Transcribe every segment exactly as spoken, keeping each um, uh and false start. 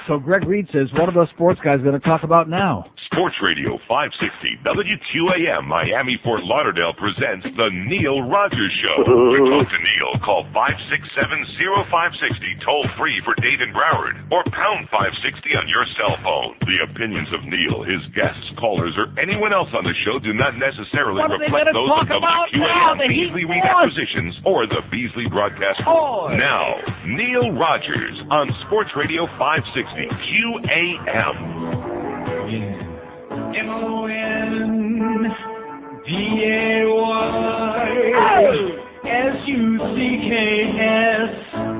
So Greg Reed says, what are those sports guys going to talk about now? Sports Radio five sixty W Q A M Miami Fort Lauderdale presents The Neil Rogers Show. To talk to Neil, call five six seven, zero five six zero toll free for Dade and Broward, or pound five sixty on your cell phone. The opinions of Neil, his guests, callers, or anyone else on the show do not necessarily what reflect those of W Q A M, Beasley Reed Acquisitions, or the Beasley Broadcast Group. Oh. Now, Neil Rogers on Sports Radio five sixty Q A M. Yeah. M O N D A Y S U C K S.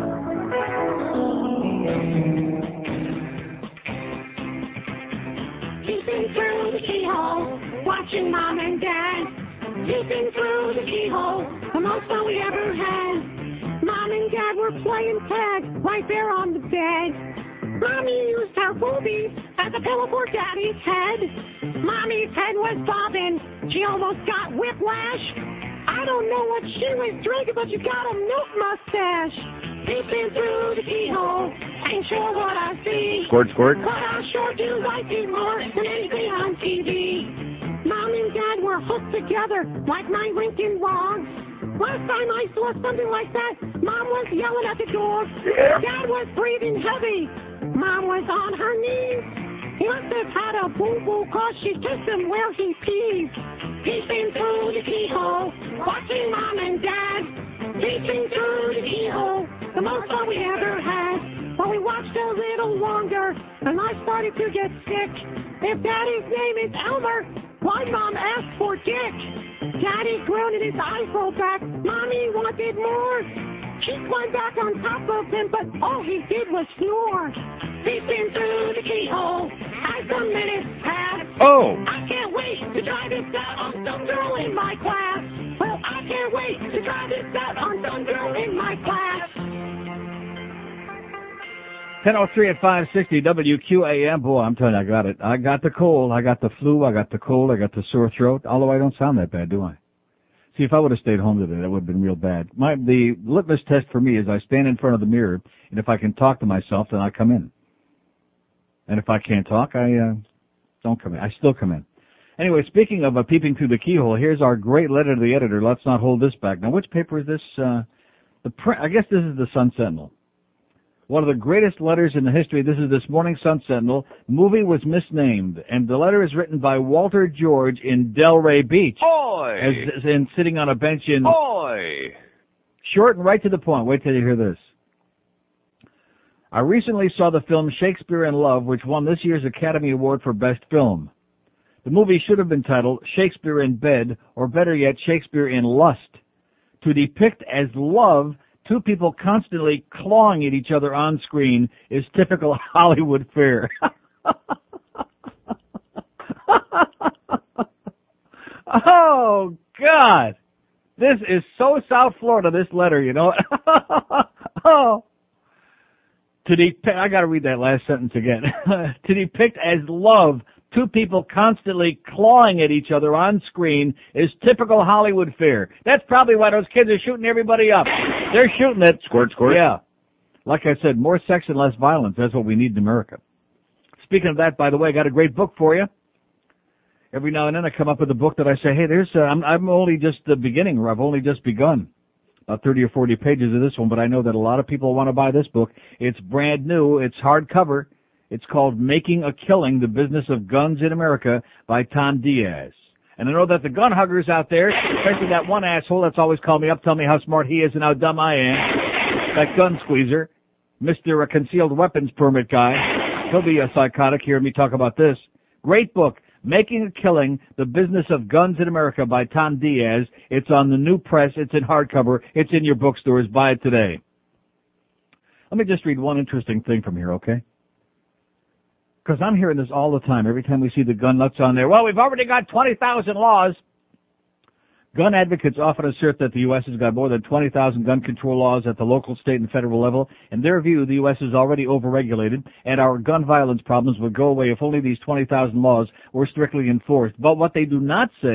Peeping through the keyhole, watching Mom and Dad. Peeping through the keyhole, the most fun we ever had. Mom and Dad were playing tag right there on the bed. Mommy used her boobies as a pillow for Daddy's head. Mommy's head was bobbing. She almost got whiplash. I don't know what she was drinking, but she got a milk mustache. Peeping through the keyhole, ain't sure what I see. Squirt, squirt. But I sure do like it more than anything on T V. Mom and Dad were hooked together like my Lincoln logs. Last time I saw something like that, Mom was yelling at the door. Dad was breathing heavy. Mom was on her knees. He must have had a boo-boo cause she kissed him where he pees. Peeping through the keyhole, watching Mom and Dad. Peeping through the keyhole, the most fun we ever had. But we watched a little longer, and I started to get sick. If Daddy's name is Elmer, why Mom asked for Dick? Daddy groaned and his eyes rolled back. Mommy wanted more. She climbed back on top of him, but all he did was snore. Peeping through the keyhole as the minutes pass. Oh! I can't wait to try this out on some girl in my class. Well, I can't wait to try this out on some girl in my class. ten oh three at five sixty W Q A M. Boy, I'm telling you, I got it. I got the cold. I got the flu. I got the cold. I got the sore throat. Although I don't sound that bad, do I? See, if I would have stayed home today, that would have been real bad. My The litmus test for me is I stand in front of the mirror, and if I can talk to myself, then I come in. And if I can't talk, I uh, don't come in. I still come in. Anyway, speaking of uh, peeping through the keyhole, here's our great letter to the editor. Let's not hold this back. Now, which paper is this? Uh, the pre- I guess this is the Sun Sentinel. One of the greatest letters in the history. This is this morning's Sun Sentinel. Movie was misnamed, and the letter is written by Walter George in Delray Beach. Oi! As, as in sitting on a bench in... Oi! Short and right to the point. Wait till you hear this. I recently saw the film Shakespeare in Love, which won this year's Academy Award for Best Film. The movie should have been titled Shakespeare in Bed, or better yet, Shakespeare in Lust. To depict as love two people constantly clawing at each other on screen is typical Hollywood fare. Oh, God. This is so South Florida, this letter, you know. Oh. To depict, I got to read that last sentence again. To depict as love two people constantly clawing at each other on screen is typical Hollywood fare. That's probably why those kids are shooting everybody up. They're shooting it. Squirt, squirt. Yeah. Like I said, more sex and less violence. That's what we need in America. Speaking of that, by the way, I got a great book for you. Every now and then I come up with a book that I say, hey, there's, uh, I'm, I'm only just the beginning, or I've only just begun. About thirty or forty pages of this one, but I know that a lot of people want to buy this book. It's brand new. It's hardcover. It's called Making a Killing, The Business of Guns in America by Tom Diaz. And I know that the gun huggers out there, especially that one asshole that's always called me up, tell me how smart he is and how dumb I am, that gun squeezer, Mister Concealed Weapons Permit guy, he'll be a psychotic hearing me talk about this. Great book, Making a Killing, The Business of Guns in America by Tom Diaz. It's on the new press. It's in hardcover. It's in your bookstores. Buy it today. Let me just read one interesting thing from here, okay? Because I'm hearing this all the time. Every time we see the gun nuts on there, well, we've already got twenty thousand laws. Gun advocates often assert that the U S has got more than twenty thousand gun control laws at the local, state, and federal level. In their view, the U S is already overregulated, and our gun violence problems would go away if only these twenty thousand laws were strictly enforced. But what they do not say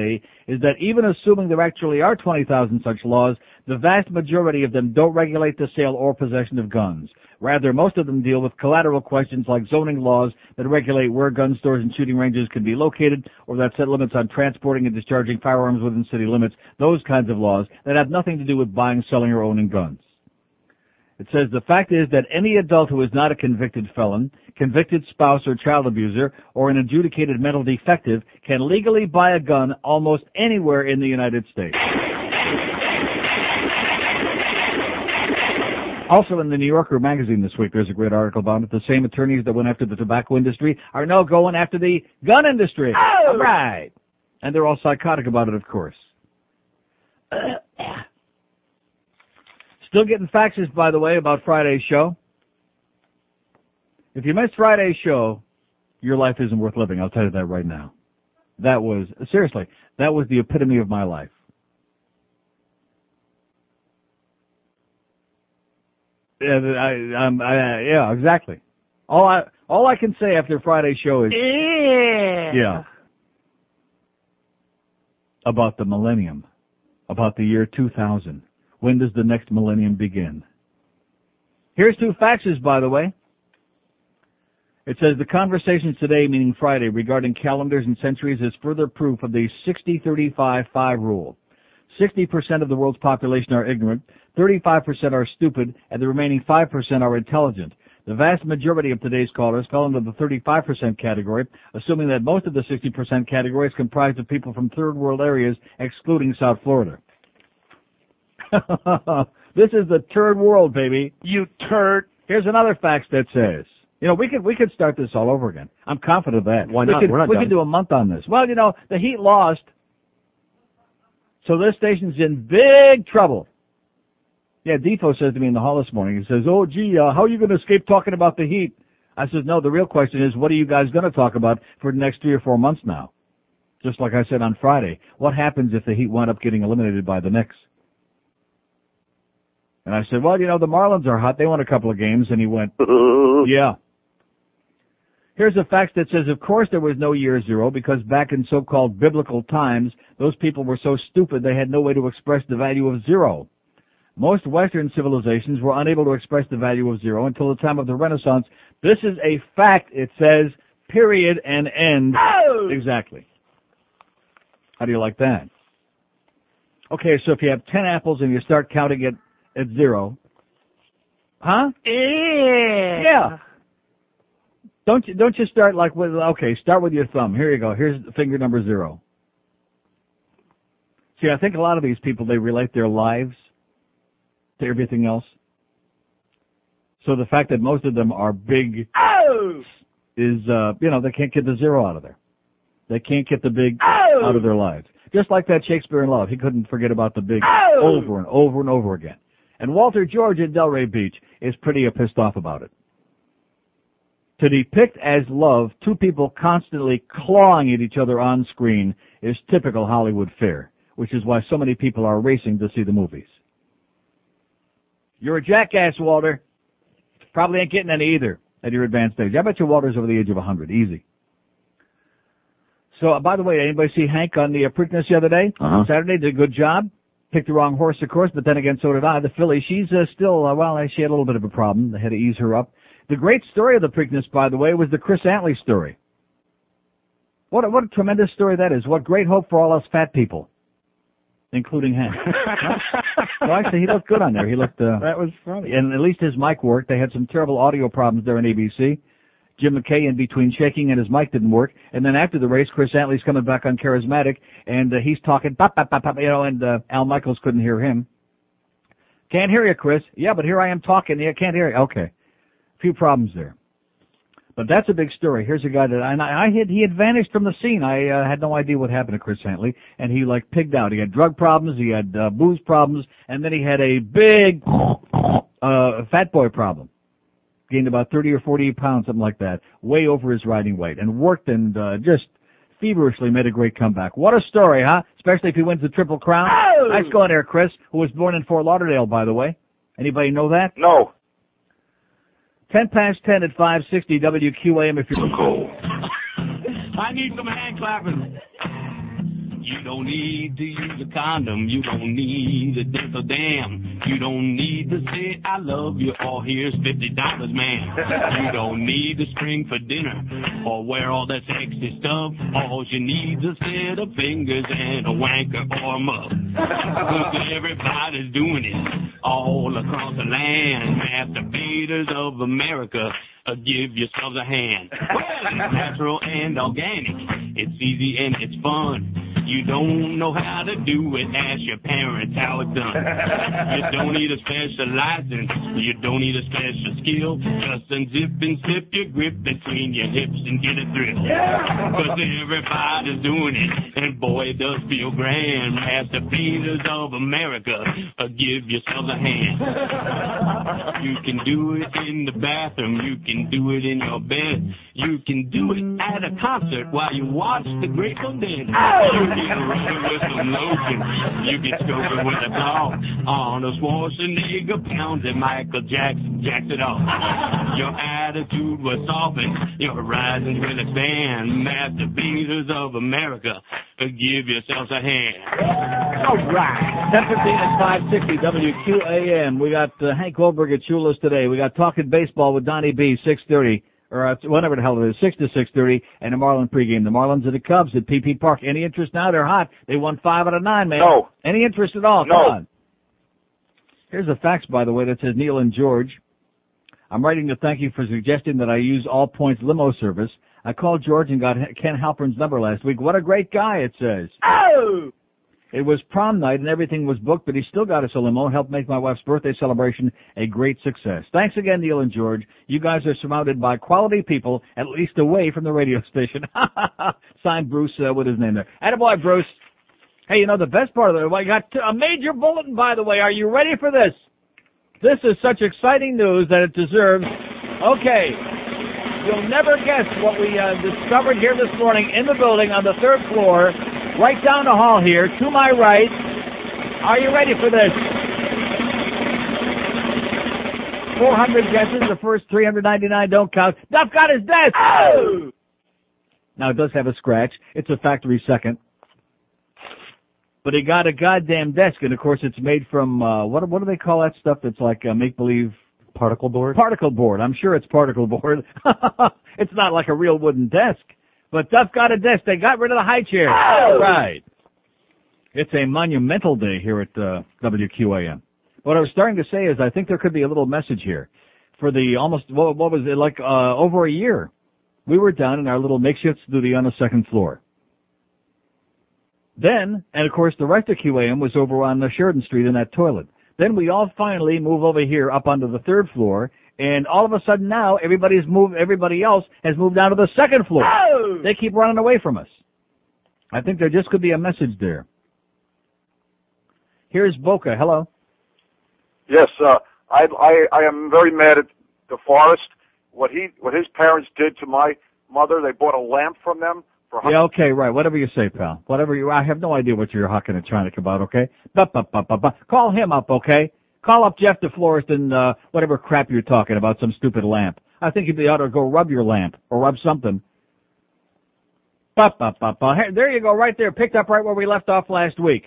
is that even assuming there actually are twenty thousand such laws, the vast majority of them don't regulate the sale or possession of guns. Rather, most of them deal with collateral questions like zoning laws that regulate where gun stores and shooting ranges can be located, or that set limits on transporting and discharging firearms within city limits, those kinds of laws that have nothing to do with buying, selling, or owning guns. It says the fact is that any adult who is not a convicted felon, convicted spouse or child abuser, or an adjudicated mental defective can legally buy a gun almost anywhere in the United States. Also in the New Yorker magazine this week, there's a great article about it. The same attorneys that went after the tobacco industry are now going after the gun industry. Oh! All right. And they're all psychotic about it, of course. Still getting faxes, by the way, about Friday's show. If you missed Friday's show, your life isn't worth living. I'll tell you that right now. That was, seriously, that was the epitome of my life. Yeah, I, I'm, I, yeah, exactly. All I, all I can say after Friday's show is, yeah. yeah, about the millennium, about the year two thousand. When does the next millennium begin? Here's two faxes, by the way. It says the conversations today, meaning Friday, regarding calendars and centuries is further proof of the sixty thirty-five five rule. sixty percent of the world's population are ignorant, thirty-five percent are stupid, and the remaining five percent are intelligent. The vast majority of today's callers fell into the thirty-five percent category, assuming that most of the sixty percent category is comprised of people from third world areas, excluding South Florida. This is the third world, baby. You turd. Here's another fax that says, you know, we could we could start this all over again. I'm confident of that. Why we not? Could, We're not we done. could do a month on this. Well, you know, the Heat lost, so this station's in big trouble. Yeah, Defoe says to me in the hall this morning, he says, oh, gee, uh, how are you going to escape talking about the Heat? I said, no, the real question is, what are you guys going to talk about for the next three or four months now? Just like I said on Friday, what happens if the Heat wind up getting eliminated by the Knicks? And I said, well, you know, the Marlins are hot. They won a couple of games. And he went, yeah. Here's a fact that says, of course, there was no year zero because back in so-called biblical times, those people were so stupid they had no way to express the value of zero. Most Western civilizations were unable to express the value of zero until the time of the Renaissance. This is a fact. It says, period and end. Oh! Exactly. How do you like that? Okay, so if you have ten apples and you start counting it at zero. Huh? Yeah. Yeah. Don't you, don't you start like with, okay, start with your thumb. Here you go. Here's finger number zero. See, I think a lot of these people, they relate their lives to everything else. So the fact that most of them are big Oh! is, uh, you know, they can't get the zero out of there. They can't get the big Oh! out of their lives. Just like that Shakespeare in Love. He couldn't forget about the big Oh! over and over and over again. And Walter George in Delray Beach is pretty pissed off about it. To depict as love two people constantly clawing at each other on screen is typical Hollywood fare, which is why so many people are racing to see the movies. You're a jackass, Walter. Probably ain't getting any either at your advanced age. I bet you Walter's over the age of one hundred. Easy. So, uh, by the way, anybody see Hank on the uh, Preakness the other day? Uh-huh. Saturday, did a good job. Picked the wrong horse, of course, but then again, so did I. The filly, she's uh, still, uh, well, she had a little bit of a problem. They had to ease her up. The great story of the Preakness, by the way, was the Chris Antley story. What a, what a tremendous story that is. What great hope for all us fat people, including Hank. Well, actually, he looked good on there. He looked, uh, That was funny. and at least his mic worked. They had some terrible audio problems there on A B C. Jim McKay, in between shaking and his mic didn't work. And then after the race, Chris Antley's coming back on Charismatic, and uh, he's talking, pop, pop, pop, pop, you know, and uh, Al Michaels couldn't hear him. Can't hear you, Chris. Yeah, but here I am talking. Yeah, can't hear you. Okay. A few problems there. But that's a big story. Here's a guy that, and I, I had, he had vanished from the scene. I uh, had no idea what happened to Chris Antley, and he, like, pigged out. He had drug problems, he had uh, booze problems, and then he had a big uh, fat boy problem. Gained about thirty or forty pounds, something like that, way over his riding weight, and worked and uh, just feverishly made a great comeback. What a story, huh? Especially if he wins the Triple Crown. Oh! Nice going there, Chris, who was born in Fort Lauderdale, by the way. Anybody know that? No. Ten past ten at five sixty W Q A M if you're... Cool. I need some hand clapping. You don't need to use a condom. You don't need a dental dam. You don't need to say I love you or here's fifty dollars, man. You don't need to spring for dinner or wear all that sexy stuff. All you need is a set of fingers and a wanker or a muff. Look, everybody's doing it all across the land. Masturbators of America, uh, give yourselves a hand. Well, it's natural and organic. It's easy and it's fun. You don't know how to do it, ask your parents how it's done. You don't need a special license, you don't need a special skill. Just unzip and slip your grip between your hips and get a thrill. Cause everybody's doing it, and boy, it does feel grand. Masturbators of America, uh, give yourselves a hand. You can do it in the bathroom, you can do it in your bed. You can do it at a concert while you watch the Grateful Dead. You can rub it with some lotion. You can scope it with a dog. Arnold Schwarzenegger pounds it. Michael Jackson jacks it off. Your attitude will soften. Your horizons will expand. Masturbators of America, give yourselves a hand. All right. ten fifteen at five sixty W Q A M. We got uh, Hank Goldberg at Shula's today. We got Talking Baseball with Donnie B, six thirty. Or uh, whatever the hell it is, six to six thirty, and the Marlin pregame. The Marlins and the Cubs at P P Park. Any interest now? They're hot. They won five out of nine, man. No. Any interest at all? No. Come on. Here's a fax, by the way, that says, Neil and George, I'm writing to thank you for suggesting that I use All Points limo service. I called George and got Ken Halpern's number last week. What a great guy, it says. Oh! It was prom night and everything was booked, but he still got us a limo, helped make my wife's birthday celebration a great success. Thanks again, Neil and George. You guys are surrounded by quality people, at least away from the radio station. Signed Bruce uh, with his name there. Attaboy, Bruce. Hey, you know, the best part of it, I got a major bulletin, by the way. Are you ready for this? This is such exciting news that it deserves. Okay. You'll never guess what we uh, discovered here this morning in the building on the third floor. Right down the hall here, to my right. Are you ready for this? four hundred guesses. The first three hundred ninety-nine don't count. Duff got his desk. Oh! Now, it does have a scratch. It's a factory second. But he got a goddamn desk, and, of course, it's made from, uh, what, what do they call that stuff that's like uh, make-believe? Particle board? Particle board. I'm sure it's particle board. It's not like a real wooden desk. But Duff got a desk. They got rid of the high chair. Oh! Right. It's a monumental day here at uh, W Q A M. What I was starting to say is I think there could be a little message here. For the almost, what, what was it, like uh, over a year, we were down in our little makeshift studio on the second floor. Then, and of course the rest of Q A M was over on the Sheridan Street in that toilet. Then we all finally move over here up onto the third floor. And all of a sudden now, everybody's moved, everybody else has moved down to the second floor. Oh! They keep running away from us. I think there just could be a message there. Here's Boca. Hello. Yes, uh, I, I, I am very mad at DeForest. What he, what his parents did to my mother, they bought a lamp from them. For yeah, okay, right. Whatever you say, pal. Whatever you, I have no idea what you're hucking and trying to about, okay? Ba, ba, ba, ba, ba. Call him up, okay? Call up Jeff DeFlorist and uh, whatever crap you're talking about, some stupid lamp. I think you'd be ought to go rub your lamp or rub something. Ba, ba, ba, ba. Hey, there you go, right there, picked up right where we left off last week.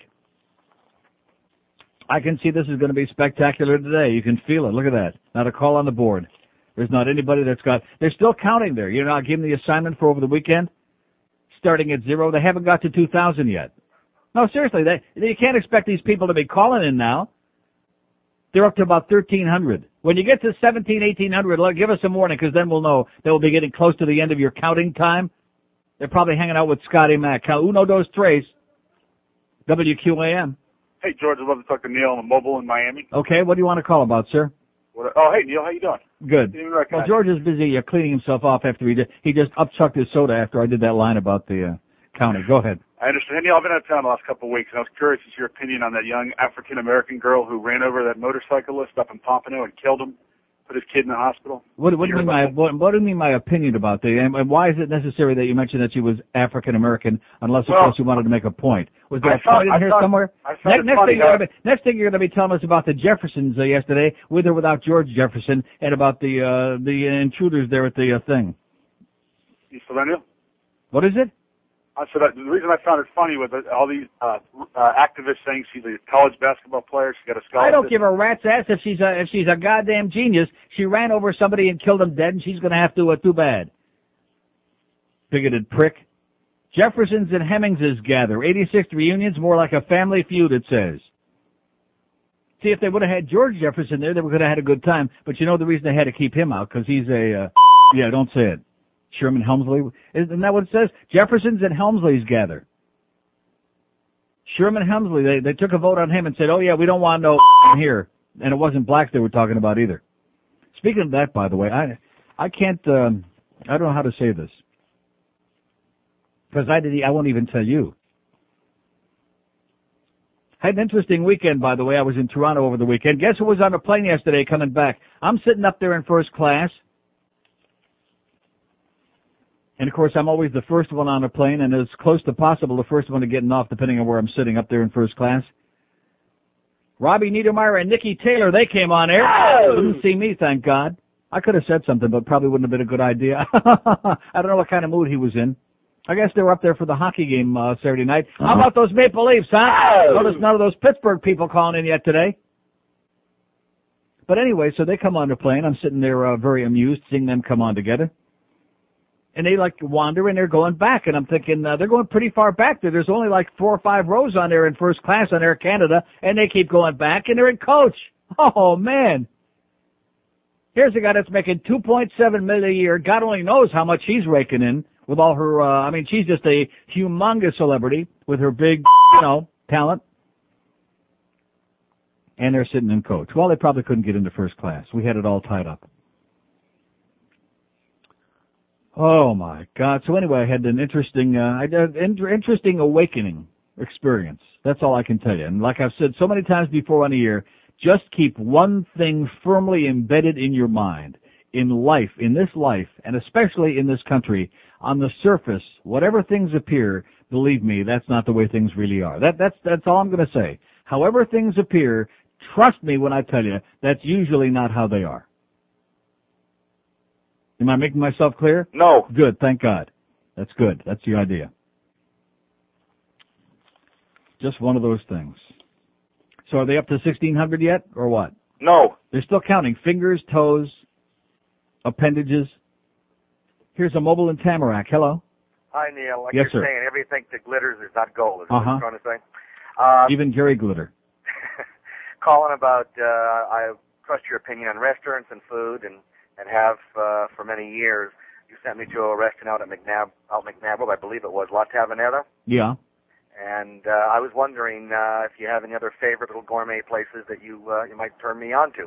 I can see this is going to be spectacular today. You can feel it. Look at that. Not a call on the board. There's not anybody that's got. They're still counting there. You're not giving the assignment for over the weekend, starting at zero. They haven't got to two thousand yet. No, seriously, they you can't expect these people to be calling in now. They're up to about thirteen hundred. When you get to seventeen, eighteen hundred, give us a warning, because then we'll know they will be getting close to the end of your counting time. They're probably hanging out with Scotty Mac. Uno, dos, tres. W Q A M. Hey, George, I'd love to talk to Neil on the mobile in Miami. Okay, what do you want to call about, sir? What, oh, hey, Neil, how you doing? Good. Well, George is busy uh, cleaning himself off after he did. He just upchucked his soda after I did that line about the uh, county. Go ahead. I understand. Hey, Neil, I've been out of town the last couple of weeks, and I was curious as to your opinion on that young African-American girl who ran over that motorcyclist up in Pompano and killed him, put his kid in the hospital. What, what do you mean my what, what do you mean my opinion about that? And, and why is it necessary that you mentioned that she was African-American, unless, of well, course, you wanted to make a point? Was there I a point thought, in here thought, somewhere? Next, next, thing you're gonna be, next thing you're going to be telling us about the Jeffersons uh, yesterday, with or without George Jefferson, and about the uh, the intruders there at the uh, thing. You still there, Neil? What is it? I said that the reason I found it funny was that all these uh, uh, activists saying she's a college basketball player. She got a scholarship. I don't give a rat's ass if she's a if she's a goddamn genius. She ran over somebody and killed him dead, and she's going to have to. Uh, too bad. Bigoted prick. Jeffersons and Hemmingses gather. eighty-sixth reunions, more like a family feud, it says. See, if they would have had George Jefferson there, they would have had a good time. But you know the reason they had to keep him out? Because he's a, uh, yeah, don't say it. Sherman Helmsley. Isn't that what it says? Jeffersons and Helmsleys gather. Sherman Helmsley, they, they took a vote on him and said, oh yeah, we don't want no here. And it wasn't blacks they were talking about either. Speaking of that, by the way, I, I can't, um, I don't know how to say this. Because I did, I won't even tell you. Had an interesting weekend, by the way. I was in Toronto over the weekend. Guess who was on a plane yesterday coming back? I'm sitting up there in first class. And, of course, I'm always the first one on a plane, and as close to possible the first one to getting off, depending on where I'm sitting up there in first class. Robbie Niedermeyer and Nikki Taylor, they came on air. Oh! Didn't see me, thank God. I could have said something, but probably wouldn't have been a good idea. I don't know what kind of mood he was in. I guess they were up there for the hockey game uh, Saturday night. How about those Maple Leafs, huh? Oh! Notice none of those Pittsburgh people calling in yet today. But anyway, so they come on the plane. I'm sitting there uh, very amused seeing them come on together. And they like wander and they're going back. And I'm thinking, uh, they're going pretty far back there. There's only like four or five rows on there in first class on Air Canada. And they keep going back and they're in coach. Oh, man. Here's a guy that's making two point seven million dollars a year. God only knows how much she's raking in with all her, uh, I mean, she's just a humongous celebrity with her big, you know, talent. And they're sitting in coach. Well, they probably couldn't get into first class. We had it all tied up. Oh, my God. So anyway, I had an interesting, uh, I had an interesting awakening experience. That's all I can tell you. And like I've said so many times before on the air, just keep one thing firmly embedded in your mind. In life, in this life, and especially in this country, on the surface, whatever things appear, believe me, that's not the way things really are. That, that's, that's all I'm going to say. However things appear, trust me when I tell you, that's usually not how they are. Am I making myself clear? No. Good, thank God. That's good. That's the idea. Just one of those things. So are they up to sixteen hundred yet, or what? No. They're still counting fingers, toes, appendages. Here's a mobile in Tamarack. Hello. Hi, Neil. Like yes, you're sir. saying, everything that glitters is not gold. Is uh-huh. what you're trying to say? Uh, Even Gary Glitter. Calling about, uh, I trust your opinion on restaurants and food, and, and have uh, for many years. You sent me to a restaurant out at McNab, out McNabb, I believe it was, La Tavernera. Yeah. And uh, I was wondering uh, if you have any other favorite little gourmet places that you uh, you might turn me on to.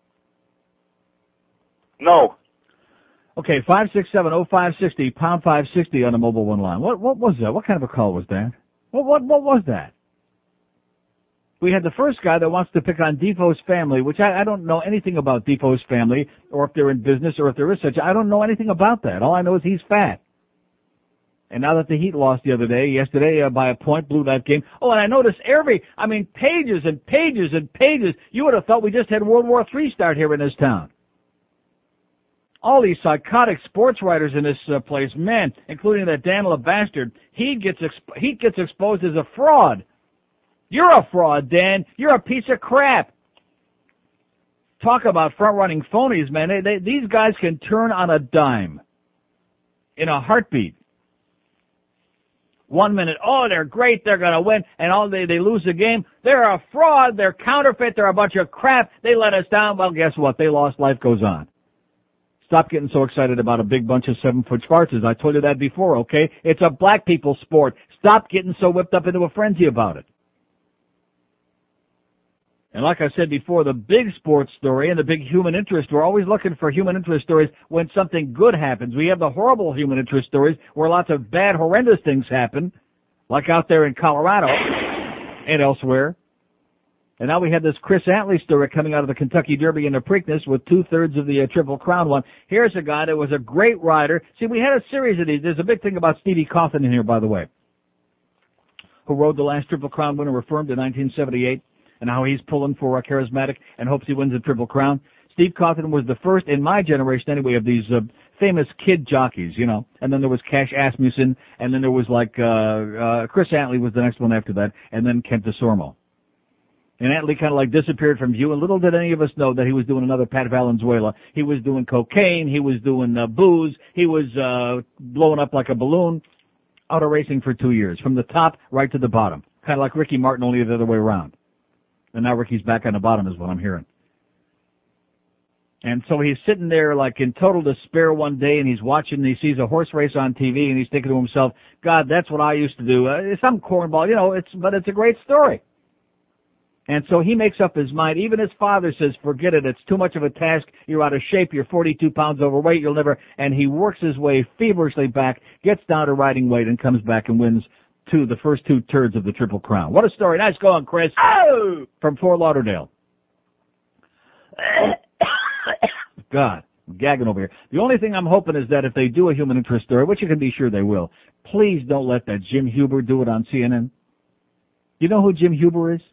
No. Okay, five six seven oh five sixty, pound five sixty on the mobile one line. What what was that? What kind of a call was that? What what what was that? We had the first guy that wants to pick on Defoe's family, which I, I don't know anything about Defoe's family, or if they're in business, or if there is such. I don't know anything about that. All I know is he's fat. And now that the Heat lost the other day, yesterday uh, by a point, blew that game. Oh, and I noticed every, I mean, pages and pages and pages. You would have thought we just had World War Three start here in this town. All these psychotic sports writers in this uh, place, man, including that Dan LeBastard, he gets exp- he gets exposed as a fraud. You're a fraud, Dan. You're a piece of crap. Talk about front-running phonies, man. They, they, these guys can turn on a dime in a heartbeat. One minute, oh, they're great, they're going to win, and all they, they lose the game. They're a fraud, they're counterfeit, they're a bunch of crap. They let us down. Well, guess what? They lost. Life goes on. Stop getting so excited about a big bunch of seven-foot Schwarzes. I told you that before, okay? It's a black people sport. Stop getting so whipped up into a frenzy about it. And like I said before, the big sports story and the big human interest, we're always looking for human interest stories when something good happens. We have the horrible human interest stories where lots of bad, horrendous things happen, like out there in Colorado and elsewhere. And now we have this Chris Antley story coming out of the Kentucky Derby in the Preakness with two-thirds of the uh, Triple Crown one. Here's a guy that was a great rider. See, we had a series of these. There's a big thing about Stevie Cawthon in here, by the way, who rode the last Triple Crown winner, affirmed in nineteen seventy-eight. And how he's pulling for a charismatic and hopes he wins a Triple Crown. Steve Cawthon was the first, in my generation anyway, of these uh, famous kid jockeys, you know. And then there was Cash Asmussen, and then there was like uh, uh Chris Antley was the next one after that, and then Kent DeSormo. And Antley kind of like disappeared from view, and little did any of us know that he was doing another Pat Valenzuela. He was doing cocaine, he was doing uh, booze, he was uh blowing up like a balloon, auto racing for two years, from the top right to the bottom. Kind of like Ricky Martin, only the other way around. And now Ricky's back on the bottom is what I'm hearing. And so he's sitting there like in total despair one day, and he's watching, he sees a horse race on T V, and he's thinking to himself, God, that's what I used to do. Uh, some cornball, you know, it's, but it's a great story. And so he makes up his mind. Even his father says, forget it, it's too much of a task, you're out of shape, you're forty-two pounds overweight, you'll never, and he works his way feverishly back, gets down to riding weight, and comes back and wins two, the first two turds of the Triple Crown. What a story. Nice going, Chris. Oh! From Fort Lauderdale. God, I'm gagging over here. The only thing I'm hoping is that if they do a human interest story, which you can be sure they will, please don't let that Jim Huber do it on C N N. You know who Jim Huber is?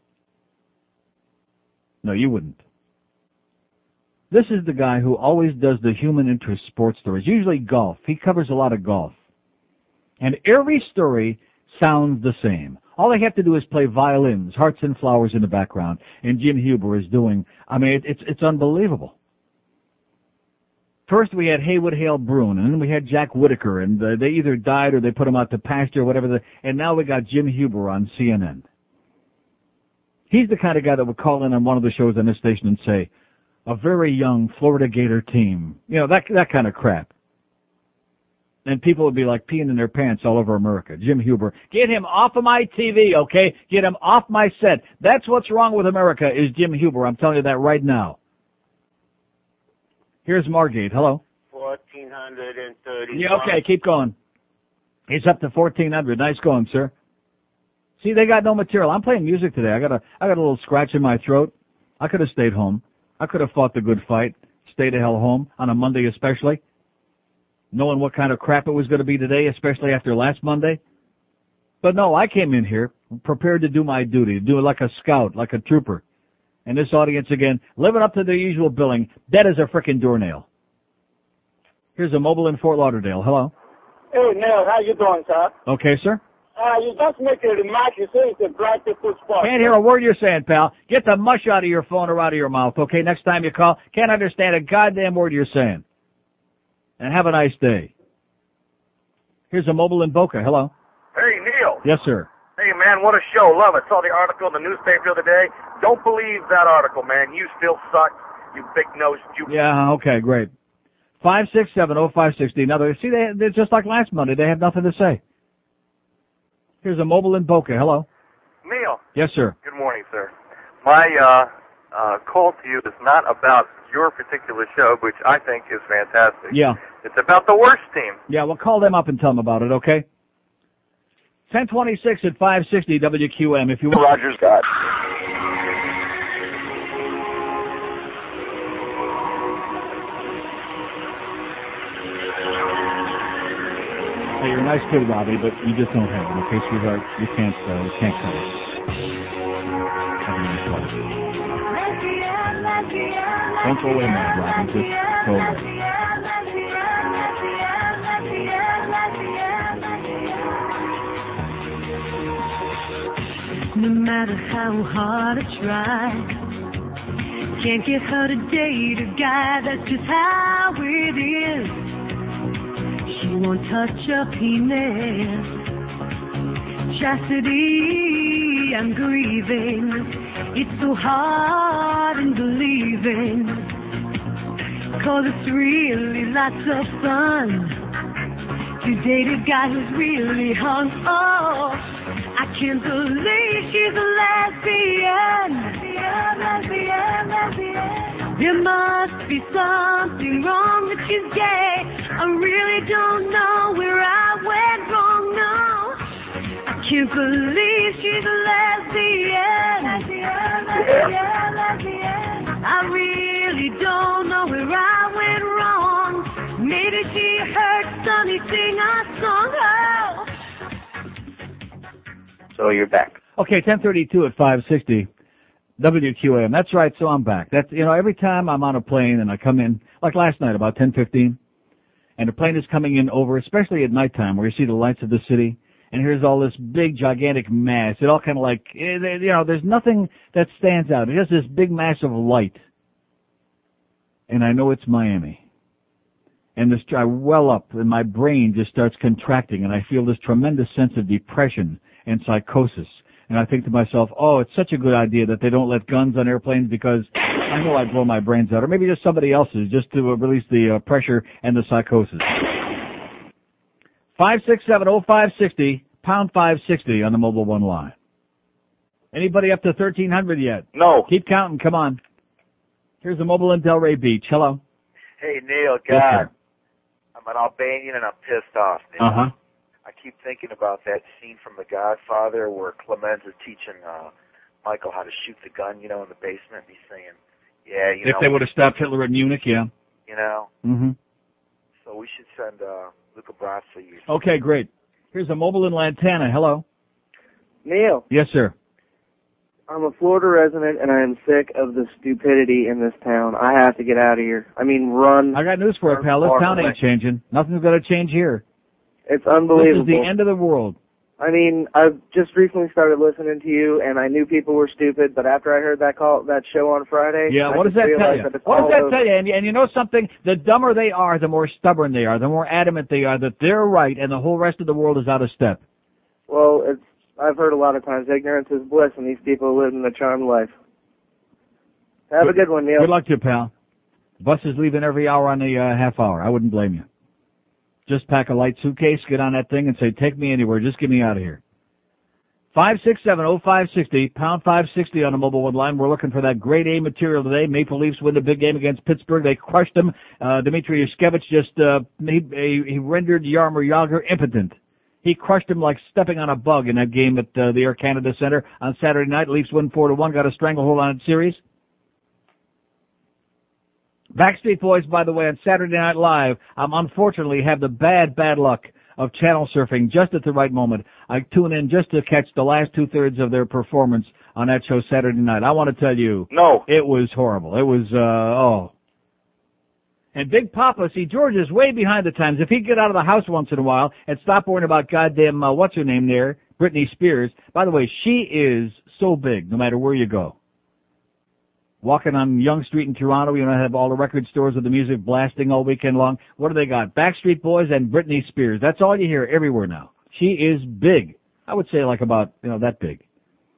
No, you wouldn't. This is the guy who always does the human interest sports stories, usually golf. He covers a lot of golf. And every story sounds the same. All they have to do is play violins, hearts and flowers in the background, and Jim Huber is doing, I mean, it, it's it's unbelievable. First we had Haywood Hale Broun, and then we had Jack Whitaker, and uh, they either died or they put him out to pasture or whatever, the, and now we got Jim Huber on C N N. He's the kind of guy that would call in on one of the shows on this station and say, a very young Florida Gator team, you know, that that kind of crap. And people would be like peeing in their pants all over America. Jim Huber, get him off of my T V, okay? Get him off my set. That's what's wrong with America is Jim Huber. I'm telling you that right now. Here's Margate. Hello. fourteen thirty. Yeah, okay, keep going. He's up to fourteen hundred. Nice going, sir. See, they got no material. I'm playing music today. I got a, I got a little scratch in my throat. I could have stayed home. I could have fought the good fight. Stay the hell home on a Monday especially. Knowing what kind of crap it was going to be today, especially after last Monday. But no, I came in here prepared to do my duty, do it like a scout, like a trooper. And this audience again, living up to their usual billing, dead as a frickin' doornail. Here's a mobile in Fort Lauderdale. Hello. Hey, Neil, how you doing, sir? Okay, sir. Uh, you just make a remark. You say it's a black people sport. Can't hear a word you're saying, pal. Get the mush out of your phone or out of your mouth, okay? Next time you call, can't understand a goddamn word you're saying. And have a nice day. Here's a mobile in Boca. Hello. Hey, Neil. Yes, sir. Hey, man, what a show. Love it. Saw the article in the newspaper the other day. Don't believe that article, man. You still suck, you big-nosed Jew. Yeah, okay, great. five six seven oh five six zero. Now, they, see, they, they're just like last Monday. They have nothing to say. Here's a mobile in Boca. Hello. Neil. Yes, sir. Good morning, sir. My uh, uh, call to you is not about your particular show, which I think is fantastic. Yeah. It's about the worst team. Yeah, well, call them up and tell them about it, okay? ten twenty-six at five sixty W Q M if you want. Roger Scott. Hey, you're a nice kid, Robbie, but you just don't have it, okay, sweetheart? You can't, uh, you can't cut it. Have a nice life. Don't go away, man, Robbie. Just go away. No matter how hard I try, can't get her to date a guy. That's just how it is. She won't touch a penis. Chastity, I'm grieving. It's so hard in believing. 'Cause it's really lots of fun to date a guy who's really hung. Oh, I can't believe she's a lesbian. Lesbian, lesbian, lesbian. There must be something wrong that she's gay. I really don't know where I went wrong, no. I can't believe she's a lesbian. Lesbian, lesbian, lesbian. I really don't know where I went wrong. Maybe she heard Sonny sing a song. Oh. So you're back. Okay, ten thirty-two at five sixty W Q M. That's right, so I'm back. That's, you know, every time I'm on a plane and I come in, like last night about ten fifteen, and a plane is coming in over, especially at nighttime where you see the lights of the city, and here's all this big, gigantic mass. It all kind of like, you know, there's nothing that stands out. It's just this big mass of light. And I know it's Miami. And this, I well up, and my brain just starts contracting, and I feel this tremendous sense of depression and psychosis. And I think to myself, oh, it's such a good idea that they don't let guns on airplanes because I know I'd blow my brains out. Or maybe just somebody else's, just to uh, release the uh, pressure and the psychosis. five six seven oh five six oh, pound five sixty on the Mobile One line. Anybody up to thirteen hundred yet? No. Keep counting, come on. Here's the Mobile in Delray Beach. Hello. Hey, Neil, Yes, God, sir. I'm an Albanian and I'm pissed off, Neil. Uh-huh. I keep thinking about that scene from The Godfather where Clemens is teaching uh, Michael how to shoot the gun, you know, in the basement. He's saying, yeah, you If know. they would have stopped Hitler at Munich, yeah. You know. Mm-hmm. So we should send uh, Luca Brasi. Okay, great. Here's a Mobile in Lantana. Hello. Neil, Yes, sir. I'm a Florida resident, and I am sick of the stupidity in this town. I have to get out of here. I mean, run. I got news for you, pal. This town ain't changing. Nothing's going to change here. It's unbelievable. This is the end of the world. I mean, I've just recently started listening to you, and I knew people were stupid, but after I heard that call, that show on Friday, Yeah, I what does just that tell realized you? that it's What does all that over. tell you? And, and you know something? The dumber they are, the more stubborn they are, the more adamant they are that they're right and the whole rest of the world is out of step. Well, it's I've heard a lot of times ignorance is bliss, and these people live in a charmed life. Have a good one, Neil. Good luck to you, pal. Bus is leaving every hour on the uh, half hour. I wouldn't blame you. Just pack a light suitcase, get on that thing, and say, take me anywhere. Just get me out of here. five six seven oh five six oh, pound five sixty on the Mobile One line. We're looking for that grade A material today. Maple Leafs win the big game against Pittsburgh. They crushed them. Uh, Dmitry Yushkevich just, uh, he, he rendered Jaromir Jagr impotent. He crushed him like stepping on a bug in that game at uh, the Air Canada Center on Saturday night. Leafs win four to one, got a stranglehold on the series. Backstreet Boys, by the way, on Saturday Night Live, um, unfortunately have the bad, bad luck of channel surfing just at the right moment. I tune in just to catch the last two-thirds of their performance on that show Saturday night. I want to tell you, no, it was horrible. It was, uh, oh. And Big Papa, see, George is way behind the times. If he'd get out of the house once in a while and stop worrying about goddamn, uh, what's her name there, Britney Spears. By the way, she is so big no matter where you go. Walking on Yonge Street in Toronto, you know, have all the record stores with the music blasting all weekend long. What do they got? Backstreet Boys and Britney Spears. That's all you hear everywhere now. She is big. I would say like about, you know, that big.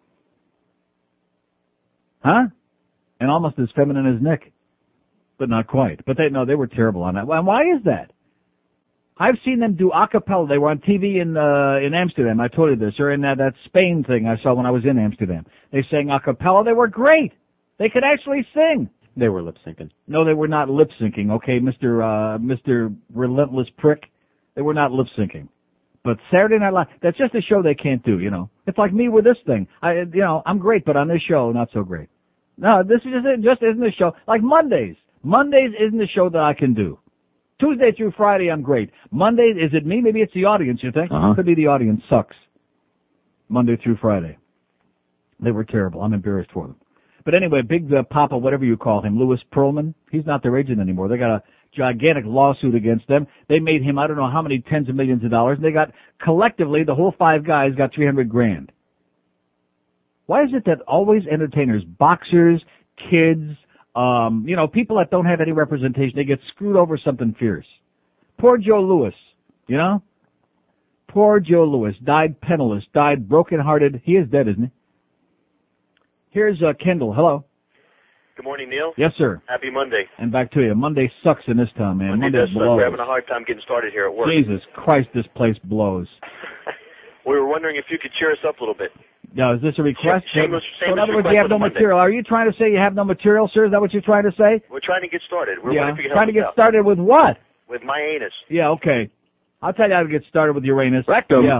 Huh? And almost as feminine as Nick. But not quite. But they, no, they were terrible on that. And why is that? I've seen them do a cappella. They were on T V in, uh, in Amsterdam. I told you this. Or in that, that Spain thing I saw when I was in Amsterdam. They sang a cappella. They were great. They could actually sing. They were lip syncing. No, they were not lip syncing. Okay, Mister Uh, Mister Relentless Prick. They were not lip syncing. But Saturday Night Live, that's just a show they can't do, you know. It's like me with this thing. I, you know, I'm great, but on this show, not so great. No, this is just, just isn't a show. Like Mondays. Mondays isn't a show that I can do. Tuesday through Friday, I'm great. Mondays, is it me? Maybe it's the audience, you think? Uh-huh. Could be the audience sucks. Monday through Friday. They were terrible. I'm embarrassed for them. But anyway, Big uh, Papa, whatever you call him, Louis Pearlman, he's not their agent anymore. They got a gigantic lawsuit against them. They made him, I don't know how many tens of millions of dollars. And they got, collectively, the whole five guys got three hundred grand. Why is it that always entertainers, boxers, kids, um, you know, people that don't have any representation, they get screwed over something fierce? Poor Joe Louis, you know? Poor Joe Louis, died penniless, died broken-hearted. He is dead, isn't he? Here's uh, Kendall. Hello. Good morning, Neil. Yes, sir. Happy Monday. And back to you. Monday sucks in this town, man. Monday, Monday does suck. blows. We're having a hard time getting started here at work. Jesus Christ, this place blows. We were wondering if you could cheer us up a little bit. Now, is this a request? Shameless, so in shameless other words, request you have for no Monday. material. Are you trying to say you have no material, sir? Is that what you're trying to say? We're trying to get started. We're yeah. wondering if you can Trying to help get us out. started with what? With my anus. Yeah, okay. I'll tell you how to get started with Uranus. Rectum. Yeah.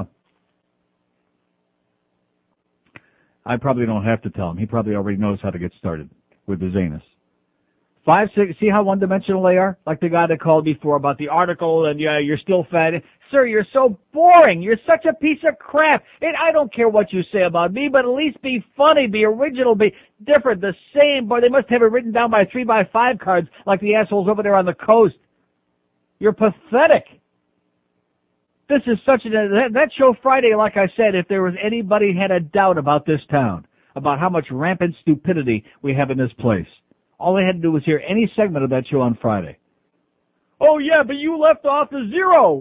I probably don't have to tell him. He probably already knows how to get started with his anus. Five, six, see how one-dimensional they are? Like the guy that called before about the article and yeah, you're still fat. Sir, you're so boring. You're such a piece of crap. And I don't care what you say about me, but at least be funny, be original, be different, the same. Boy, they must have it written down by three by five cards like the assholes over there on the coast. You're pathetic. This is such a, that, that show Friday, like I said, if there was anybody had a doubt about this town, about how much rampant stupidity we have in this place, all they had to do was hear any segment of that show on Friday. Oh yeah, but you left off the zero.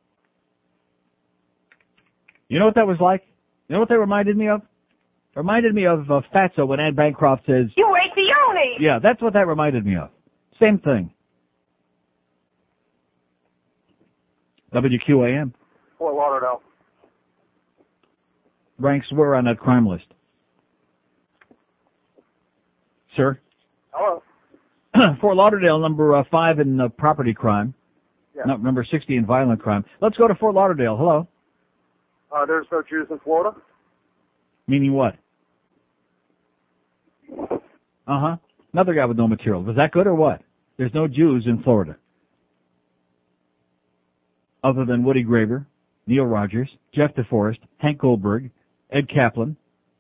You know what that was like? You know what that reminded me of? It reminded me of uh, Fatso when Anne Bancroft says, "You ate the yoni." Yeah, that's what that reminded me of. Same thing. W Q A M. Fort Lauderdale. Ranks were on that crime list. Sir? Hello. Fort Lauderdale, number uh, five in uh, property crime. Yeah. No, number sixty in violent crime. Let's go to Fort Lauderdale. Hello. Uh, there's no Jews in Florida? Meaning what? Uh-huh. Another guy with no material. Was that good or what? There's no Jews in Florida. Other than Woody Graver, Neil Rogers, Jeff DeForest, Hank Goldberg, Ed Kaplan,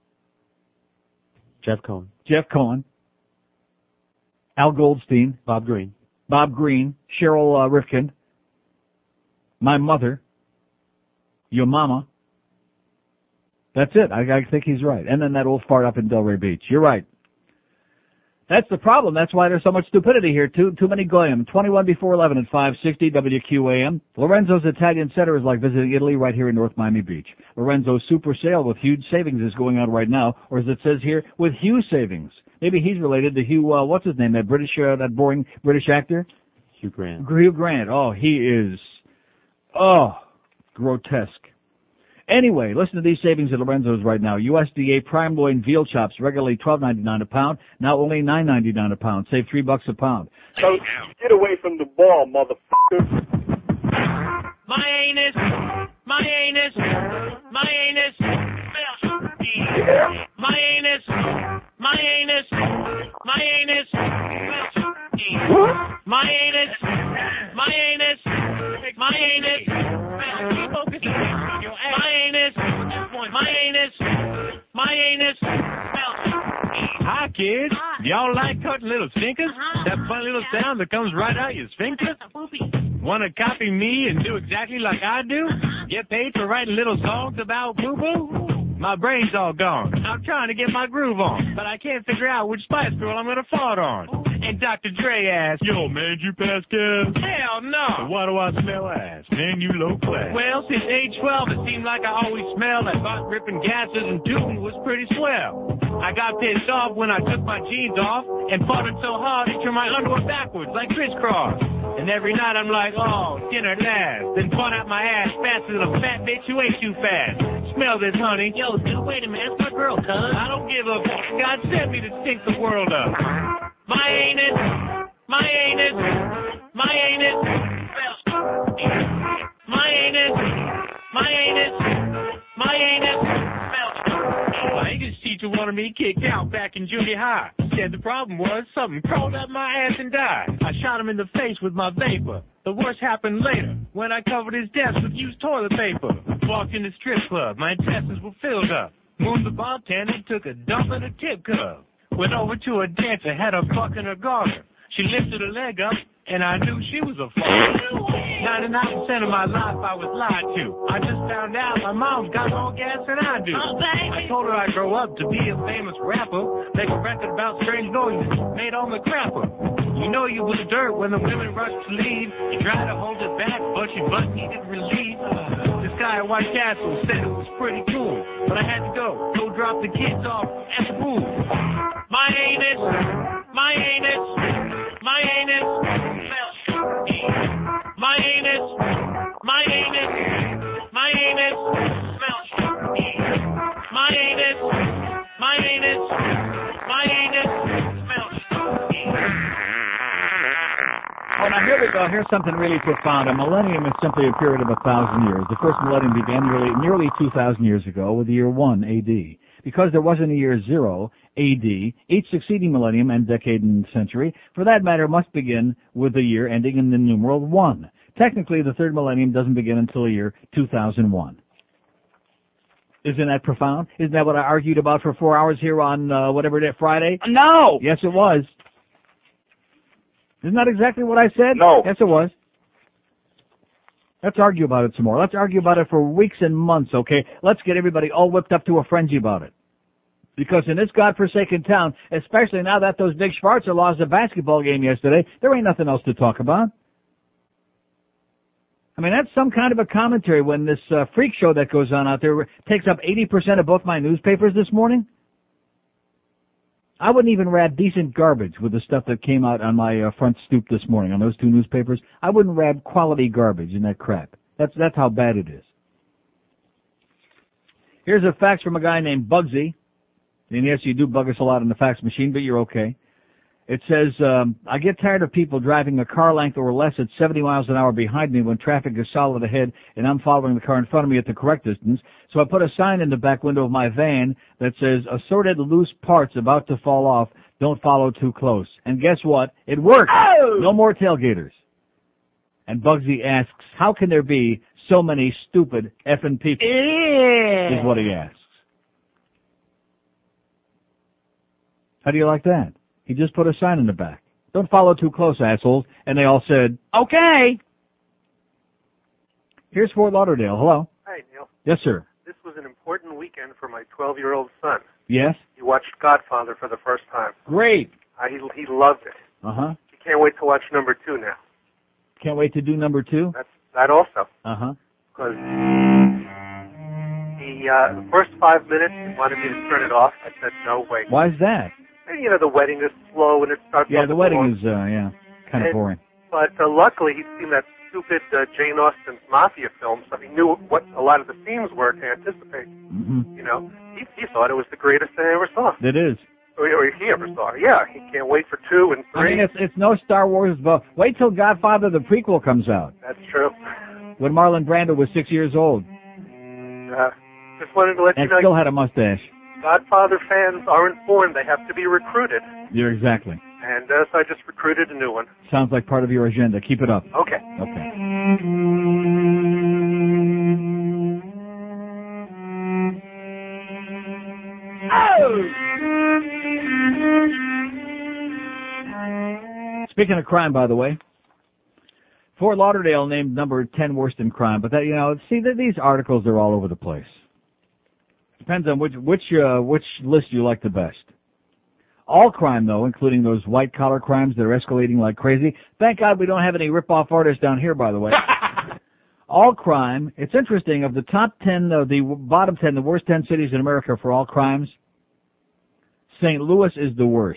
Jeff Cohen, Jeff Cohen, Al Goldstein, Bob Green, Bob Green, Cheryl uh, Rifkin, my mother, your mama. That's it. I, I think he's right. And then that old fart up in Delray Beach. You're right. That's the problem. That's why there's so much stupidity here. Too too many goyim. twenty-one before eleven at five sixty W Q A M. Lorenzo's Italian Center is like visiting Italy right here in North Miami Beach. Lorenzo's super sale with huge savings is going on right now, or as it says here, with Hugh savings. Maybe he's related to Hugh, uh, what's his name, that British, uh, that boring British actor? Hugh Grant. Hugh Grant. Oh, he is, oh, grotesque. Anyway, listen to these savings at Lorenzo's right now. U S D A prime loin veal chops, regularly twelve ninety-nine a pound, now only nine ninety-nine a pound. Save three bucks a pound. So get away from the ball, motherfucker. My anus, my anus, my anus, my anus, my anus, my anus, my anus, my anus, my anus, focus. My anus, my anus, my anus. Hi, kids. Y'all like cutting little stinkers? That funny little sound that comes right out your sphincter? Want to copy me and do exactly like I do? Get paid for writing little songs about boo-boo? My brain's all gone. I'm trying to get my groove on, but I can't figure out which Spice Girl I'm going to fart on. And Doctor Dre asked, yo, man, you pass gas? Hell no. Why do I smell ass? Man, you low class. Well, since age twelve, it seemed like I always smelled like butt ripping gases and tooting was pretty swell. I got pissed off when I took my jeans off and farted so hard it turned my underwear backwards like crisscross. And every night I'm like, oh, dinner last. Then fun out my ass faster than a fat bitch who ate too fast. Smell this, honey. Yo, dude, wait a minute. That's my girl, cuz. I don't give a fuck. God sent me to stink the world up. My anus, my anus, my anus, my anus, my anus, my anus. My English teacher wanted me kicked out back in junior high. Said the problem was something crawled up my ass and died. I shot him in the face with my vapor. The worst happened later when I covered his desk with used toilet paper. Walked in the strip club, my intestines were filled up. Moved the bartender, took a dump in a tip cup. Went over to a dancer, had her fucking her garter. She lifted her leg up, and I knew she was a fucker. ninety-nine percent of my life I was lied to. I just found out my mom got more gas than I do. Oh, I told her I'd grow up to be a famous rapper, make a record about strange noises made on the crapper. You know you was dirt when the women rushed to leave. You tried to hold it back, but your butt needed relief. This guy at White Castle said it was pretty cool, but I had to go, go drop the kids off at the pool. My anus, my anus, my anus, my anus, my anus, my anus, my anus, my anus, my anus. Well, now here we go. Here's something really profound. A millennium is simply a period of a thousand years. The first millennium began nearly, nearly two thousand years ago with the year one A D. Because there wasn't a year zero, A D, each succeeding millennium and decade and century, for that matter, must begin with the year ending in the numeral one. Technically, the third millennium doesn't begin until the year two thousand one. Isn't that profound? Isn't that what I argued about for four hours here on uh, whatever day, Friday? No! Yes, it was. Isn't that exactly what I said? No. Yes, it was. Let's argue about it some more. Let's argue about it for weeks and months, okay? Let's get everybody all whipped up to a frenzy about it. Because in this godforsaken town, especially now that those big Schwarzer lost a basketball game yesterday, there ain't nothing else to talk about. I mean, that's some kind of a commentary when this uh, freak show that goes on out there takes up eighty percent of both my newspapers this morning. I wouldn't even read decent garbage with the stuff that came out on my uh, front stoop this morning on those two newspapers. I wouldn't read quality garbage in that crap. That's that's how bad it is. Here's a fax from a guy named Bugsy. And yes, you do bug us a lot on the fax machine, but you're okay. It says, um, I get tired of people driving a car length or less at seventy miles an hour behind me when traffic is solid ahead and I'm following the car in front of me at the correct distance. So I put a sign in the back window of my van that says, assorted loose parts about to fall off. Don't follow too close. And guess what? It worked. Oh! No more tailgaters. And Bugsy asks, how can there be so many stupid effing people? Yeah. Is what he asks. How do you like that? He just put a sign in the back. Don't follow too close, assholes. And they all said, okay. Here's Fort Lauderdale. Hello. Hi, Neil. Yes, sir. This was an important weekend for my twelve-year-old son. Yes? He watched Godfather for the first time. Great. Uh, he he loved it. Uh-huh. He can't wait to watch number two now. Can't wait to do number two? That's that also. Uh-huh. Because he, uh, the first five minutes, he wanted me to turn it off. I said, no way. Why is that? And, you know, the wedding is slow and it starts Yeah, off the wedding long. is, uh, yeah, kind of And- boring. But uh, luckily, he'd seen that stupid uh, Jane Austen's Mafia film, so he knew what a lot of the themes were to anticipate. Mm-hmm. You know, he, he thought it was the greatest thing I ever saw. It is. Or, or he ever saw. Yeah, he can't wait for two and I three. mean, it's it's no Star Wars, but wait till Godfather the prequel comes out. That's true. When Marlon Brando was six years old Uh, just wanted to let and you know, still had a mustache. Godfather fans aren't born; they have to be recruited. You're exactly. And uh, so I just recruited a new one. Sounds like part of your agenda. Keep it up. Okay. Okay. Speaking of crime, by the way, Fort Lauderdale named number ten worst in crime, but that, you know, see, that these articles are all over the place. Depends on which which uh, which list you like the best. All crime, though, including those white-collar crimes that are escalating like crazy. Thank God we don't have any rip-off artists down here, by the way. All crime, it's interesting, of the top ten, uh, the bottom ten, the worst ten cities in America for all crimes, Saint Louis is the worst.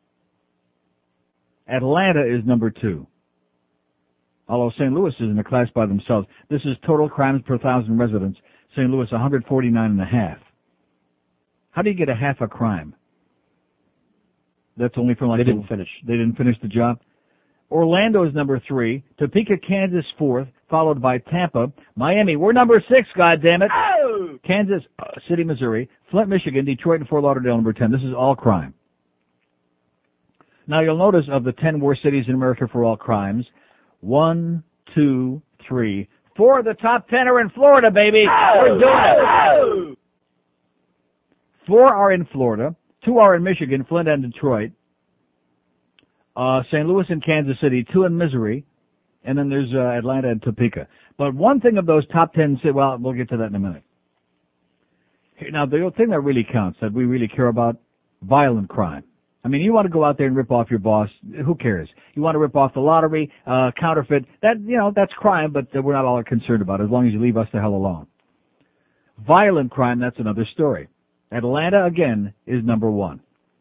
Atlanta is number two. Although Saint Louis is in a class by themselves. This is total crimes per thousand residents. Saint Louis, one hundred forty-nine and a half. How do you get a half a crime? That's only from like... They didn't the, finish. They didn't finish the job. Orlando is number three. Topeka, Kansas, fourth, followed by Tampa. Miami, we're number six, goddammit. Oh! Kansas uh, City, Missouri. Flint, Michigan. Detroit and Fort Lauderdale, number ten. This is all crime. Now, you'll notice of the ten worst cities in America for all crimes, one, two, three, four of the top ten are in Florida, baby. Oh! We're doing it. Oh! Four are in Florida. Two are in Michigan, Flint and Detroit. Uh, Saint Louis and Kansas City. Two in Missouri. And then there's uh, Atlanta and Topeka. But one thing of those top ten, well, we'll get to that in a minute. Now, the thing that really counts, that we really care about, violent crime. I mean, you want to go out there and rip off your boss, who cares? You want to rip off the lottery, uh, counterfeit, that, you know, that's crime, but we're not all concerned about it, as long as you leave us the hell alone. Violent crime, that's another story. Atlanta, again, is number one.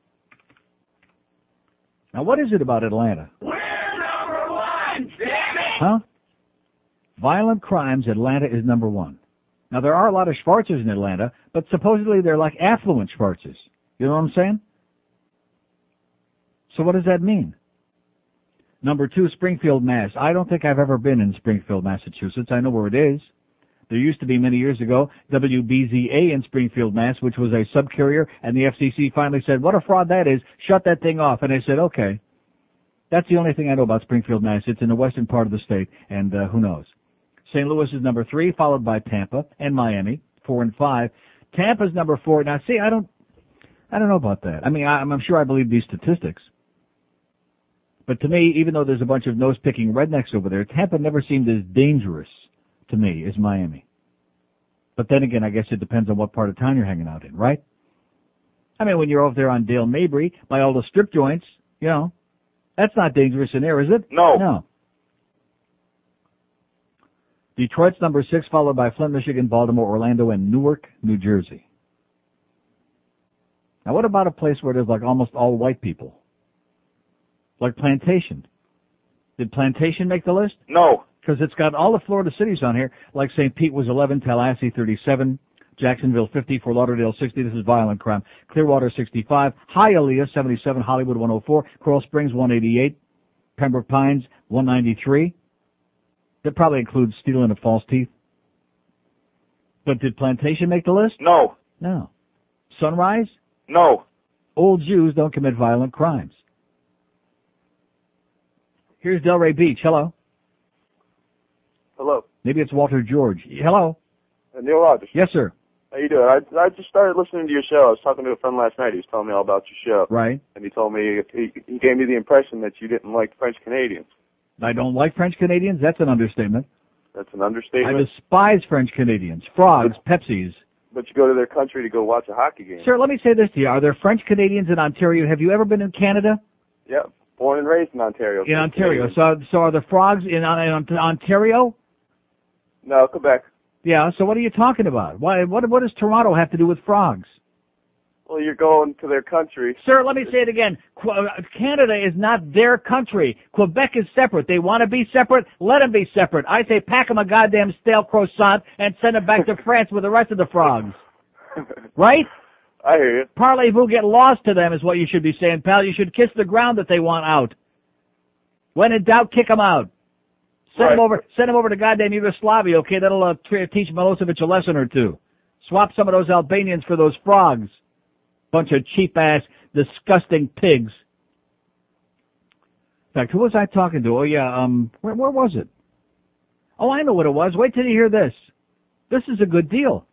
Now, what is it about Atlanta? We're number one, damn it! Huh? Violent crimes, Atlanta is number one. Now, there are a lot of Schwarzers in Atlanta, but supposedly they're like affluent Schwarzers. You know what I'm saying? So what does that mean? Number two, Springfield, Mass. I don't think I've ever been in Springfield, Massachusetts. I know where it is. There used to be many years ago W B Z A in Springfield, Mass, which was a subcarrier, and the F C C finally said, what a fraud that is, shut that thing off. And I said, okay. That's the only thing I know about Springfield, Mass. It's in the western part of the state, and uh, who knows. Saint Louis is number three, followed by Tampa and Miami, four and five. Tampa's number four. Now, see, I don't, I don't know about that. I mean, I, I'm sure I believe these statistics. But to me, even though there's a bunch of nose-picking rednecks over there, Tampa never seemed as dangerous to me, is Miami. But then again, I guess it depends on what part of town you're hanging out in, right? I mean, when you're over there on Dale Mabry, by all the strip joints, you know, that's not dangerous in there, is it? No. No. Detroit's number six, followed by Flint, Michigan, Baltimore, Orlando, and Newark, New Jersey. Now, what about a place where there's like almost all white people? Like Plantation. Did Plantation make the list? No. Because it's got all the Florida cities on here, like Saint Pete was eleven, Tallahassee thirty-seven, Jacksonville fifty, Fort Lauderdale sixty, this is violent crime, Clearwater sixty-five, Hialeah seventy-seven, Hollywood one oh four, Coral Springs one eighty-eight, Pembroke Pines one ninety-three. That probably includes stealing of false teeth. But did Plantation make the list? No. No. Sunrise? No. Old Jews don't commit violent crimes. Here's Delray Beach. Hello. Hello. Maybe it's Walter George. Hello. Uh, Neil Rogers. Yes, sir. How you doing? I I just started listening to your show. I was talking to a friend last night. He was telling me all about your show. Right. And he told me, he, he gave me the impression that you didn't like French Canadians. I don't like French Canadians. That's an understatement. That's an understatement. I despise French Canadians. Frogs, Pepsis. But you go to their country to go watch a hockey game. Sir, let me say this to you. Are there French Canadians in Ontario? Have you ever been in Canada? Yeah. Born and raised in Ontario. In Ontario. So, so are the frogs in, in Ontario? No, Quebec. Yeah, so what are you talking about? Why, what, what does Toronto have to do with frogs? Well, you're going to their country. Sir, let me say it again. Qu- Canada is not their country. Quebec is separate. They want to be separate? Let them be separate. I say pack them a goddamn stale croissant and send them back to France with the rest of the frogs. Right? I hear you. Parlez-vous, get lost to them is what you should be saying, pal. You should kiss the ground that they want out. When in doubt, kick them out. Send Right. them over, send them over to goddamn Yugoslavia, okay? That'll uh, t- teach Milosevic a lesson or two. Swap some of those Albanians for those frogs. Bunch of cheap-ass, disgusting pigs. In fact, who was I talking to? Oh, yeah, um, where, where was it? Oh, I know what it was. Wait till you hear this. This is a good deal.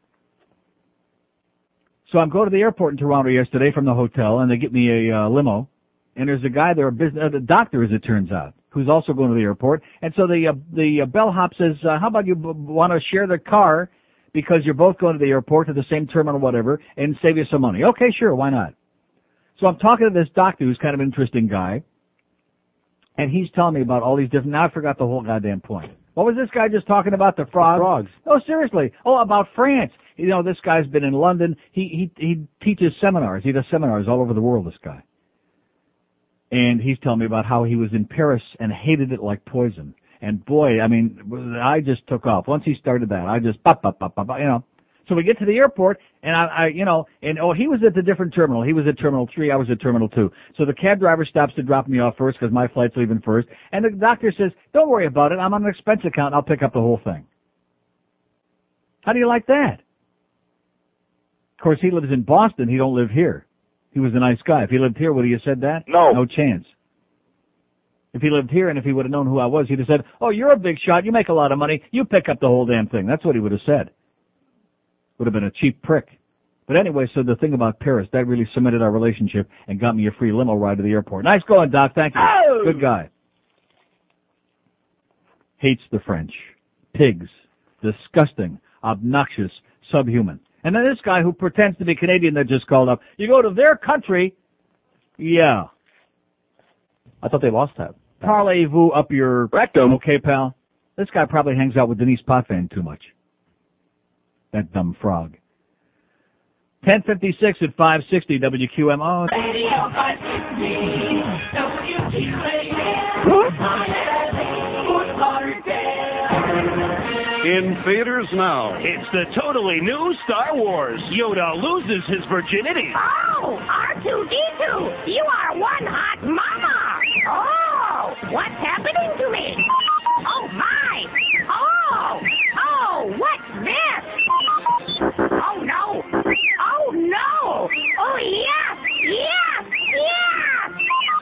So I'm going to the airport in Toronto yesterday from the hotel, and they get me a uh, limo. And there's a guy there, a business, uh, the doctor, as it turns out, who's also going to the airport. And so the uh, the uh, bellhop says, uh, how about you b- want to share the car because you're both going to the airport to the same terminal, whatever, and save you some money. Okay, sure, why not? So I'm talking to this doctor who's kind of an interesting guy, and he's telling me about all these different, now I forgot the whole goddamn point. What was this guy just talking about, the frogs? The frogs. Oh, seriously. Oh, about France. You know, this guy's been in London. He, he, he teaches seminars. He does seminars all over the world, this guy. And he's telling me about how he was in Paris and hated it like poison. And boy, I mean, I just took off. Once he started that, I just, pop, pop, pop, pop, you know. So we get to the airport, and I, I, you know, and oh, he was at the different terminal. He was at Terminal three, I was at Terminal two. So the cab driver stops to drop me off first because my flight's leaving first. And the doctor says, don't worry about it. I'm on an expense account. I'll pick up the whole thing. How do you like that? Of course, he lives in Boston. He don't live here. He was a nice guy. If he lived here, would he have said that? No. No chance. If he lived here and if he would have known who I was, he'd have said, oh, you're a big shot. You make a lot of money. You pick up the whole damn thing. That's what he would have said. Would have been a cheap prick. But anyway, so the thing about Paris, that really cemented our relationship and got me a free limo ride to the airport. Nice going, Doc. Thank you. Oh! Good guy. Hates the French. Pigs. Disgusting. Obnoxious. Subhuman. And then this guy who pretends to be Canadian that just called up. You go to their country. Yeah. I thought they lost that. Parlez-vous up your rectum. Okay, pal? This guy probably hangs out with Denise Potvin too much. That dumb frog. ten fifty-six at five sixty W Q M O. Radio five sixty, W Q A In theaters now. It's the totally new Star Wars. Yoda loses his virginity. Oh, R two D two, you are one hot mama. Oh, what's happening to me? Oh, my. Oh, oh, what's this? Oh, no. Oh, no. Oh, yes, yes, yes.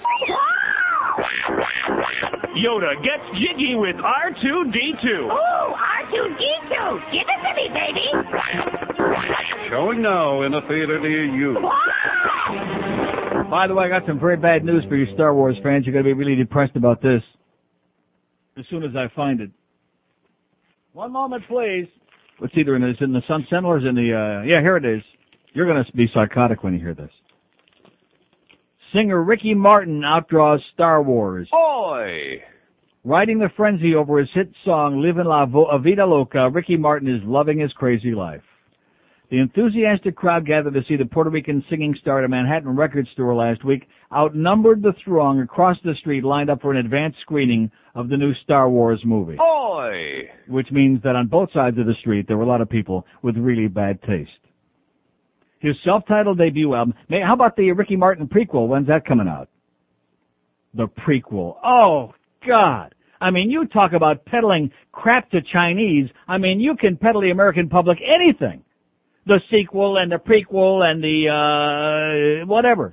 Wow. Yoda gets jiggy with R two D two. Oh, R two D two, give it to me, baby. Showing now in a theater near you. By the way, I got some very bad news for you Star Wars fans. You're going to be really depressed about this as soon as I find it. One moment, please. It's either in, is it in the Sun Sentinel or is it in the, uh, yeah, here it is. You're going to be psychotic when you hear this. Singer Ricky Martin outdraws Star Wars. Oi! Riding the frenzy over his hit song, Livin' La Vo- Vida Loca, Ricky Martin is loving his crazy life. The enthusiastic crowd gathered to see the Puerto Rican singing star at a Manhattan record store last week outnumbered the throng across the street lined up for an advanced screening of the new Star Wars movie. Oi! Which means that on both sides of the street there were a lot of people with really bad taste. His self-titled debut album, may, how about the Ricky Martin prequel? When's that coming out? The prequel. Oh, God. I mean, you talk about peddling crap to Chinese. I mean, you can peddle the American public anything. The sequel and the prequel and the, uh, whatever.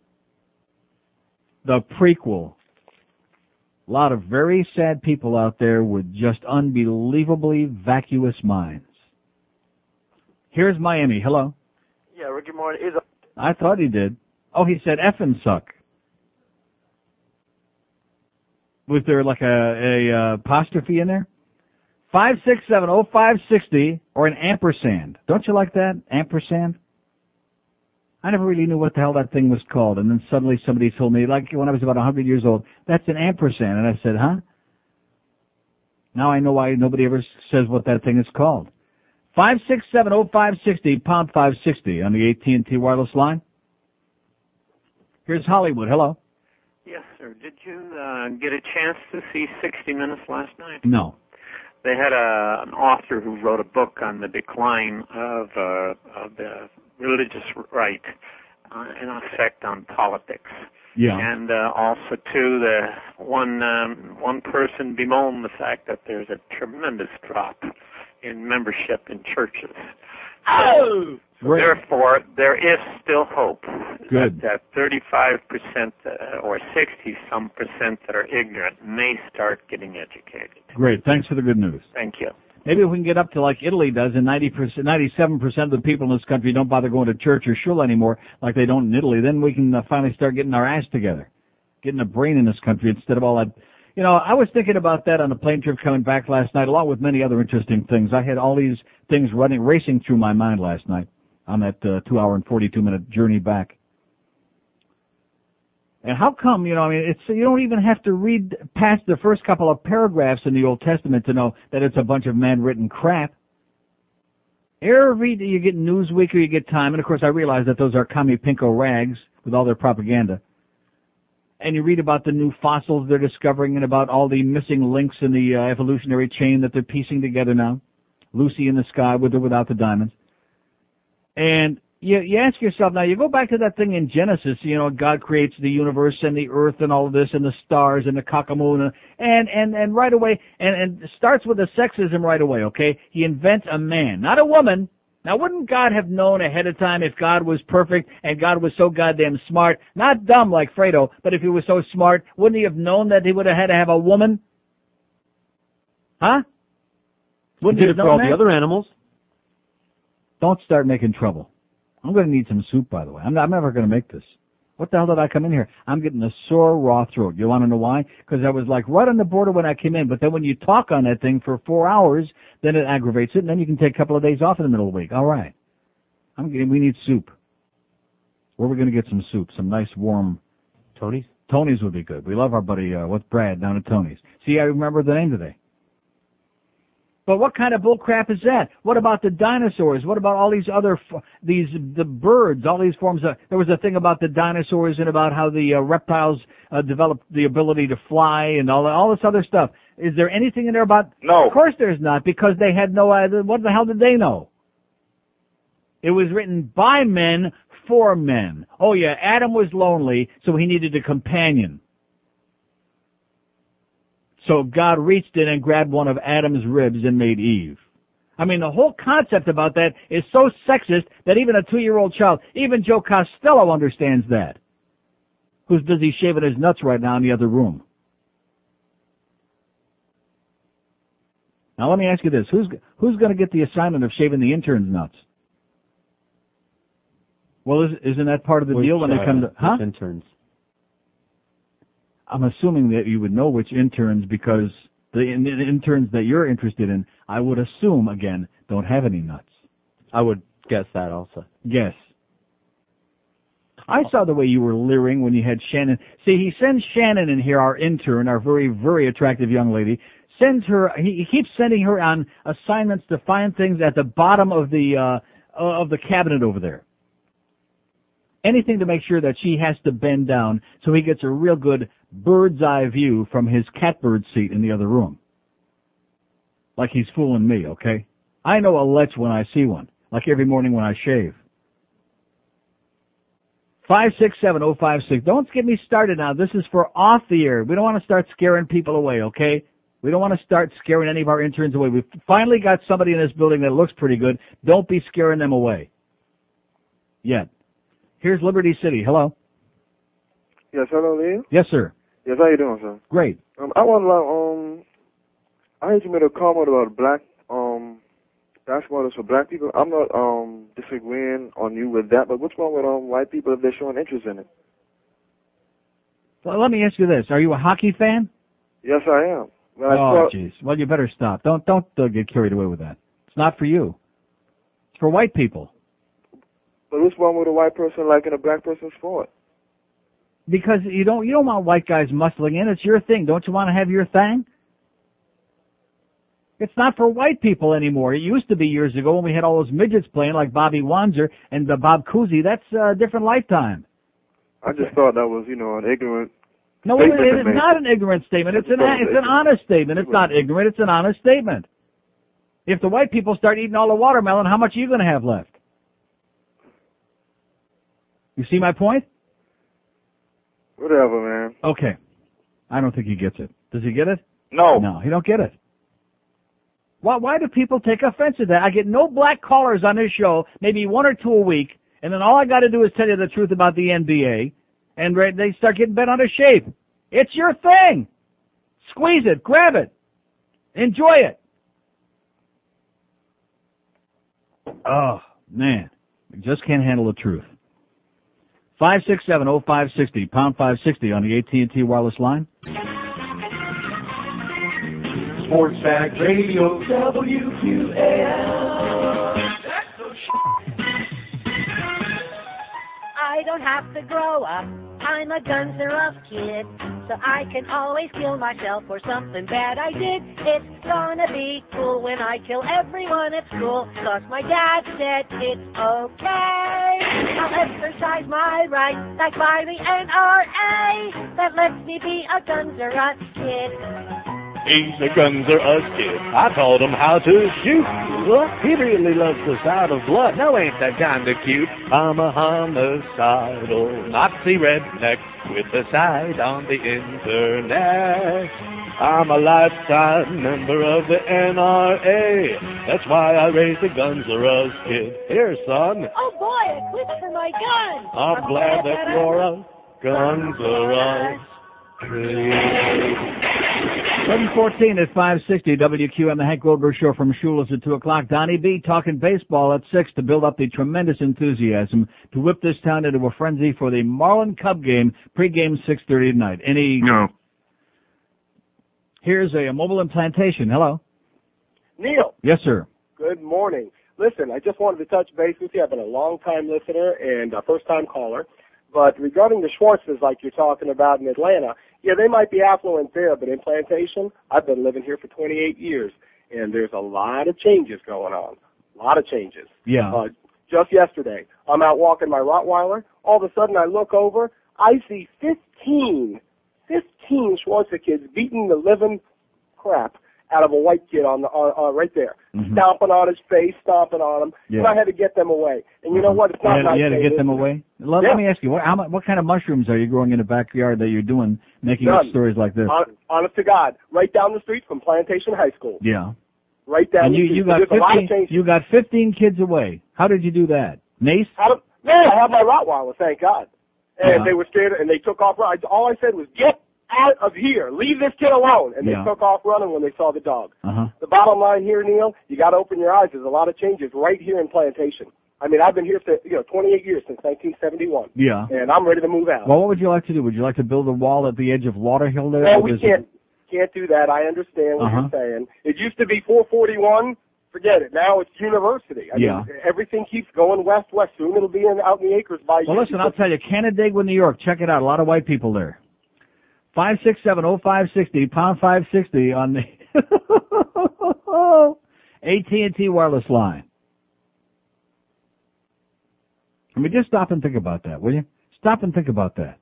The prequel. A lot of very sad people out there with just unbelievably vacuous minds. Here's Miami. Hello. Yeah, Ricky Martin is a... I thought he did. Oh, he said effing suck. Was there like a, a uh, apostrophe in there? five six seven oh five six oh or an ampersand. Don't you like that? Ampersand? I never really knew what the hell that thing was called, and then suddenly somebody told me, like when I was about one hundred years old, that's an ampersand. And I said, huh? Now I know why nobody ever says what that thing is called. five six seven oh five six oh, pound five sixty on the A T and T wireless line. Here's Hollywood. Hello. Yes, sir. Did you uh, get a chance to see sixty minutes last night? No. They had a, an author who wrote a book on the decline of, uh, of the religious right uh, and effect on politics. Yeah. And uh, also, too, the one um, one person bemoaned the fact that there's a tremendous drop in membership in churches. Oh! So therefore, there is still hope. Good. That, that thirty-five percent uh, or sixty-some percent that are ignorant may start getting educated. Great. Thanks for the good news. Thank you. Maybe if we can get up to like Italy does, and ninety percent, ninety-seven percent of the people in this country don't bother going to church or shul anymore like they don't in Italy, then we can uh, finally start getting our ass together, getting a brain in this country instead of all that. You know, I was thinking about that on the plane trip coming back last night, along with many other interesting things. I had all these things running, racing through my mind last night on that uh, two hour and forty-two minute journey back. And how come, you know, I mean, it's, you don't even have to read past the first couple of paragraphs in the Old Testament to know that it's a bunch of man-written crap. Every day you get Newsweek or you get Time, and of course I realize that those are commie pinko rags with all their propaganda. And you read about the new fossils they're discovering and about all the missing links in the uh, evolutionary chain that they're piecing together now. Lucy in the sky with or without the diamonds. And you, you ask yourself, now you go back to that thing in Genesis, you know, God creates the universe and the earth and all of this and the stars and the cockamoon and, and, and right away, and, and starts with the sexism right away, okay? He invents a man, not a woman. Now, wouldn't God have known ahead of time if God was perfect and God was so goddamn smart? Not dumb like Fredo, but if he was so smart, wouldn't he have known that he would have had to have a woman? Huh? Wouldn't he did it for all that? The other animals. Don't start making trouble. I'm going to need some soup, by the way. I'm, not, I'm never going to make this. What the hell did I come in here? I'm getting a sore, raw throat. You want to know why? Because I was like right on the border when I came in, but then when you talk on that thing for four hours, then it aggravates it, and then you can take a couple of days off in the middle of the week. All right. I'm getting, we need soup. Where are we going to get some soup? Some nice, warm... Tony's? Tony's would be good. We love our buddy, uh, what's Brad, down at Tony's. See, I remember the name today. But what kind of bull crap is that? What about the dinosaurs? What about all these other, these, the birds, all these forms of, there was a thing about the dinosaurs and about how the uh, reptiles uh, developed the ability to fly and all, all this other stuff. Is there anything in there about? No. Of course there's not, because they had no idea. What the hell did they know? It was written by men for men. Oh yeah, Adam was lonely, so he needed a companion. So God reached in and grabbed one of Adam's ribs and made Eve. I mean, the whole concept about that is so sexist that even a two-year-old child, even Joe Costello understands that, who's busy shaving his nuts right now in the other room. Now let me ask you this. Who's, who's going to get the assignment of shaving the intern's nuts? Well, is, isn't that part of the which, deal when uh, they come to... Huh? interns? I'm assuming that you would know which interns because the, the interns that you're interested in, I would assume, again, don't have any nuts. I would guess that also. Yes. I saw the way you were leering when you had Shannon. See, he sends Shannon in here, our intern, our very, very attractive young lady, sends her, he, he keeps sending her on assignments to find things at the bottom of the, uh, of the cabinet over there. Anything to make sure that she has to bend down so he gets a real good bird's eye view from his catbird seat in the other room. Like he's fooling me, okay? I know a lech when I see one, like every morning when I shave. five six seven oh five six. Don't get me started now. This is for off the air. We don't want to start scaring people away, okay? We don't want to start scaring any of our interns away. We've finally got somebody in this building that looks pretty good. Don't be scaring them away. Yet. Here's Liberty City. Hello. Yes, hello, Neil. Yes, sir. Yes, how you doing, sir? Great. Um, I want to know, um, I heard you made a comment about black, um, basketball is for black people. I'm not, um, disagreeing on you with that, but what's wrong with, um, white people if they're showing interest in it? Well, let me ask you this. Are you a hockey fan? Yes, I am. When I oh, saw, jeez. Well, you better stop. Don't, don't uh, get carried away with that. It's not for you. It's for white people. But what's wrong with a white person liking a black person's sport? Because you don't, you don't want white guys muscling in. It's your thing. Don't you want to have your thing? It's not for white people anymore. It used to be years ago when we had all those midgets playing like Bobby Wanzer and uh, Bob Cousy. That's a different lifetime. I just thought that was, you know, an ignorant No, it, it is not an ignorant statement. It's an, it's an honest statement. It's not ignorant. It's an honest statement. If the white people start eating all the watermelon, how much are you going to have left? You see my point? Whatever, man. Okay. I don't think he gets it. Does he get it? No. No, he don't get it. Why, why do people take offense to that? I get no black callers on this show, maybe one or two a week, and then all I got to do is tell you the truth about the N B A, and they start getting bent out of shape. It's your thing. Squeeze it. Grab it. Enjoy it. Oh, man. We just can't handle the truth. five six seven oh five six oh, pound five sixty on the A T and T wireless line. Sports Fact Radio, W Q A L. I don't have to grow up. I'm a Guns N' Roses kid, so I can always kill myself for something bad I did. It's gonna be cool when I kill everyone at school, 'cause my dad said it's okay. I'll exercise my right, like by the N R A, that lets me be a Guns N' Roses kid. He's a Guns N' Roses kid. I taught him how to shoot. Look, he really loves the sight of blood. No, ain't that kind of cute. I'm a homicidal Nazi redneck with a site on the internet. I'm a lifetime member of the N R A. That's why I raised a Guns N' Roses kid. Here, son. Oh boy, a clip for my gun. I'm, I'm glad, glad that, that you're a Guns N' Roses kid. seven fourteen at five sixty W Q M, the Hank Goldberg Show from Shula's at two o'clock. Donnie B talking baseball at six to build up the tremendous enthusiasm to whip this town into a frenzy for the Marlin Cub game, pregame six thirty tonight. Any? No. Here's a, a mobile implantation. Hello. Neil. Yes, sir. Good morning. Listen, I just wanted to touch base with you. I've been a long-time listener and a first-time caller. But regarding the Schwartzes, like you're talking about in Atlanta, yeah, they might be affluent there, but in Plantation, I've been living here for twenty-eight years, and there's a lot of changes going on. A lot of changes. Yeah. Uh, just yesterday, I'm out walking my Rottweiler. All of a sudden, I look over. I see fifteen, fifteen Schwarzer kids beating the living crap out of a white kid on the on, uh, right there, mm-hmm. stomping on his face, stomping on him. Yeah. And I had to get them away. And you know what? It's not you had, nice. You had to get them it? away? Let, yeah. let me ask you, what, how, what kind of mushrooms are you growing in the backyard that you're doing, making None. up stories like this? Hon- honest to God, right down the street from Plantation High School. Yeah. Right down and the you, street. you got There's a lot of fifteen. changes. You got fifteen kids away. How did you do that? Mace? How do, yeah, I have my Rottweiler, thank God. And yeah. they were scared, and they took off. I, all I said was, get out of here. Leave this kid alone. And they yeah. took off running when they saw the dog. Uh-huh. The bottom line here, Neil, you got to open your eyes. There's a lot of changes right here in Plantation. I mean, I've been here for, you know, twenty-eight years, since nineteen seventy-one. Yeah. And I'm ready to move out. Well, what would you like to do? Would you like to build a wall at the edge of Lauderhill there? Well, we Is can't, it... can't do that. I understand what Uh-huh. you're saying. It used to be four forty-one. Forget it. Now it's university. I Yeah. mean, everything keeps going west, west. Soon it'll be in, out in the acres by you. Well, listen, I'll tell you, Canandaigua, New York, check it out. A lot of white people there. five six seven oh five six oh, pound five sixty on the A T and T wireless line. I mean, just stop and think about that, will you? Stop and think about that.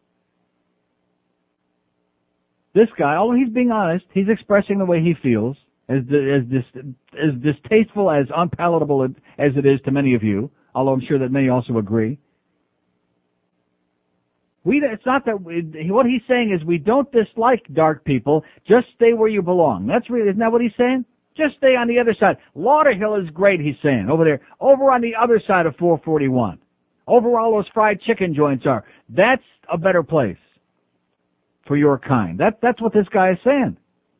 This guy, although he's being honest, he's expressing the way he feels, as as dis, as distasteful, as unpalatable as it is to many of you, although I'm sure that many also agree. We, it's not that we, what he's saying is we don't dislike dark people. Just stay where you belong. That's really, isn't that what he's saying? Just stay on the other side. Lauderhill is great, he's saying, over there. Over on the other side of four forty-one. Over where all those fried chicken joints are. That's a better place for your kind. That, that's what this guy is saying.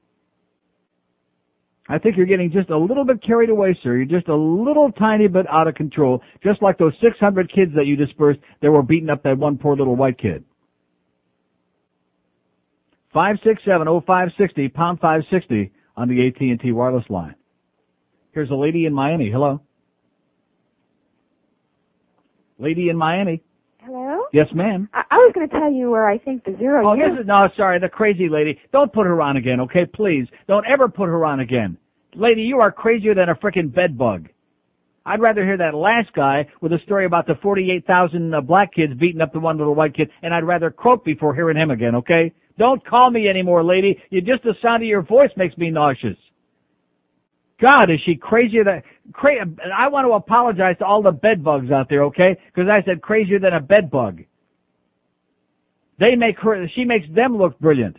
I think you're getting just a little bit carried away, sir. You're just a little tiny bit out of control, just like those six hundred kids that you dispersed that were beating up that one poor little white kid. five six seven oh five six oh, pound five sixty on the A T and T wireless line. Here's a lady in Miami. Hello? Lady in Miami. Hello? Yes, ma'am. I, I was going to tell you where I think the zero. Oh, here's a, no, sorry, the crazy lady. Don't put her on again, okay? Please. Don't ever put her on again. Lady, you are crazier than a frickin' bed bug. I'd rather hear that last guy with a story about the forty-eight thousand uh, black kids beating up the one little white kid, and I'd rather croak before hearing him again, okay? Don't call me anymore, lady. You just the sound of your voice makes me nauseous. God, is she crazier than... Cra- I want to apologize to all the bed bugs out there, okay? Because I said crazier than a bed bug. They make her... She makes them look brilliant.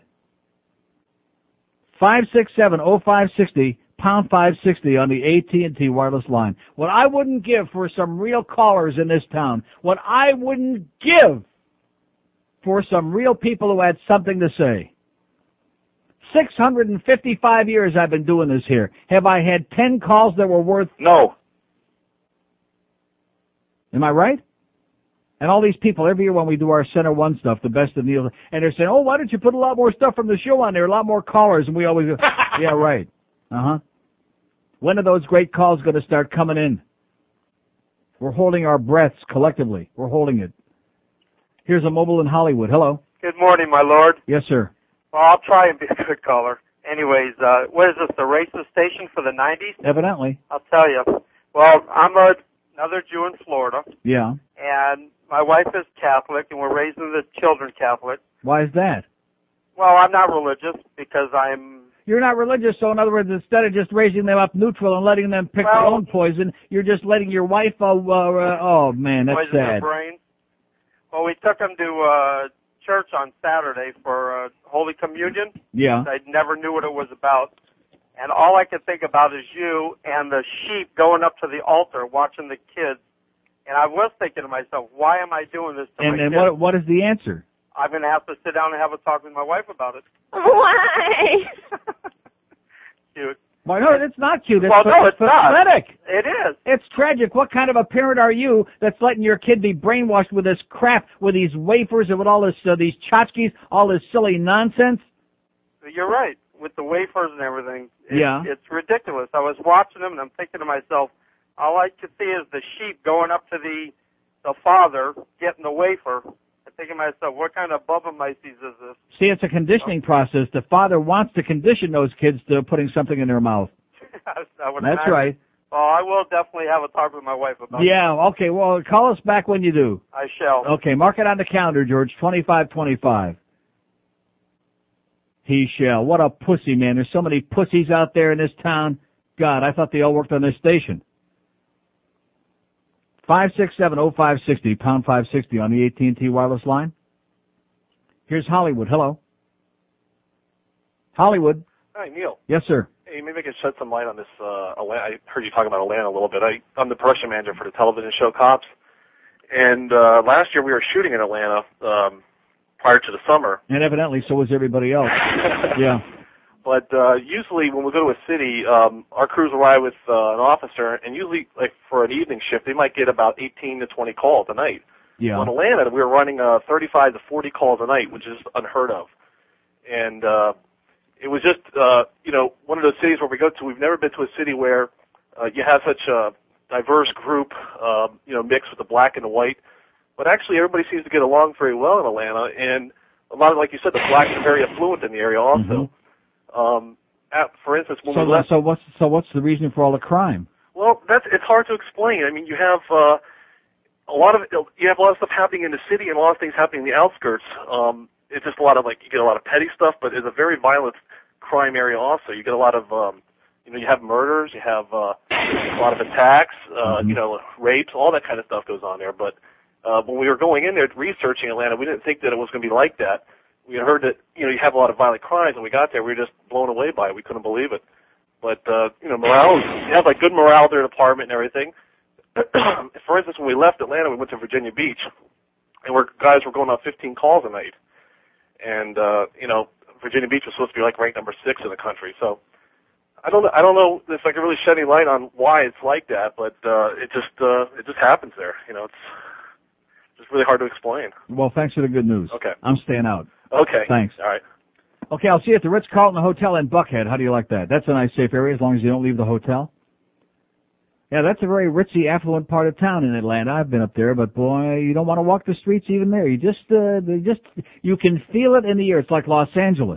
five six seven oh five six oh, pound five sixty on the A T and T wireless line. What I wouldn't give for some real callers in this town, what I wouldn't give for some real people who had something to say. six hundred fifty-five years I've been doing this here. Have I had ten calls that were worth... No. Am I right? And all these people, every year when we do our Center One stuff, the best of Neil, and they're saying, oh, why don't you put a lot more stuff from the show on there, a lot more callers, and we always go, yeah, right. Uh-huh. When are those great calls going to start coming in? We're holding our breaths collectively. We're holding it. Here's a mobile in Hollywood. Hello. Good morning, my lord. Yes, sir. Well, I'll try and be a good caller. Anyways, uh, what is this, the racist station for the nineties? Evidently. I'll tell you. Well, I'm a, another Jew in Florida, Yeah. and my wife is Catholic, and we're raising the children Catholic. Why is that? Well, I'm not religious because I'm... You're not religious, so in other words, instead of just raising them up neutral and letting them pick Well- their own poison, you're just letting your wife, uh, uh, oh man, that's poison their sad. brain. Well, we took them to uh, church on Saturday for uh, Holy Communion. Yeah. I never knew what it was about. And all I could think about is you and the sheep going up to the altar watching the kids. And I was thinking to myself, why am I doing this to And, my and kids? what, what is the answer? I'm going to have to sit down and have a talk with my wife about it. Why? Cute. Why, no, it's not cute. It's Well, no, it's not. pathetic. It is. It's tragic. What kind of a parent are you that's letting your kid be brainwashed with this crap, with these wafers and with all this, uh, these tchotchkes, all this silly nonsense? You're right. With the wafers and everything. It, Yeah. It's ridiculous. I was watching them and I'm thinking to myself, all I could see is the sheep going up to the the father, getting the wafer, and thinking to myself, what kind of Bubba Mices is this? See, it's a conditioning process. The father wants to condition those kids to putting something in their mouth. I would That's imagine. right. Well, I will definitely have a talk with my wife about it. Yeah, okay, well, call us back when you do. I shall. Okay, mark it on the calendar, George, twenty-five twenty-five. He shall. What a pussy, man. There's so many pussies out there in this town. God, I thought they all worked on this station. five six seven oh five six oh, pound five sixty on the A T and T wireless line. Here's Hollywood. Hello. Hollywood. Hi, Neil. Yes, sir. Hey, maybe I can shed some light on this. Uh, Atlanta. I heard you talking about Atlanta a little bit. I, I'm the production manager for the television show Cops. And uh, last year we were shooting in Atlanta um, prior to the summer. And evidently so was everybody else. Yeah. But uh, usually when we go to a city, um, our crews will ride with uh, an officer, and usually, like for an evening shift, they might get about eighteen to twenty calls a night. Yeah. Well, in Atlanta, we were running uh, thirty-five to forty calls a night, which is unheard of. And uh, it was just, uh, you know, one of those cities where we go to. We've never been to a city where uh, you have such a diverse group, uh, you know, mixed with the black and the white. But actually, everybody seems to get along very well in Atlanta, and a lot of, like you said, the blacks are very affluent in the area also. Mm-hmm. Um, at, for instance, when so, we left, so what's so what's the reason for all the crime? Well, that's it's hard to explain. I mean, you have uh, a lot of you have a lot of stuff happening in the city and a lot of things happening in the outskirts. Um, it's just a lot of like you get a lot of petty stuff, but it's a very violent crime area also. You get a lot of um, you know, you have murders, you have uh, a lot of attacks, uh, mm-hmm. you know, rapes, all that kind of stuff goes on there. But uh, when we were going in there researching Atlanta, we didn't think that it was going to be like that. We had heard that, you know, you have a lot of violent crimes, and we got there, we were just blown away by it. We couldn't believe it. But, uh, you know, morale, you have, like, good morale at their department and everything. For instance, when we left Atlanta, we went to Virginia Beach, and we're, guys were going on fifteen calls a night. And, uh, you know, Virginia Beach was supposed to be, like, ranked number six in the country. So I don't I don't know if I can really shed any light on why it's like that, but uh, it just uh, it just happens there. You know, it's just really hard to explain. Well, thanks for the good news. Okay. I'm staying out. Okay. Thanks. All right. Okay, I'll see you at the Ritz-Carlton Hotel in Buckhead. How do you like that? That's a nice, safe area as long as you don't leave the hotel. Yeah, that's a very ritzy, affluent part of town in Atlanta. I've been up there, but boy, you don't want to walk the streets even there. You just, uh, they just, you can feel it in the air. It's like Los Angeles.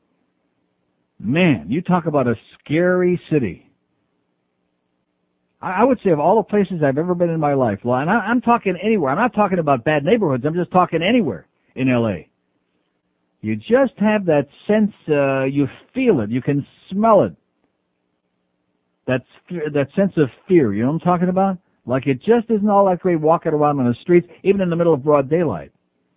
Man, you talk about a scary city. I, I would say of all the places I've ever been in my life, well, and I, I'm talking anywhere. I'm not talking about bad neighborhoods. I'm just talking anywhere in L A. You just have that sense, uh, you feel it, you can smell it. That, that sense of fear, you know what I'm talking about? Like it just isn't all that great walking around on the streets, even in the middle of broad daylight.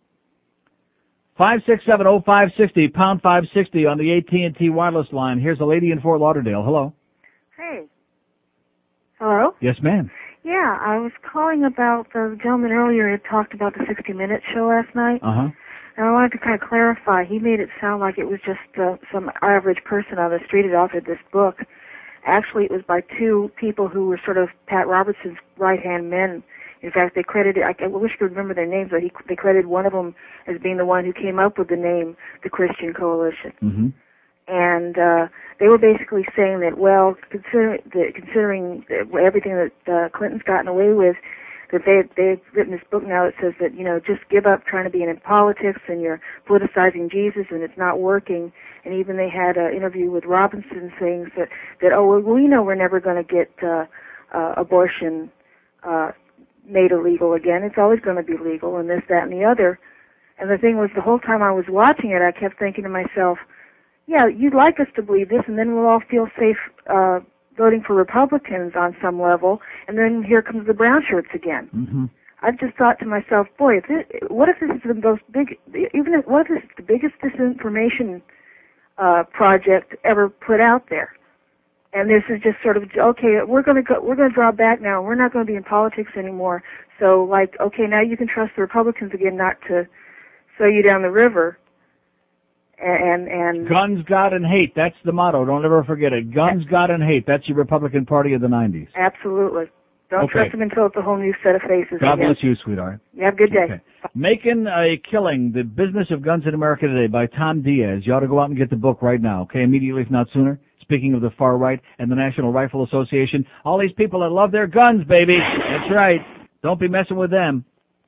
five six seven oh five six oh, pound five sixty on the A T and T wireless line. Here's a lady in Fort Lauderdale. Hello. Hey. Hello? Yes, ma'am. Yeah, I was calling about the gentleman earlier who had talked about the sixty minute show last night. Uh-huh. And I wanted to kind of clarify. He made it sound like it was just uh, some average person on the street had authored this book. Actually, it was by two people who were sort of Pat Robertson's right-hand men. In fact, they credited, I wish I could remember their names, but he, they credited one of them as being the one who came up with the name, the Christian Coalition. Mm-hmm. And uh, they were basically saying that, well, considering, the, considering everything that uh, Clinton's gotten away with, that they, they've written this book now that says that, you know, just give up trying to be in politics and you're politicizing Jesus and it's not working. And even they had an interview with Robinson saying that, that oh, well, we know we're never going to get uh, uh, abortion uh, made illegal again. It's always going to be legal and this, that, and the other. And the thing was, the whole time I was watching it, I kept thinking to myself, yeah, you'd like us to believe this and then we'll all feel safe uh voting for Republicans on some level, and then here comes the brown shirts again. Mm-hmm. I've just thought to myself, boy, if this, what if this is the most big, even if, what if this is the biggest disinformation uh, project ever put out there? And this is just sort of, okay, we're going to go, we're going to draw back now. We're not going to be in politics anymore. So, like, okay, now you can trust the Republicans again not to throw you down the river. And, and Guns, God, and hate. That's the motto. Don't ever forget it. Guns, God, and hate. That's your Republican Party of the nineties. Absolutely. Don't okay. trust them until it's a whole new set of faces. God again. bless you, sweetheart. You have a good day. Okay. Making a Killing, The Business of Guns in America Today by Tom Diaz. You ought to go out and get the book right now, okay, immediately if not sooner. Speaking of the far right and the National Rifle Association, all these people that love their guns, baby. That's right. Don't be messing with them.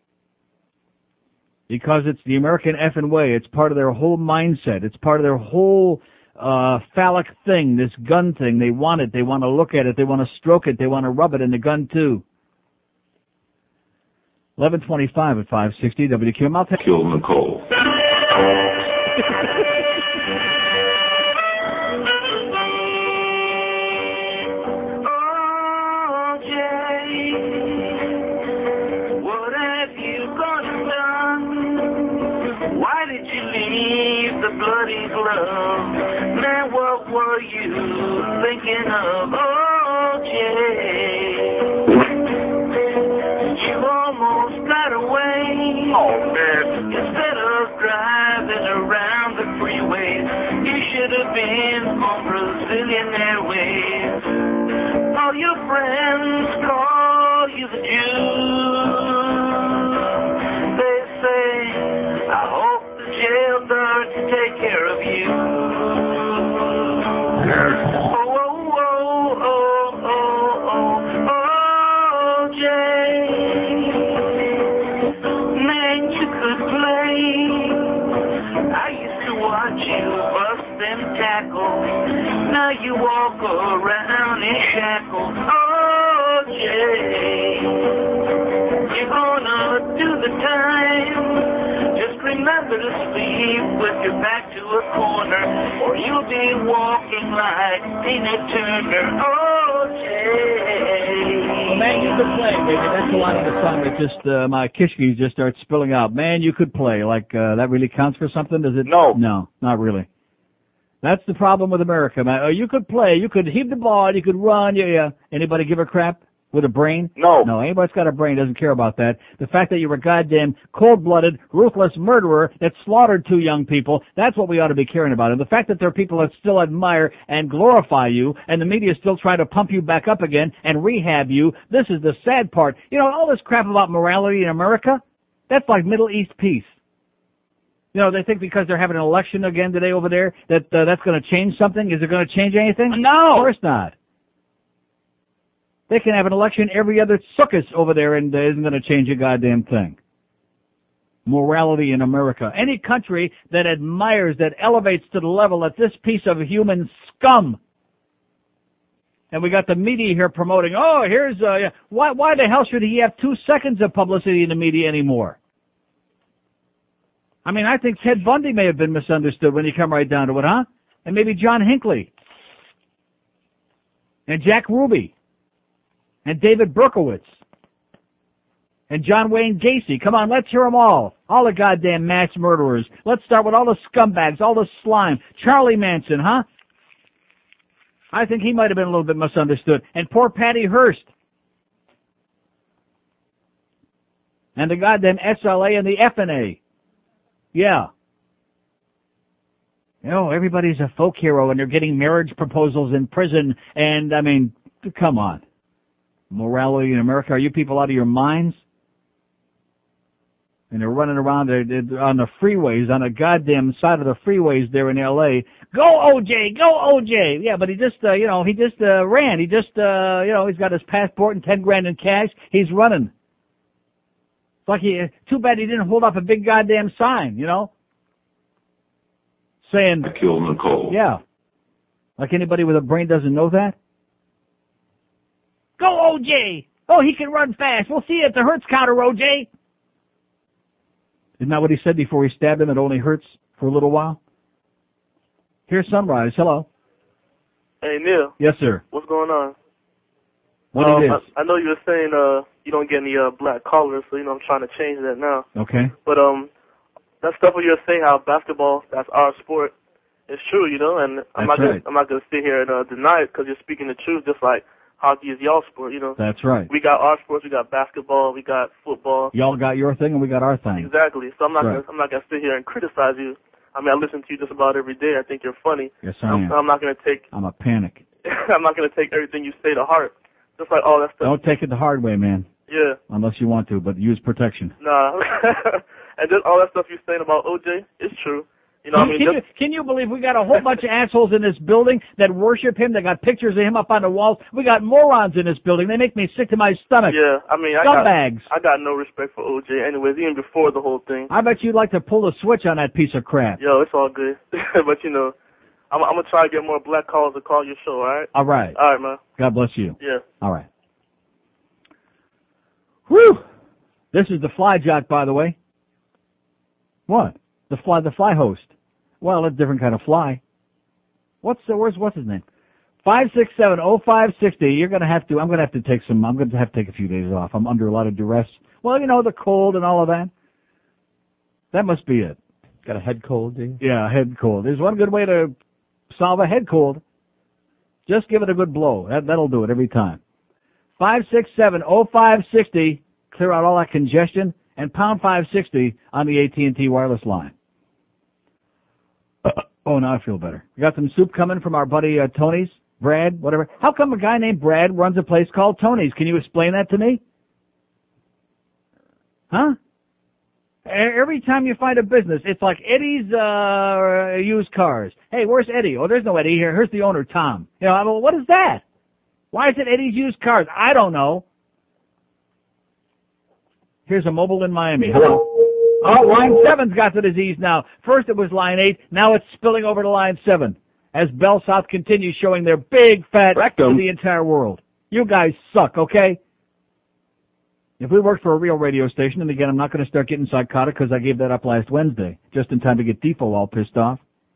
Because it's the American effing way. It's part of their whole mindset. It's part of their whole uh phallic thing, this gun thing. They want it. They want to look at it. They want to stroke it. They want to rub it in the gun, too. eleven twenty-five at five sixty W Q M. I'll take Kill Nicole. Bloody glove, man, what were you thinking of? Oh, Jay, you almost got away. Oh, man. Instead of driving around the freeway, you should have been on Brazilian Airways. All your friends call you the Jew. They say, I hope jail guards take care of you. now you walk around in shackles. Oh, Jay, you're gonna do the time. Just remember to sleep with your back to a corner, or you'll be walking like Tina Turner. Oh, Jay. Well, man, you could play, baby. That's the line of the song that just, uh, my kishkis just start spilling out. Man, you could play. Like, uh, that really counts for something, does it? No. No, not really. That's the problem with America, man. Oh, you could play. You could heave the ball. You could run. Yeah, yeah. Anybody give a crap with a brain? No. No, anybody's got a brain doesn't care about that. The fact that you're a goddamn cold-blooded, ruthless murderer that slaughtered two young people, that's what we ought to be caring about. And the fact that there are people that still admire and glorify you, and the media is still trying to pump you back up again and rehab you, this is the sad part. You know, all this crap about morality in America, that's like Middle East peace. You know, they think because they're having an election again today over there that uh, that's going to change something. Is it going to change anything? No. Of course not. They can have an election every other suckus over there and it isn't going to change a goddamn thing. Morality in America. Any country that admires, that elevates to the level that this piece of human scum. And we got the media here promoting, oh, here's, uh, why, why the hell should he have two seconds of publicity in the media anymore? I mean, I think Ted Bundy may have been misunderstood when you come right down to it, huh? And maybe John Hinckley. And Jack Ruby. And David Berkowitz. And John Wayne Gacy. Come on, let's hear them all. All the goddamn mass murderers. Let's start with all the scumbags, all the slime. Charlie Manson, huh? I think he might have been a little bit misunderstood. And poor Patty Hearst. And the goddamn S L A and the F N A. Yeah. You know, everybody's a folk hero and they're getting marriage proposals in prison. And, I mean, come on. Morality in America. Are you people out of your minds? And they're running around they're, they're on the freeways, on the goddamn side of the freeways there in L A. Go O J! Go O J! Yeah, but he just, uh, you know, he just uh, ran. He just, uh, you know, he's got his passport and ten grand in cash. He's running. It's like he, too bad he didn't hold up a big goddamn sign, you know, saying, I killed Nicole. Yeah. Like anybody with a brain doesn't know that. Go O J! Oh, he can run fast. We'll see you at the Hertz counter, O J. Isn't that what he said before he stabbed him? It only hurts for a little while. Here's Sunrise. Hello. Hey, Neil. Yes, sir. What's going on? What um, it is? I, I know you were saying uh, you don't get any uh, black callers, so you know I'm trying to change that now. Okay. But um, that stuff where you were saying how basketball, that's our sport, it's true, you know. And I'm That's not right. gonna, I'm not gonna sit here and uh, deny it because you're speaking the truth, just like hockey is y'all sport, you know. That's right. We got our sports, we got basketball, we got football. Y'all got your thing and we got our thing. Exactly. So I'm not Right. gonna, I'm not gonna sit here and criticize you. I mean, I listen to you just about every day. I think you're funny. Yes, I I'm, am. I'm not gonna take I'm a panic. I'm not gonna take everything you say to heart. Just like all that stuff. Don't take it the hard way, man. Yeah. Unless you want to, but use protection. Nah. And just all that stuff you're saying about O J, it's true. You know, what I mean, can, just, you, can you believe we got a whole bunch of assholes in this building that worship him? They got pictures of him up on the walls. We got morons in this building. They make me sick to my stomach. yeah. I mean, I Scumbags. got I got no respect for O J. Anyways, even before the whole thing. I bet you'd like to pull the switch on that piece of crap. Yo, it's all good. But you know, I'm, I'm gonna try to get more black callers to call your show. All right. All right. All right, man. God bless you. Yeah. All right. Whew. This is the fly jock, by the way. What? The fly, the fly host. Well, a different kind of fly. What's the, where's, what's his name? five six seven oh five six oh. You're gonna have to, I'm gonna have to take some, I'm gonna have to take a few days off. I'm under a lot of duress. Well, you know, the cold and all of that. That must be it. Got a head cold, do you? Yeah, head cold. There's one good way to solve a head cold. Just give it a good blow. That, that'll do it every time. five six seven oh five six oh. Clear out all that congestion. And pound five sixty on the A T and T wireless line. Oh, now I feel better. We got some soup coming from our buddy uh, Tony's, Brad, whatever. How come a guy named Brad runs a place called Tony's? Can you explain that to me? Huh? Every time you find a business, it's like Eddie's uh used cars. Hey, where's Eddie? Oh, there's no Eddie here. Here's the owner, Tom. You know, I mean, what is that? Why is it Eddie's used cars? I don't know. Here's a mobile in Miami. Hello. Oh, line seven's got the disease now. First it was line eight, now it's spilling over to line seven. as Bell South continues showing their big fat Rectum. to the entire world. You guys suck, okay? If we worked for a real radio station, and again, I'm not going to start getting psychotic because I gave that up last Wednesday, just in time to get Defo all pissed off.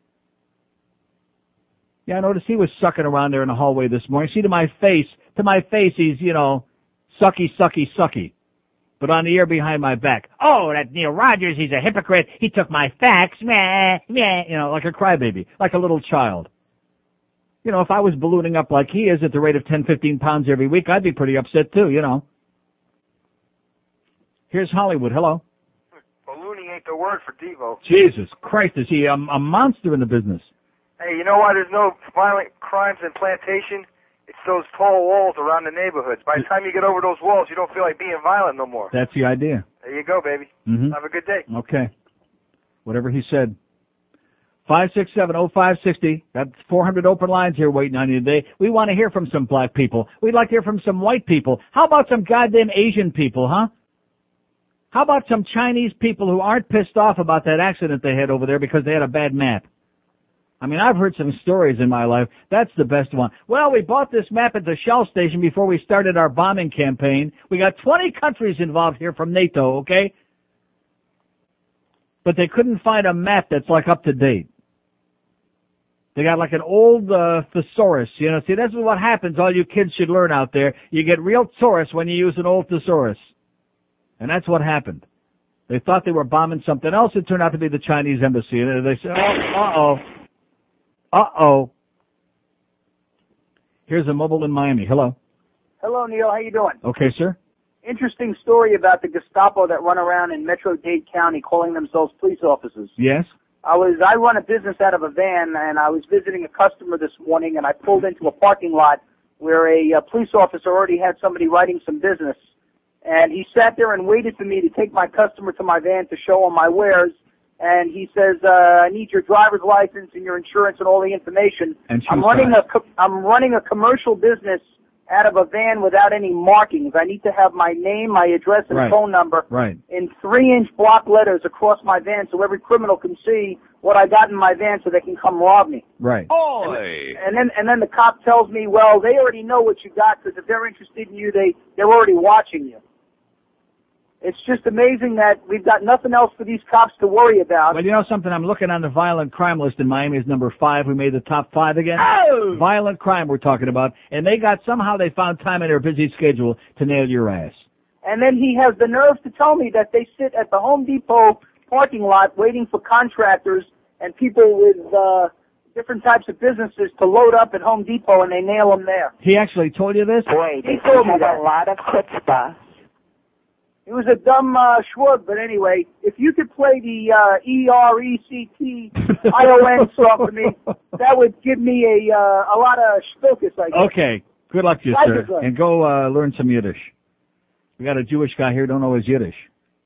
Yeah, I noticed he was sucking around there in the hallway this morning. See, to my face, to my face, he's, you know, sucky, sucky, sucky. But on the air behind my back, oh, that Neil Rogers, he's a hypocrite. He took my facts, meh, meh, you know, like a crybaby, like a little child. You know, if I was ballooning up like he is at the rate of ten, fifteen pounds every week, I'd be pretty upset too, you know. Here's Hollywood. Hello. Ballooning ain't the word for Devo. Jesus Christ, is he a, a monster in the business? Hey, you know why there's no violent crimes in Plantation? It's those tall walls around the neighborhoods. By the time you get over those walls, you don't feel like being violent no more. That's the idea. There you go, baby. Mm-hmm. Have a good day. Okay. Whatever he said. five six seven oh five six oh. That's four hundred open lines here waiting on you today. We want to hear from some black people. We'd like to hear from some white people. How about some goddamn Asian people, huh? How about some Chinese people who aren't pissed off about that accident they had over there because they had a bad map? I mean, I've heard some stories in my life. That's the best one. Well, we bought this map at the Shell station before we started our bombing campaign. We got twenty countries involved here from NATO, okay? But they couldn't find a map that's like up to date. They got like an old uh, thesaurus, you know. See, this is what happens. All you kids should learn out there. You get real thesaurus when you use an old thesaurus. And that's what happened. They thought they were bombing something else. It turned out to be the Chinese embassy. And they said, oh, uh-oh. Uh-oh. Here's a mobile in Miami. Hello. Hello, Neil. How you doing? Okay, sir. Interesting story about the Gestapo that run around in Metro-Dade County calling themselves police officers. Yes? I was I run a business out of a van, and I was visiting a customer this morning, and I pulled into a parking lot where a, a police officer already had somebody writing some business. And he sat there and waited for me to take my customer to my van to show him my wares. And he says, uh, I need your driver's license and your insurance and all the information. And I'm running a, co- I'm running a commercial business out of a van without any markings. I need to have my name, my address, and Right. phone number Right. in three-inch block letters across my van so every criminal can see what I got in my van so they can come rob me. Right. And then, and then the cop tells me, well, they already know what you got because if they're interested in you, they, they're already watching you. It's just amazing that we've got nothing else for these cops to worry about. Well, you know something? I'm looking on the violent crime list in Miami is number five. We made the top five again. Oh! Violent crime we're talking about. And they got, somehow they found time in their busy schedule to nail your ass. And then he has the nerve to tell me that they sit at the Home Depot parking lot waiting for contractors and people with uh, different types of businesses to load up at Home Depot, and they nail them there. He actually told you this? Boy, he told me that. a lot of chutzpah. It was a dumb uh, shrug, but anyway, if you could play the uh, E R E C T I O N song for me, that would give me a uh, a lot of focus, I guess. Okay. Good luck to you, Life sir. is good. And go uh, learn some Yiddish. We got a Jewish guy here, don't know his Yiddish.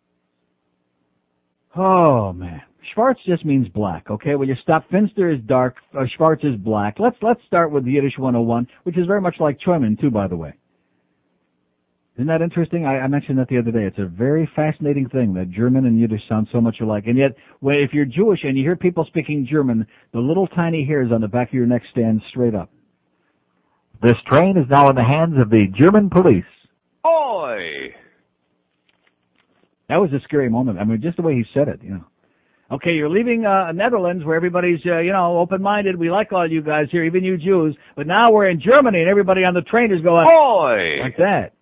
Oh, man. Schwarz just means black, okay? When you stop, Finster is dark, uh, Schwarz is black. Let's let's start with the Yiddish one oh one, which is very much like Choyman, too, by the way. Isn't that interesting? I, I mentioned that the other day. It's a very fascinating thing that German and Yiddish sound so much alike. And yet, when, if you're Jewish and you hear people speaking German, the little tiny hairs on the back of your neck stand straight up. This train is now in the hands of the German police. Oi! That was a scary moment. I mean, just the way he said it, you know. Okay, you're leaving uh, Netherlands where everybody's, uh, you know, open-minded. We like all you guys here, even you Jews. But now we're in Germany and everybody on the train is going, Oi! Like that.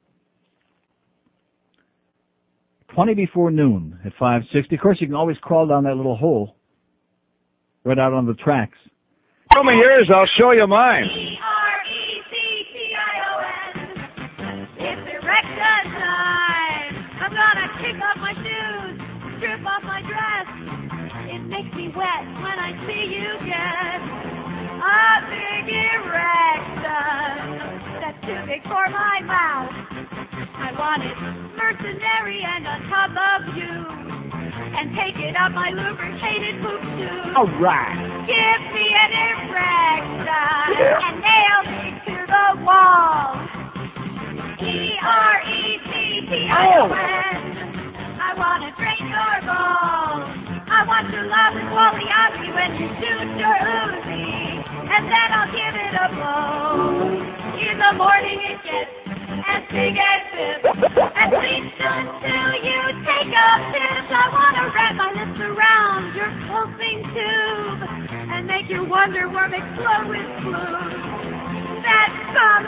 twenty before noon at five sixty. Of course, you can always crawl down that little hole right out on the tracks. Show me yours, I'll show you mine. E R E C T I O N. It's erecta time. I'm gonna kick off my shoes, strip off my dress. It makes me wet when I see you get a big erection that's too big for my mouth. I want it mercenary and on top of you, and take it up my lubricated poop tube. All right. Give me an erection and nail me to the wall. E R E C T I O N. I want to drain your balls. I want your love and Wally Ossie when you shoot your Uzi. and then I'll give it a blow. In the morning it gets as big as this. At least until you take a piss, I want to wrap my lips around your pulsing tube and make your wonder worm explode with fluid. That's some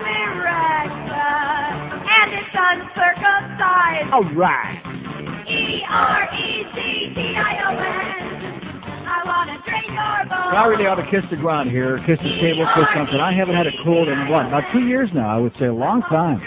erectus, and it's uncircumcised. All right. E R E C T I O N. I want to drain your bones. I really ought to kiss the ground here, kiss the table, kiss something. I haven't had a cold in what, about two years now, I would say, a long time.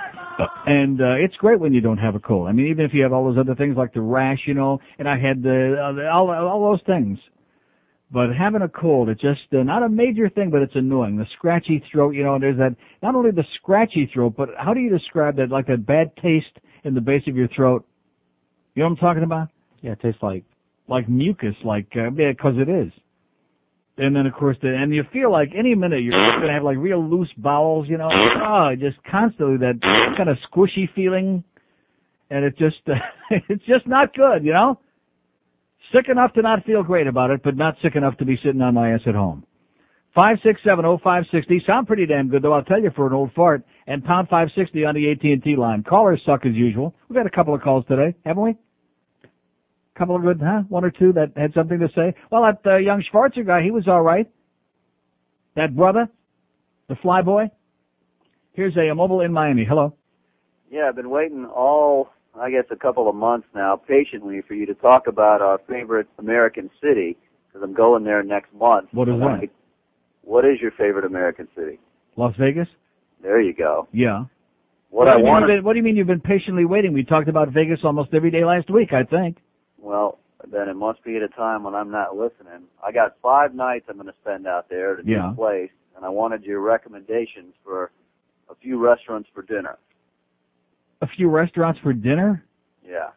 And uh, it's great when you don't have a cold. I mean, even if you have all those other things like the rash, you know, and I had the, uh, the all, all those things. But having a cold, it's just uh, not a major thing, but it's annoying. The scratchy throat, you know, there's that, not only the scratchy throat, but how do you describe that, like that bad taste in the base of your throat? You know what I'm talking about? Yeah, it tastes like like mucus, like uh, yeah, because it is. And then of course, the, and you feel like any minute you're just gonna have like real loose bowels, you know. Oh, just constantly that kind of squishy feeling, and it just uh, it's just not good, you know. Sick enough to not feel great about it, but not sick enough to be sitting on my ass at home. Five six seven oh five sixty sound pretty damn good though, I'll tell you, for an old fart. And pound five sixty on the A T and T line. Callers suck as usual. We've had a couple of calls today, haven't we? Couple of good, huh? One or two that had something to say. Well, that uh, young Schwarzer guy, he was all right. That brother, the fly boy. Here's a, a mobile in Miami. Hello. Yeah, I've been waiting all, I guess, a couple of months now, patiently, for you to talk about our favorite American city, because I'm going there next month. What is that? What is your favorite American city? Las Vegas. There you go. Yeah. What, what I do you want. mean, what do you mean you've been patiently waiting? We talked about Vegas almost every day last week, I think. Well, then it must be at a time when I'm not listening. I got five nights I'm going to spend out there at a Yeah. new place, and I wanted your recommendations for a few restaurants for dinner. A few restaurants for dinner? Yeah.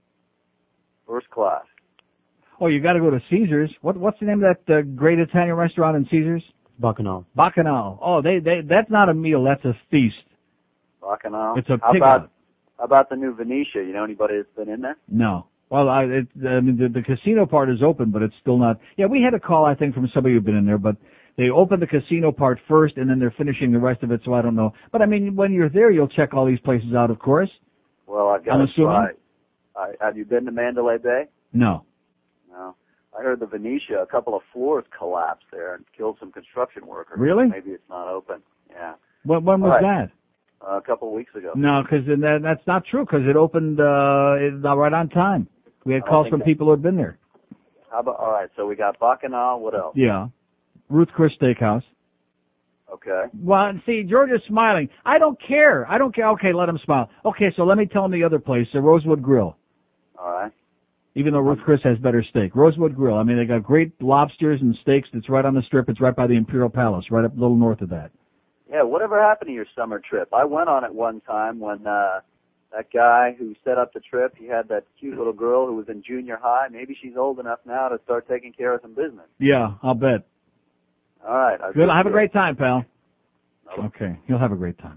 First class. Oh, you got to go to Caesars. What What's the name of that uh, great Italian restaurant in Caesars? Bacchanal. Bacchanal. Oh, they they that's not a meal. That's a feast. Bacchanal. It's a how pig about out. how about the new Venetia? You know anybody that's been in there? No. Well, I, it, I mean, the, the casino part is open, but it's still not. Yeah, we had a call, I think, from somebody who'd been in there, but they opened the casino part first, and then they're finishing the rest of it, so I don't know. But, I mean, when you're there, you'll check all these places out, of course. Well, I've got I'm to assuming? try. I, have you been to Mandalay Bay? No. No. I heard the Venetia, a couple of floors collapsed there and killed some construction workers. Really? Maybe it's not open. Yeah. When, when was All right. that? Uh, a couple of weeks ago. No, because that, that's not true, because it opened uh, it, uh, right on time. We had I don't calls think from that- people who had been there. How about, all right, so we got Bacchanal. What else? Yeah. Ruth Chris Steakhouse. Okay. Well, see, George is smiling. I don't care. I don't care. Okay, let him smile. Okay, so let me tell him the other place, the Rosewood Grill. All right. Even though Ruth Chris has better steak. Rosewood Grill. I mean, they got great lobsters and steaks. It's right on the strip. It's right by the Imperial Palace, right up a little north of that. Yeah, whatever happened to your summer trip? I went on it one time when uh that guy who set up the trip, he had that cute little girl who was in junior high. Maybe she's old enough now to start taking care of some business. Yeah, I'll bet. All right. I'll Good. just Have a do great it. time, pal. Okay, you'll have a great time.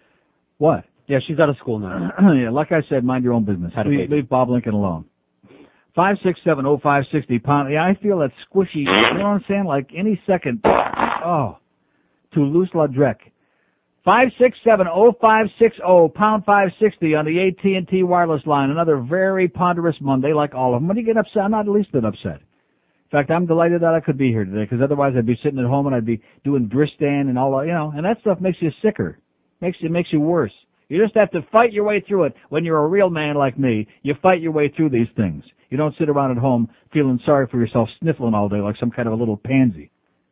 What? Yeah, she's out of school now. Yeah, like I said, mind your own business. Had a Leave, baby. leave Bob Lincoln alone. Five six seven oh five sixty pound. Yeah, I feel that squishy. You know what I'm saying? Like any second. Oh, Toulouse Lautrec. Five six seven oh five six oh pound five sixty on the A T and T wireless line. Another very ponderous Monday, like all of them. When you get upset, I'm not the least bit upset. In fact, I'm delighted that I could be here today, because otherwise I'd be sitting at home and I'd be doing Dristan and all that, you know. And that stuff makes you sicker. Makes you makes you worse. You just have to fight your way through it. When you're a real man like me, you fight your way through these things. You don't sit around at home feeling sorry for yourself, sniffling all day like some kind of a little pansy.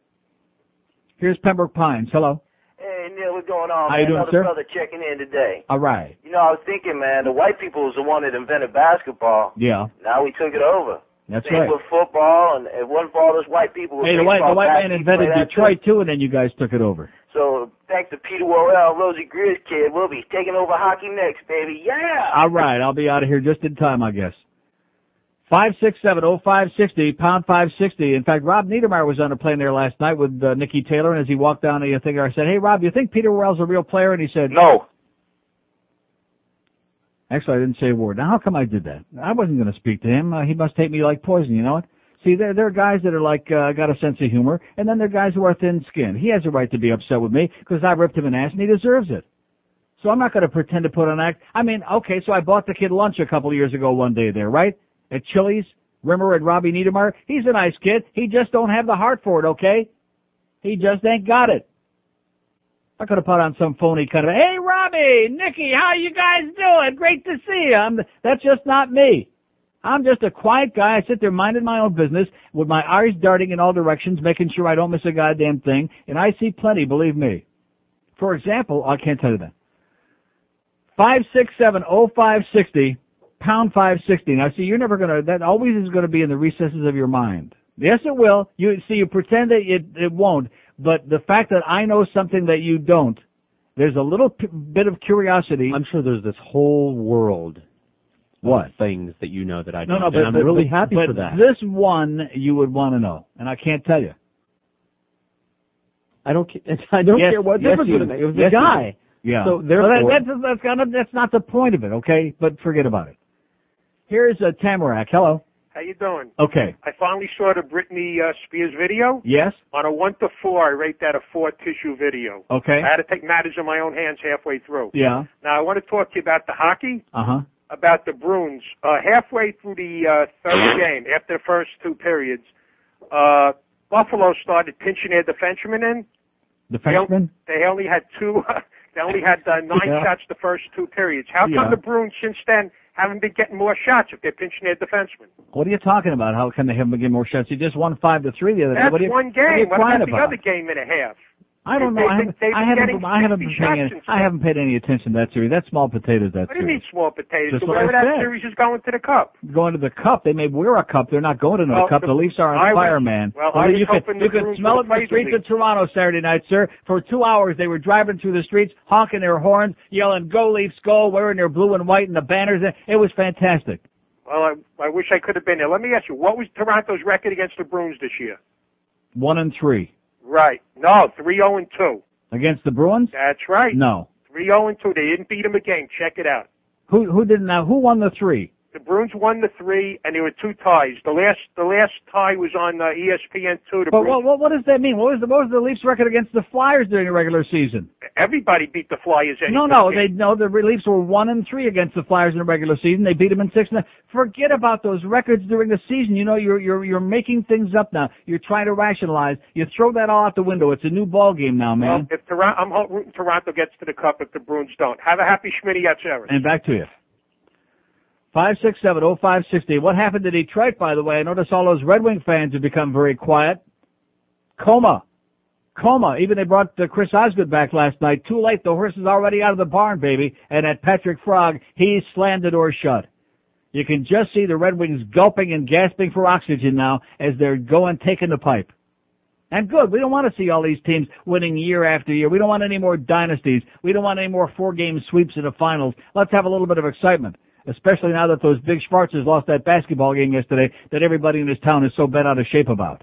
Here's Pembroke Pines. Hello. Hey, Neil, what's going on, How man? you doing, Another sir? brother checking in today. All right. You know, I was thinking, man, the white people was the one that invented basketball. Yeah, Now we took it over. that's Same right. with football, and it wasn't for all those white people. with Hey, the white, the baseball white bats, man we invented play that Detroit too, and then you guys took it over. too. So thanks to Peter Worrell, Rosie Greer's kid, we'll be taking over hockey next, baby. Yeah. All right, I'll be out of here just in time, I guess. Five six seven oh five sixty pound five sixty. In fact, Rob Niedermeyer was on a plane there last night with uh, Nikki Taylor, and as he walked down the thing, I said, "Hey, Rob, you think Peter Worrell's a real player?" And he said, No. Actually, I didn't say a word. Now, how come I did that? I wasn't going to speak to him. Uh, he must hate me like poison, you know it? See, there, there are guys that are like, uh, got a sense of humor, and then there are guys who are thin-skinned. He has a right to be upset with me because I ripped him an ass and he deserves it. So I'm not going to pretend to put on act. I mean, okay, so I bought the kid lunch a couple of years ago one day there, right? At Chili's, Rimmer and Robbie Niedermeyer. He's a nice kid. He just don't have the heart for it, okay? He just ain't got it. I could have put on some phony kind of, hey, Robbie, Nikki, how you guys doing? Great to see you. I'm, that's just not me. I'm just a quiet guy. I sit there minding my own business with my eyes darting in all directions, making sure I don't miss a goddamn thing. And I see plenty, believe me. For example, I can't tell you that. five six seven oh five six oh, pound five sixty. Now, see, you're never going to, that always is going to be in the recesses of your mind. Yes, it will. You see, you pretend that it, it won't, but the fact that I know something that you don't, there's a little p- bit of curiosity. I'm sure there's this whole world what of things that you know that I no, don't. no, but, and I'm but, really but, happy but for that. This one you would want to know, and I can't tell you. I don't. ca- I don't Yes, care what yes, difference you it do. makes. It was Yes, a you guy. do. Yeah. So therefore, well, that, that's that's kind of that's not the point of it, okay? But forget about it. Here's a Tamarack. Hello. How you doing? Okay. I finally saw the Britney uh, Spears video. Yes. On a one to four, I rate that a four tissue video. Okay. I had to take matters in my own hands halfway through. Yeah. Now I want to talk to you about the hockey, Uh huh. about the Bruins. Uh, halfway through the uh, third game, after the first two periods, uh, Buffalo started pinching their defensemen in. The Frenchman. They only had two. They only had uh, nine Yeah. shots the first two periods. How come Yeah. the Bruins since then haven't been getting more shots if they're pinching their defensemen? What are you talking about? How can they have get more shots? You just won five to three the other day. That's What are you, one what are you game. What crying about the about? other game and a half? I don't They- know. they've I been- haven't. they've I been haven't. getting I haven't been sixty paying. shots Any, and I haven't paid any attention to that series. That's small potatoes. That What do you series. mean small potatoes? Just The what way I that said. series is going to the cup. Going to the cup. They may wear a cup. They're not going to no Well, cup. The, the- Leafs are I on was- fire, man. well, Well, I was you could, hoping the you could Bruins smell would it in the play the streets of Leafs. Toronto Saturday night, sir. For two hours, they were driving through the streets, honking their horns, yelling "Go Leafs, go!" wearing their blue and white and the banners. It was fantastic. Well, I, I wish I could have been there. Let me ask you, what was Toronto's record against the Bruins this year? One and three Right. No, three zero and two. against the Bruins. That's right. No. three zero and two. They didn't beat them a game. Check it out. Who who didn't now? Who won the three? The Bruins won the three, and there were two ties. The last the last tie was on uh, E S P N two. The But Bruins, what, what what does that mean? What was the what was the Leafs record against the Flyers during the regular season? everybody beat the Flyers. No, no, they no. The Leafs were one and three against the Flyers in the regular season. They beat them in six. And forget about those records during the season. You know, you're you're you're making things up now. You're trying to rationalize. You throw that all out the window. It's a new ball game now, man. Well, if Toronto, I'm ho- rooting Toronto gets to the cup if the Bruins don't. Have a happy Schmitty at Sheriff. And back to you. Five six seven oh five sixty. What happened to Detroit, by the way? I notice all those Red Wing fans have become very quiet. Coma. Coma. Even they brought uh, Chris Osgood back last night. Too late. The horse is already out of the barn, baby. And at Patrick Frog, he slammed the door shut. You can just see the Red Wings gulping and gasping for oxygen now as they're going, taking the pipe. And good. We don't want to see all these teams winning year after year. We don't want any more dynasties. We don't want any more four-game sweeps in the finals. Let's have a little bit of excitement, especially now that those big Schwarzers lost that basketball game yesterday that everybody in this town is so bent out of shape about.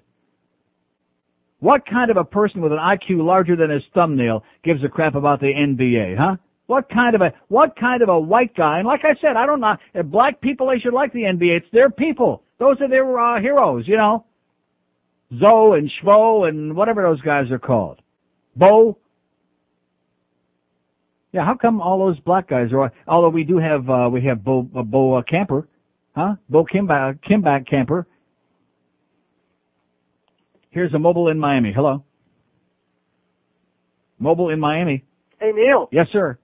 What kind of a person with an I Q larger than his thumbnail gives a crap about the N B A, huh? What kind of a, what kind of a white guy, and like I said, I don't know, if black people, they should like the N B A. It's their people. Those are their uh, heroes, you know. Zoe and Schvo and whatever those guys are called. Bo. Yeah, how come all those black guys are, although we do have, uh, we have Bo, uh, Bo uh, Camper, huh? Bo Kimba, Kimback Camper. Here's a mobile in Miami. Hello. Mobile in Miami. Hey, Neil. Yes, sir.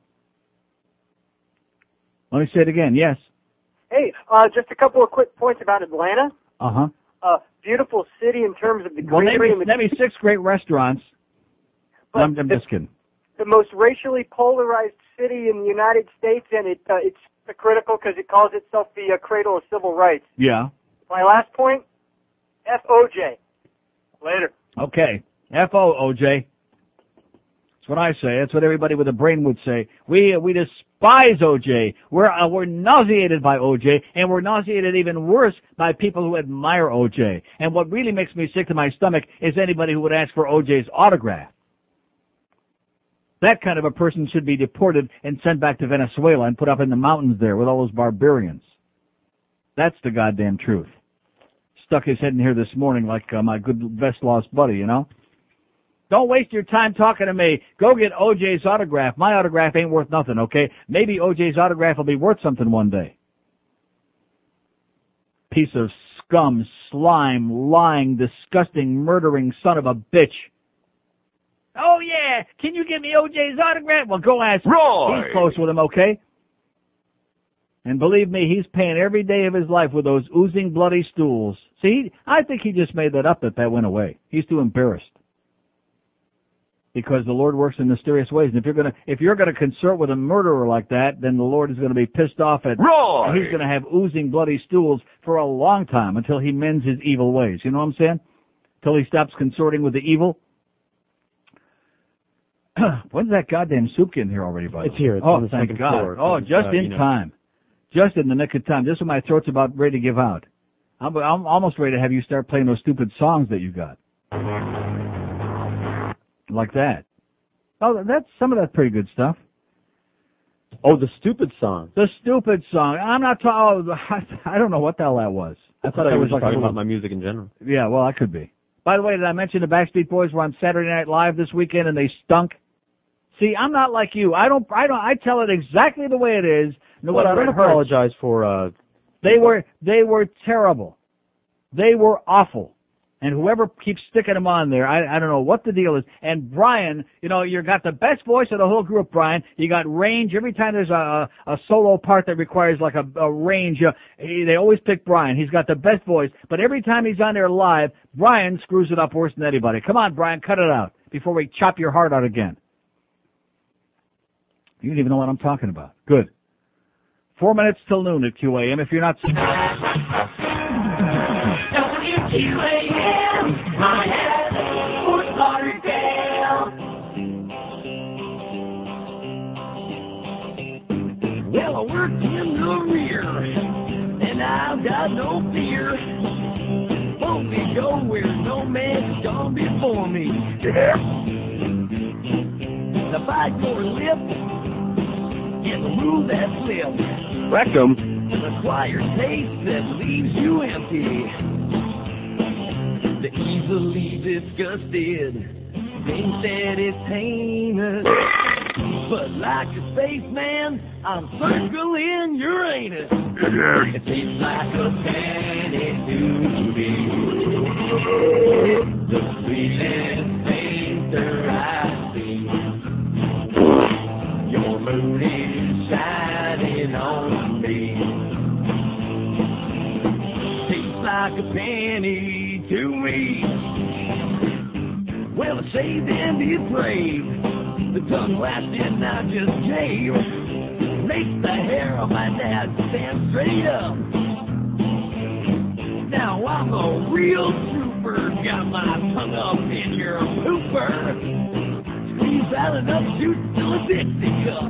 Let me say it again. Yes. Hey, uh, just a couple of quick points about Atlanta. Uh-huh. Uh, beautiful city in terms of the Well, name greenery me, and the, name me six great restaurants. But I'm, I'm just kidding. the most racially polarized city in the United States, and it uh, it's critical because it calls itself the uh, cradle of civil rights. Yeah. My last point, F O J. Later. Okay. F O O J. That's what I say. That's what everybody with a brain would say. We we despise O J. We're uh, we're nauseated by O J, and we're nauseated even worse by people who admire O J. And what really makes me sick to my stomach is anybody who would ask for O J's autograph. That kind of a person should be deported and sent back to Venezuela and put up in the mountains there with all those barbarians. That's the goddamn truth. stuck his head in here this morning like uh, my good best lost buddy, you know. Don't waste your time talking to me. Go get O J's autograph. My autograph ain't worth nothing, okay? Maybe O J's autograph will be worth something one day. Piece of scum, slime, lying, disgusting, murdering son of a bitch. Oh, yeah. Can you give me O J's autograph? Well, go ask. Roy. He's close with him, okay? And believe me, he's paying every day of his life with those oozing bloody stools. See, I think he just made that up that that went away. He's too embarrassed. Because the Lord works in mysterious ways. And if you're gonna, if you're gonna consort with a murderer like that, then the Lord is gonna be pissed off at, Roy. and he's gonna have oozing bloody stools for a long time until he mends his evil ways. You know what I'm saying? Until he stops consorting with the evil. When's that goddamn soup getting here already, buddy? It's here. It's oh, on the thank second God. floor. Oh, It's, just uh, in you know. time. Just in the nick of time. Just when my throat's about ready to give out. I'm, I'm almost ready to have you start playing those stupid songs that you got. Like that. Oh, that's some of that's pretty good stuff. Oh, the stupid song. The stupid song. I'm not talking. Oh, I don't know what the hell that was. I thought I was like talking a little, about my music in general. Yeah, well, I could be. By the way, did I mention the Backstreet Boys were on Saturday Night Live this weekend and they stunk? See, I'm not like you. I don't. I don't. I tell it exactly the way it is. No Well, I whether don't it hurts. apologize for. Uh, They were. They were terrible. They were awful. And whoever keeps sticking them on there, I, I don't know what the deal is. And Brian, you know, you got the best voice of the whole group, Brian. You got range. Every time there's a, a, a solo part that requires like a, a range, uh, he, they always pick Brian. He's got the best voice. But every time he's on there live, Brian screws it up worse than anybody. Come on, Brian, cut it out before we chop your heart out again. You don't even know what I'm talking about. Good. Four minutes till noon at Q A M. If you're not... W Q A M, Miami, Fort Lauderdale. Well, I worked in the rear, and I've got no fear. Won't be go where no man's gone before me. Yeah. The fight for a lift, and the move that flips. Rectum. The quiet taste that leaves you empty. The easily disgusted thinks that it's heinous. But like a spaceman, I'm circling Uranus. It tastes like a penny to me. The sweetest painter I see. Your moon is shining on me. Tastes like a penny to me. Well, I saved and depraved. The tongue lasted, now just cave. Makes the hair on my dad stand straight up. Now I'm a real trooper. Got my tongue up in your pooper. Squeeze out enough juice till a Dixie cup.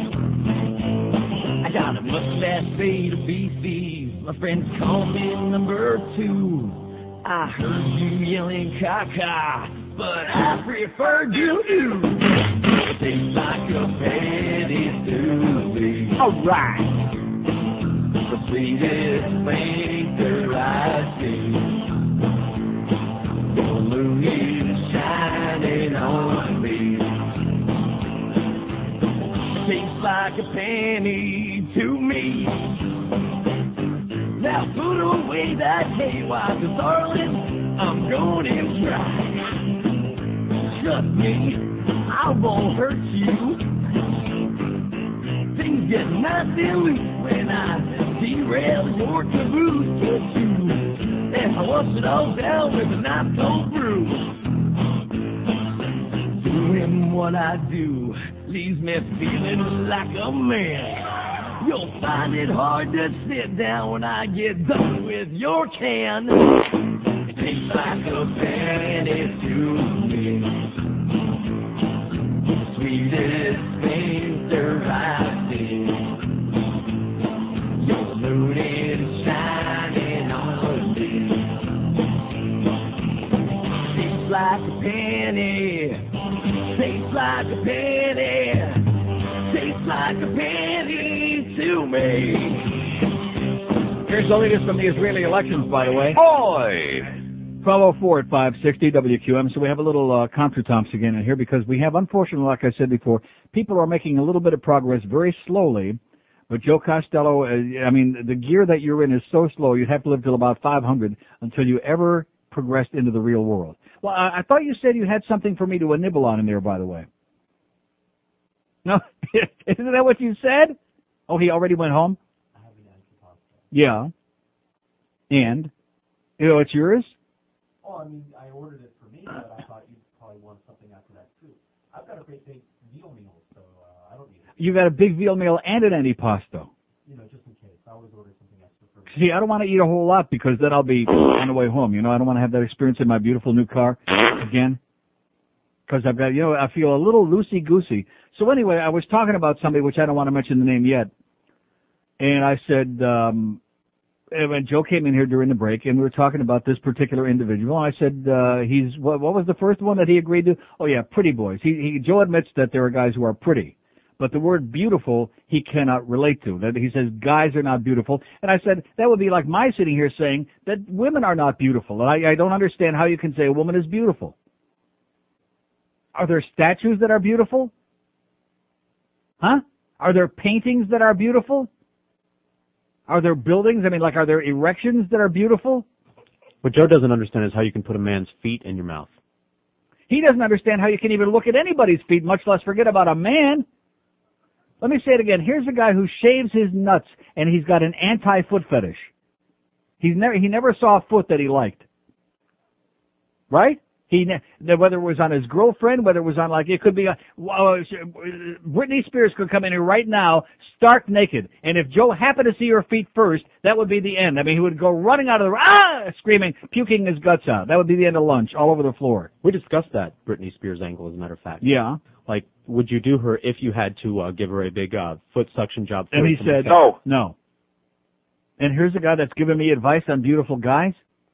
I got a mustache made of beasties. My friends call me number two. I heard you yelling caca, but I prefer doo-doo. It tastes like a penny to me. Alright. The sweetest painter I see. The moon is shining on me. Tastes like a penny to me. Now put away that K Y, cause darling, I'm going to try. Trust me, I won't hurt you. Things get nice and loose when I derail your caboose. Get you, and I wash it all down with a nice cold brew. Doing what I do leaves me feeling like a man. You'll find it hard to sit down when I get done with your can. It tastes like a penny to me. The sweetest painter I see. Your moon is shining on me. Tastes like a penny. Tastes like a penny. Tastes like a penny to me. Here's the latest from the Israeli elections, by the way. Boy! twelve oh four at five sixty W Q M. So we have a little uh, contretemps again in here because we have, unfortunately, like I said before, people are making a little bit of progress very slowly. But Joe Costello, uh, I mean, the gear that you're in is so slow, you'd have to live till about five hundred until you ever progressed into the real world. Well, I, I thought you said you had something for me to nibble on in there, by the way. No? Isn't that what you said? Oh, he already went home? Yeah. And? You know, it's yours? Oh, I mean, I ordered it for me, but I thought you'd probably want something after that, too. I've got a great big meal meal, so uh, I don't need it. You got a big veal meal and an antipasto. You know, just in case. I always order something extra for me. See, I don't want to eat a whole lot because then I'll be on the way home. You know, I don't want to have that experience in my beautiful new car again. Because I've got, you know, I feel a little loosey-goosey. So anyway, I was talking about somebody, which I don't want to mention the name yet. And I said, um, when Joe came in here during the break, and we were talking about this particular individual, I said, uh, he's, what, what was the first one that he agreed to? Oh yeah, pretty boys. He, he, Joe admits that there are guys who are pretty. But the word beautiful, he cannot relate to. That he says guys are not beautiful. And I said, that would be like my sitting here saying that women are not beautiful. And I, I don't understand how you can say a woman is beautiful. Are there statues that are beautiful? Huh? Are there paintings that are beautiful? Are there buildings? I mean, like, are there erections that are beautiful? What Joe doesn't understand is how you can put a man's feet in your mouth. He doesn't understand how you can even look at anybody's feet, much less forget about a man. Let me say it again. Here's a guy who shaves his nuts, and he's got an anti-foot fetish. He's never, he never saw a foot that he liked. Right? He, whether it was on his girlfriend, whether it was on, like, it could be a, uh, Britney Spears could come in here right now, stark naked. And if Joe happened to see her feet first, that would be the end. I mean, he would go running out of the, ah, screaming, puking his guts out. That would be the end of lunch, all over the floor. We discussed that Britney Spears angle, as a matter of fact. Yeah. Like, would you do her if you had to uh, give her a big uh, foot suction job? And he said, no. No. And here's a guy that's giving me advice on beautiful guys.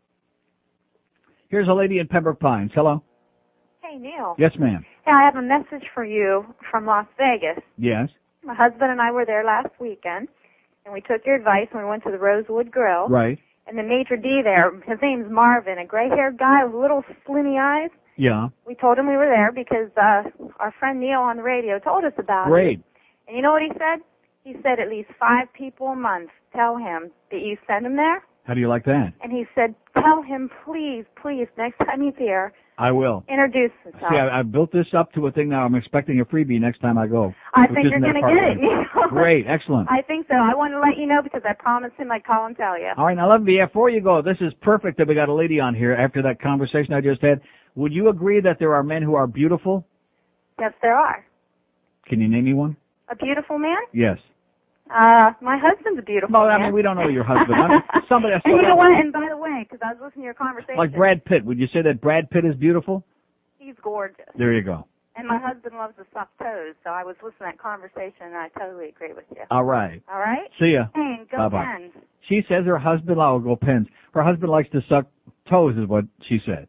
Here's a lady in Pembroke Pines. Hello. Hey, Neil. Yes, ma'am. Hey, I have a message for you from Las Vegas. Yes. My husband and I were there last weekend, and we took your advice and we went to the Rosewood Grill. Right. And the maitre d' there, his name's Marvin, a gray-haired guy with little slimy eyes. Yeah. We told him we were there because uh our friend Neil on the radio told us about Great. it. And you know what he said? He said at least five people a month tell him that you send him there. How do you like that? And he said, tell him, please, please, next time he's here, I will. introduce himself. See, I, I built this up to a thing now. I'm expecting a freebie next time I go. I think you're going to get it. Great. Excellent. I think so. I want to let you know because I promised him I'd call and tell you. All right. Now, let me, before you go, this is perfect that we got a lady on here after that conversation I just had. Would you agree that there are men who are beautiful? Yes, there are. Can you name me one? A beautiful man? Yes. Uh, my husband's a beautiful Well, man. I mean, we don't know your husband. I mean, somebody, And you know what? And by the way, because I was listening to your conversation. like Brad Pitt. Would you say that Brad Pitt is beautiful? He's gorgeous. There you go. And my husband loves to suck toes, so I was listening to that conversation, and I totally agree with you. All right. All right? See ya. Hey, go Bye-bye. Pens. She says her husband, I'll go Pens. Her husband likes to suck toes is what she said.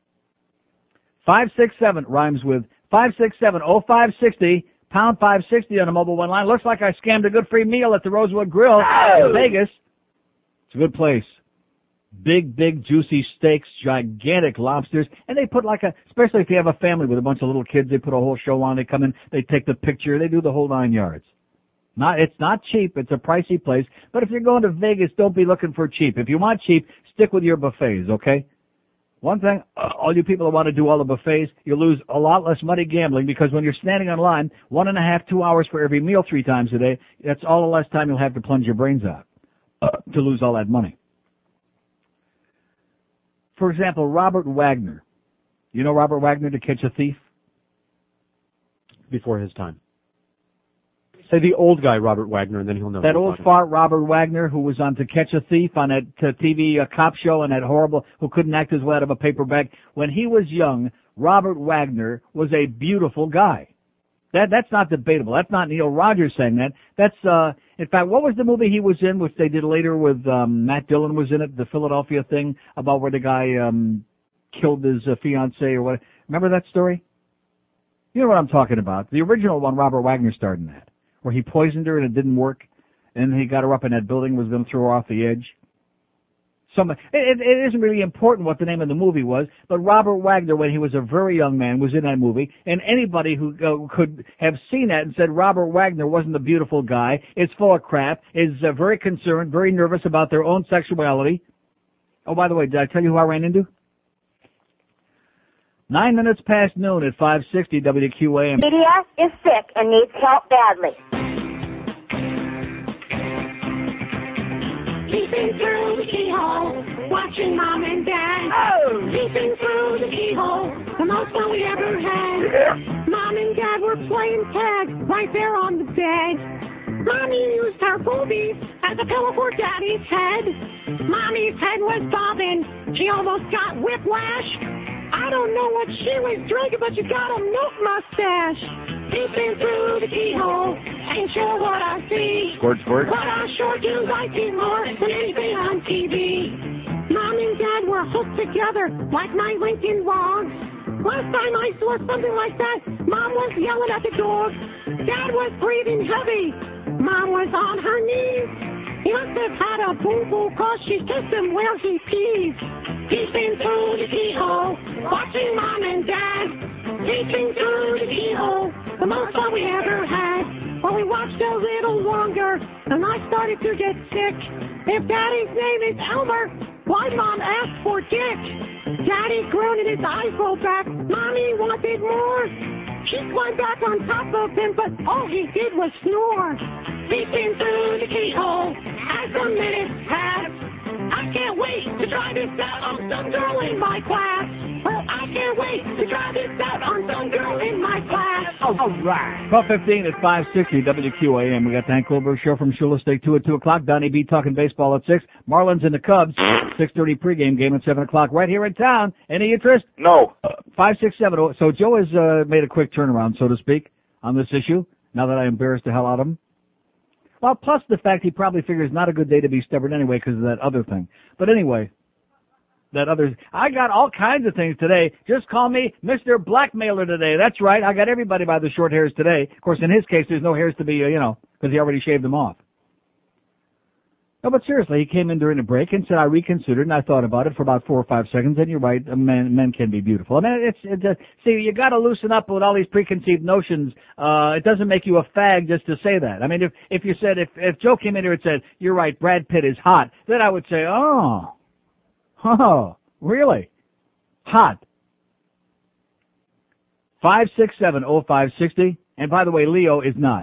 five six seven rhymes with five six seven oh five sixty, pound five sixty on the mobile one line. Looks like I scammed a good free meal at the Rosewood Grill in Vegas. It's a good place. Big, big, juicy steaks, gigantic lobsters, and they put like a, especially if you have a family with a bunch of little kids, they put a whole show on, they come in, they take the picture, they do the whole nine yards. Not, it's not cheap, it's a pricey place, but if you're going to Vegas, don't be looking for cheap. If you want cheap, stick with your buffets, okay? One thing, uh, all you people that want to do all the buffets, you lose a lot less money gambling because when you're standing on line, one and a half, two hours for every meal three times a day, that's all the less time you'll have to plunge your brains out uh, to lose all that money. For example, Robert Wagner. You know Robert Wagner, To Catch a Thief? Before his time. Say the old guy, Robert Wagner, and then he'll know. That old fart Robert Wagner who was on To Catch a Thief on that uh, T V uh, cop show and that horrible, who couldn't act his way out of a paper bag. When he was young, Robert Wagner was a beautiful guy. That That's not debatable. That's not Neil Rogers saying that. That's, uh, in fact, what was the movie he was in, which they did later with, um, Matt Dillon was in it, the Philadelphia thing about where the guy, um, killed his uh, fiancée or what? Remember that story? You know what I'm talking about. The original one, Robert Wagner starred in that, where he poisoned her and it didn't work, and he got her up in that building, was going to throw her off the edge. Some, it, it isn't really important what the name of the movie was, but Robert Wagner, when he was a very young man, was in that movie, and anybody who uh, could have seen that and said Robert Wagner wasn't a beautiful guy, is full of crap, is uh, very concerned, very nervous about their own sexuality. Oh, by the way, did I tell you who I ran into? Nine minutes past noon at five sixty W Q A M. Media is sick and needs help badly. Peeping through the keyhole, watching Mom and Dad. Oh! Peeping through the keyhole, the most fun we ever had. Yeah. Mom and Dad were playing tag right there on the bed. Mommy used her boobies as a pillow for Daddy's head. Mommy's head was bobbing, she almost got whiplash. I don't know what she was drinking, but she got a milk mustache. Peeping through the keyhole, ain't sure what I see. Squirt, squirt. But I sure do like it more than anything on T V. Mom and Dad were hooked together like my Lincoln logs. Last time I saw something like that, Mom was yelling at the dog. Dad was breathing heavy. Mom was on her knees. He must have had a boo-boo cause she kissed him where he pees. Peeping through the keyhole, watching Mom and Dad. Peeping through the keyhole, the most fun we ever had. Well, we watched a little longer, and I started to get sick. If Daddy's name is Elmer, why Mom asked for Dick? Daddy groaned and his eyes rolled back. Mommy wanted more. She climbed back on top of him, but all he did was snore. Peeping through the keyhole, as the minutes pass. I can't wait to try this out on some girl in my class. Well, I can't wait to try this out on some girl in my class. All right. twelve fifteen at five sixty W Q A M. We got the Hank Goldberg Show from Shula Steak two at two o'clock. Donnie B talking baseball at six. Marlins and the Cubs, six thirty pregame game at seven o'clock right here in town. Any interest? No. Uh, five six seven. So Joe has uh, made a quick turnaround, so to speak, on this issue, now that I embarrassed the hell out of him. Well, plus the fact he probably figures not a good day to be stubborn anyway because of that other thing. But anyway, that other, I got all kinds of things today. Just call me Mister Blackmailer today. That's right. I got everybody by the short hairs today. Of course, in his case, there's no hairs to be, uh, you know, because he already shaved them off. No, but seriously, he came in during the break and said, I reconsidered, and I thought about it for about four or five seconds, and you're right, men, men can be beautiful. I mean, it's, it's a, see, you gotta loosen up with all these preconceived notions. Uh, it doesn't make you a fag just to say that. I mean, if, if you said, if, if Joe came in here and said, you're right, Brad Pitt is hot, then I would say, oh, oh, really? Hot. five six seven oh five sixty, and by the way, Leo is not.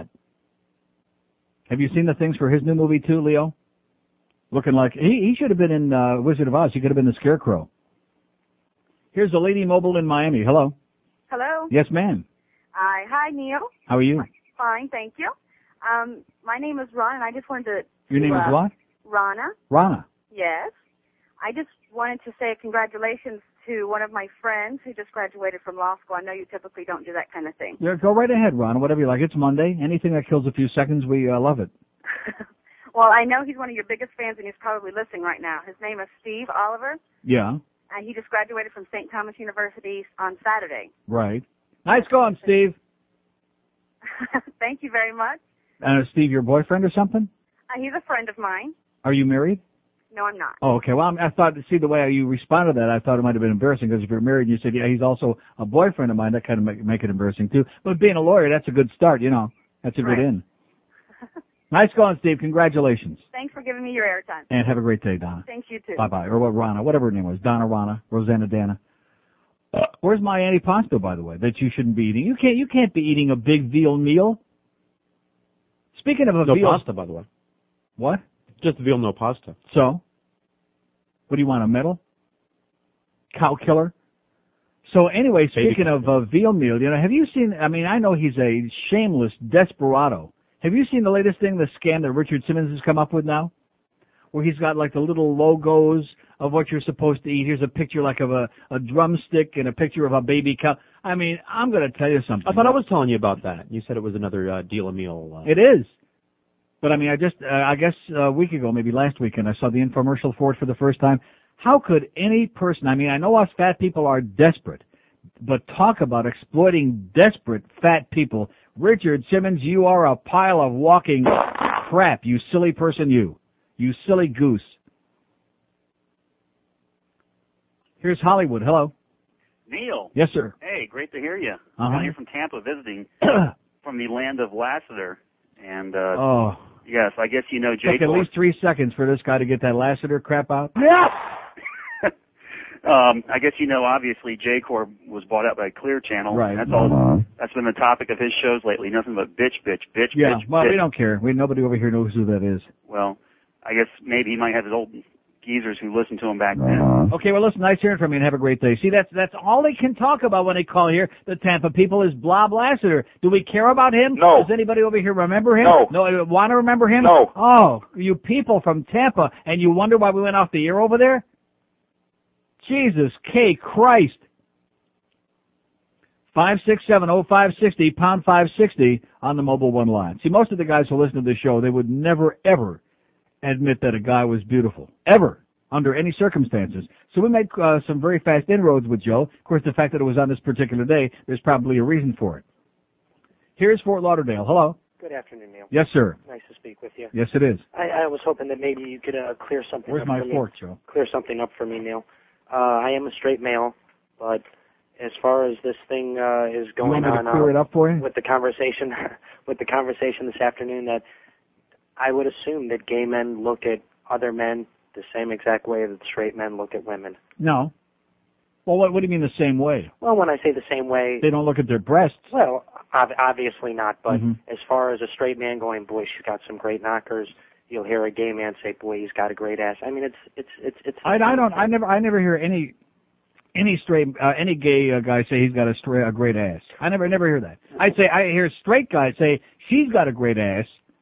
Have you seen the things for his new movie too, Leo? Looking like, he, he should have been in uh, Wizard of Oz. He could have been the Scarecrow. Here's the Lady Mobile in Miami. Hello. Hello. Yes, ma'am. Hi, hi, Neil. How are you? Fine, thank you. Um, my name is Ron, and I just wanted to. Your name uh, is what? Rana. Rana. Yes. I just wanted to say congratulations to one of my friends who just graduated from law school. I know you typically don't do that kind of thing. Yeah, go right ahead, Rana. Whatever you like. It's Monday. Anything that kills a few seconds, we uh, love it. Well, I know he's one of your biggest fans, and he's probably listening right now. His name is Steve Oliver, Yeah. and he just graduated from Saint Thomas University on Saturday. Right. Nice going, Steve. Thank you very much. Uh, Steve, your boyfriend or something? Uh, he's a friend of mine. Are you married? No, I'm not. Oh, okay. Well, I'm, I thought, see, the way you responded to that, I thought it might have been embarrassing because if you're married and you said, yeah, he's also a boyfriend of mine, that kind of make, make it embarrassing too. But being a lawyer, that's a good start, you know. That's a Right. good in. Nice going, Steve. Congratulations. Thanks for giving me your airtime. And have a great day, Donna. Thank you, too. Bye-bye. Or what, Rana, whatever her name was. Donna, Rana, Rosanna, Dana. Uh, where's my antipasto, by the way, that you shouldn't be eating? You can't, you can't be eating a big veal meal. Speaking of a no veal... pasta, by the way. What? Just veal, no pasta. So? What do you want, a medal? Cow killer? So anyway, speaking Baby. of uh, veal meal, you know, have you seen, I mean, I know he's a shameless desperado. Have you seen the latest thing, the scam that Richard Simmons has come up with now? Where he's got like the little logos of what you're supposed to eat. Here's a picture like of a, a drumstick and a picture of a baby cow. I mean, I'm going to tell you something. I thought I was telling you about that. You said it was another uh, deal a meal. Uh, It is. But I mean, I just, uh, I guess a week ago, maybe last weekend, I saw the infomercial for it for the first time. How could any person, I mean, I know us fat people are desperate, but talk about exploiting desperate fat people. Richard Simmons, you are a pile of walking crap, you silly person, you. You silly goose. Here's Hollywood. Hello. Neil. Yes, sir. Hey, great to hear you. Uh-huh. I'm here from Tampa visiting from the land of Lassiter. And, uh, Oh. yes, I guess you know It Jay took at Cor- least three seconds for this guy to get that Lassiter crap out. Um, I guess you know, obviously, J-Corp was bought out by Clear Channel. Right. That's all. That's been the topic of his shows lately. Nothing but bitch, bitch, bitch, Yeah, bitch, well, bitch. we don't care. We Nobody over here knows who that is. Well, I guess maybe he might have his old geezers who listened to him back then. Okay, well, listen, nice hearing from you and have a great day. See, that's that's all they can talk about when they call here, the Tampa people, is blah Lassiter. Do we care about him? No. Does anybody over here remember him? No. No, want to remember him? No. Oh, you people from Tampa, and you wonder why we went off the air over there? Jesus K. Christ. five six seven oh five six oh, pound five sixty on the Mobile One line. See, most of the guys who listen to this show, they would never, ever admit that a guy was beautiful. Ever. Under any circumstances. So we made uh, some very fast inroads with Joe. Of course, the fact that it was on this particular day, there's probably a reason for it. Here's Fort Lauderdale. Hello. Good afternoon, Neil. Yes, sir. Nice to speak with you. Yes, it is. I, I was hoping that maybe you could uh, clear something Where's up my for fork, me. Joe? Clear something up for me, Neil. Uh, I am a straight male, but as far as this thing uh, is You want going me on to clear uh, it up for you? with the conversation, with the conversation this afternoon, that I would assume that gay men look at other men the same exact way that straight men look at women. No. Well, what, what do you mean the same way? Well, when I say the same way, They don't look at their breasts. well, ob- obviously not. But Mhm. as far as a straight man going, boy, she's got some great knockers. You'll hear a gay man say, boy, he's got a great ass. I mean, it's it's it's it's. I, I don't. I never. I never hear any any straight uh, any gay uh, guy say he's got a straight a great ass. I never never hear that. I'd say I hear straight guys say she's got a great ass.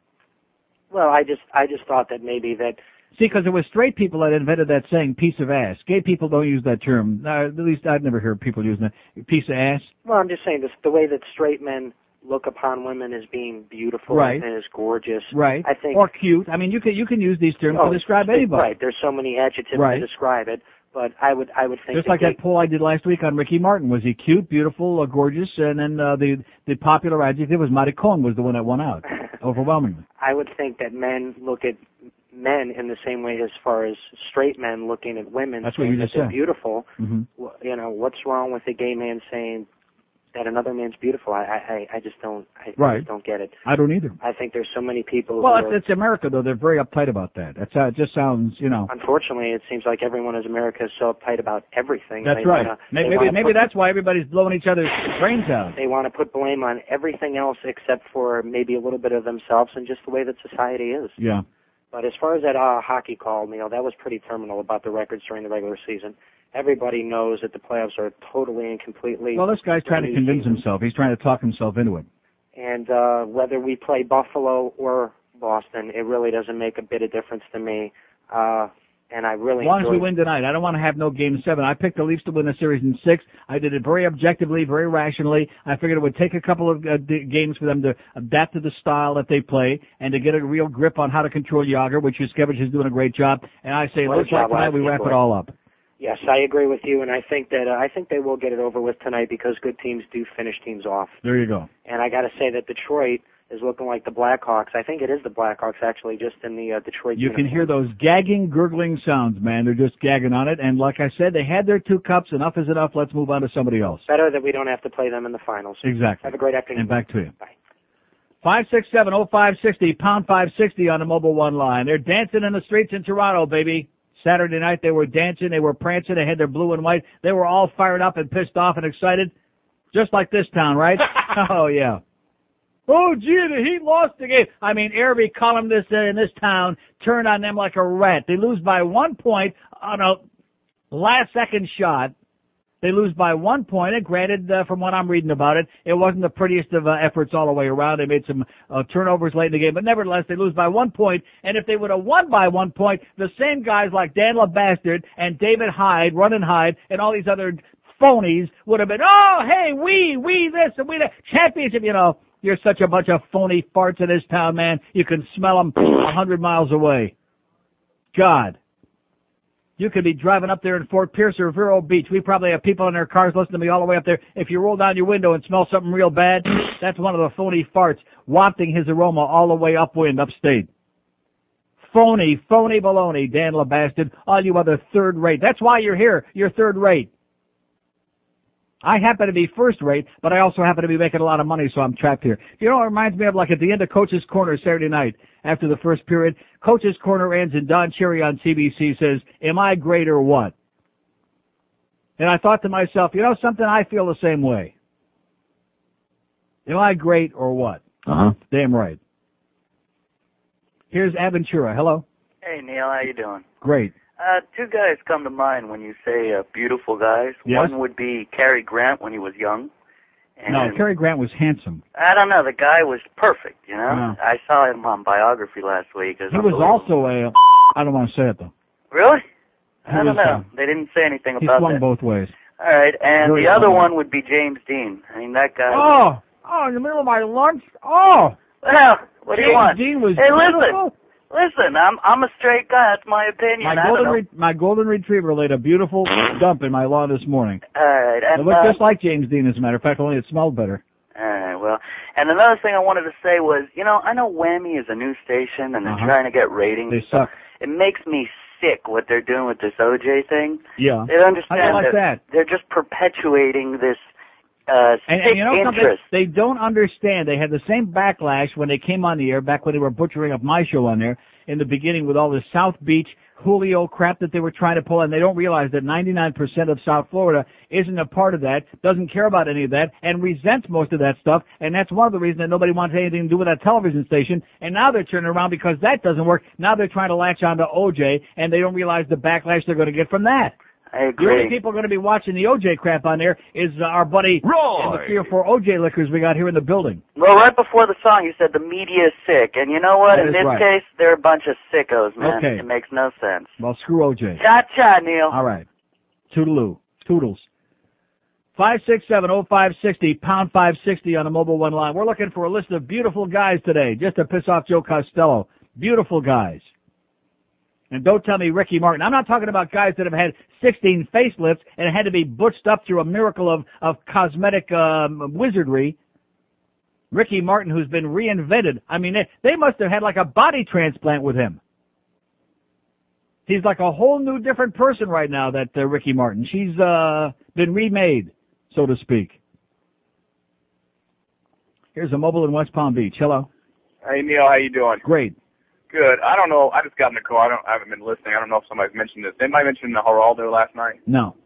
Well, I just I just thought that maybe that. See, because it was straight people that invented that saying "piece of ass." Gay people don't use that term. Uh, at least I've never heard people using it. Piece of ass. Well, I'm just saying this: the way that straight men look upon women as being beautiful Right. and as gorgeous. Right. I think. Or cute. I mean, you can you can use these terms Oh, to describe it's- anybody. Right. There's so many adjectives Right. to describe it, but I would I would think Just that like gay- that poll I did last week on Ricky Martin. Was he cute, beautiful, or gorgeous? And then uh, the the popular adjective was maricon was the one that won out overwhelmingly. I would think that men look at men in the same way as far as straight men looking at women That's what saying you that just they're said. beautiful. Mm-hmm. Well, you know, what's wrong with a gay man saying that another man's beautiful? I I, I just don't I Right. just don't get it. I don't either. I think there's so many people Well, who it's, are, it's America, though. They're very uptight about that. That's how it just sounds, you know. unfortunately it seems like everyone in America is so uptight about everything. That's They right. wanna- Maybe they maybe, wanna maybe put- that's why everybody's blowing each other's brains out. They want to put blame on everything else except for maybe a little bit of themselves and just the way that society is. Yeah. But as far as that uh, hockey call, Neil, that was pretty terminal about the records during the regular season. Everybody knows that the playoffs are totally and completely. Well, this guy's trying to new convince season. himself. He's trying to talk himself into it. And uh, whether we play Buffalo or Boston, it really doesn't make a bit of difference to me. Uh, and I really As long as enjoy we win tonight, I don't want to have no game seven. I picked the Leafs to win the series in six. I did it very objectively, very rationally. I figured it would take a couple of uh, d- games for them to adapt to the style that they play and to get a real grip on how to control Yager, which Yuskevich is doing a great job. And I say, What a looks like job tonight last we game, wrap boy. it all up. Yes, I agree with you, and I think that uh, I think they will get it over with tonight because good teams do finish teams off. There you go. And I got to say that Detroit is looking like the Blackhawks. I think it is the Blackhawks actually, just in the uh, Detroit. You can uniform. hear those gagging, gurgling sounds, man. They're just gagging on it. And like I said, they had their two cups. Enough is enough. Let's move on to somebody else. Better that we don't have to play them in the finals. Exactly. Have a great afternoon. And back to you. Five six seven oh five sixty pound five sixty on the Mobile One line. They're dancing in the streets in Toronto, baby. Saturday night they were dancing, they were prancing, they had their blue and white. They were all fired up and pissed off and excited, just like this town, right? Oh yeah. Oh gee, the Heat lost the game. I mean, every columnist in this town turned on them like a rat. They lose by one point on a last second shot. They lose by one point, and granted, uh, from what I'm reading about it, it wasn't the prettiest of uh, efforts all the way around. They made some uh, turnovers late in the game, but nevertheless, they lose by one point. And if they would have won by one point, the same guys like Dan LeBastard and David Hyde, Runnin' Hyde, and all these other phonies would have been, oh, hey, we, we this, and we that, championship, you know. You're such a bunch of phony farts in this town, man. You can smell them a hundred miles away. God. You could be driving up there in Fort Pierce or Vero Beach. We probably have people in their cars listening to me all the way up there. If you roll down your window and smell something real bad, that's one of the phony farts wafting his aroma all the way upwind, upstate. phony, phony baloney, Dan LeBasted, all you other third rate. That's why you're here. You're third rate. I happen to be first rate, but I also happen to be making a lot of money, so I'm trapped here. You know, it reminds me of like at the end of Coach's Corner Saturday night after the first period. Coach's Corner ends and Don Cherry on C B C says, am I great or what? And I thought to myself, you know something, I feel the same way. Am I great or what? Uh-huh. Damn right. Here's Aventura. Hello. Hey, Neil, how you doing? Great. Uh, two guys come to mind when you say uh, beautiful guys. Yes? One would be Cary Grant when he was young. And No, Cary Grant was handsome. I don't know, the guy was perfect, you know? No. I saw him on Biography last week. It was He was unbelievable. also a, I don't want to say it though. Really? He I don't was, know. uh, They didn't say anything He about swung that. both ways. All right, and Very the other funny. one would be James Dean. I mean, that guy... Oh, oh, in the middle of my lunch? Oh! Well, what do you James want? Dean was hey, beautiful. listen. Listen, I'm I'm a straight guy. That's my opinion. My I don't golden, know. re- my golden retriever laid a beautiful dump in my lawn this morning. All right, and It looked uh, just like James Dean, as a matter of fact, only it smelled better. All right, well, and another thing I wanted to say was, you know, I know Whammy is a new station and they're Uh-huh. trying to get ratings. They suck. It makes me sick what they're doing with this O J thing. Yeah. They don't understand How do you like that? They're just perpetuating this uh, And, sick and you know something? interest. They don't understand. They had the same backlash when they came on the air, back when they were butchering up my show on there in the beginning with all this South Beach Julio crap that they were trying to pull, and they don't realize that ninety-nine percent of South Florida isn't a part of that, doesn't care about any of that, and resents most of that stuff, and that's one of the reasons that nobody wants anything to do with that television station, and now they're turning around because that doesn't work. Now they're trying to latch on to O J, and they don't realize the backlash they're going to get from that. I The only agree. people going to be watching the O J crap on there is uh, our buddy and the three or four O J liquors we got here in the building. Well, right before the song, you said the media is sick, and you know what? That In is this right. case, they're a bunch of sickos, man. Okay. It makes no sense. Well, screw O J. Cha-cha, Neil. All right. Toodaloo. Toodles. five six seven oh five six oh, pound five sixty on the mobile one line. We're looking for a list of beautiful guys today, just to piss off Joe Costello. Beautiful guys. And don't tell me Ricky Martin. I'm not talking about guys that have had sixteen facelifts and had to be butched up through a miracle of, of cosmetic um, wizardry. Ricky Martin, who's been reinvented. I mean, they, they must have had like a body transplant with him. He's like a whole new different person right now, that uh, Ricky Martin. She's uh, been remade, so to speak. Here's a mobile in West Palm Beach. Hello. Hey Neil, how you doing? Great. Good. I don't know. I just got in the car. I don't. I haven't been listening. I don't know if somebody's mentioned this. Anybody mentioned the Geraldo last night? No.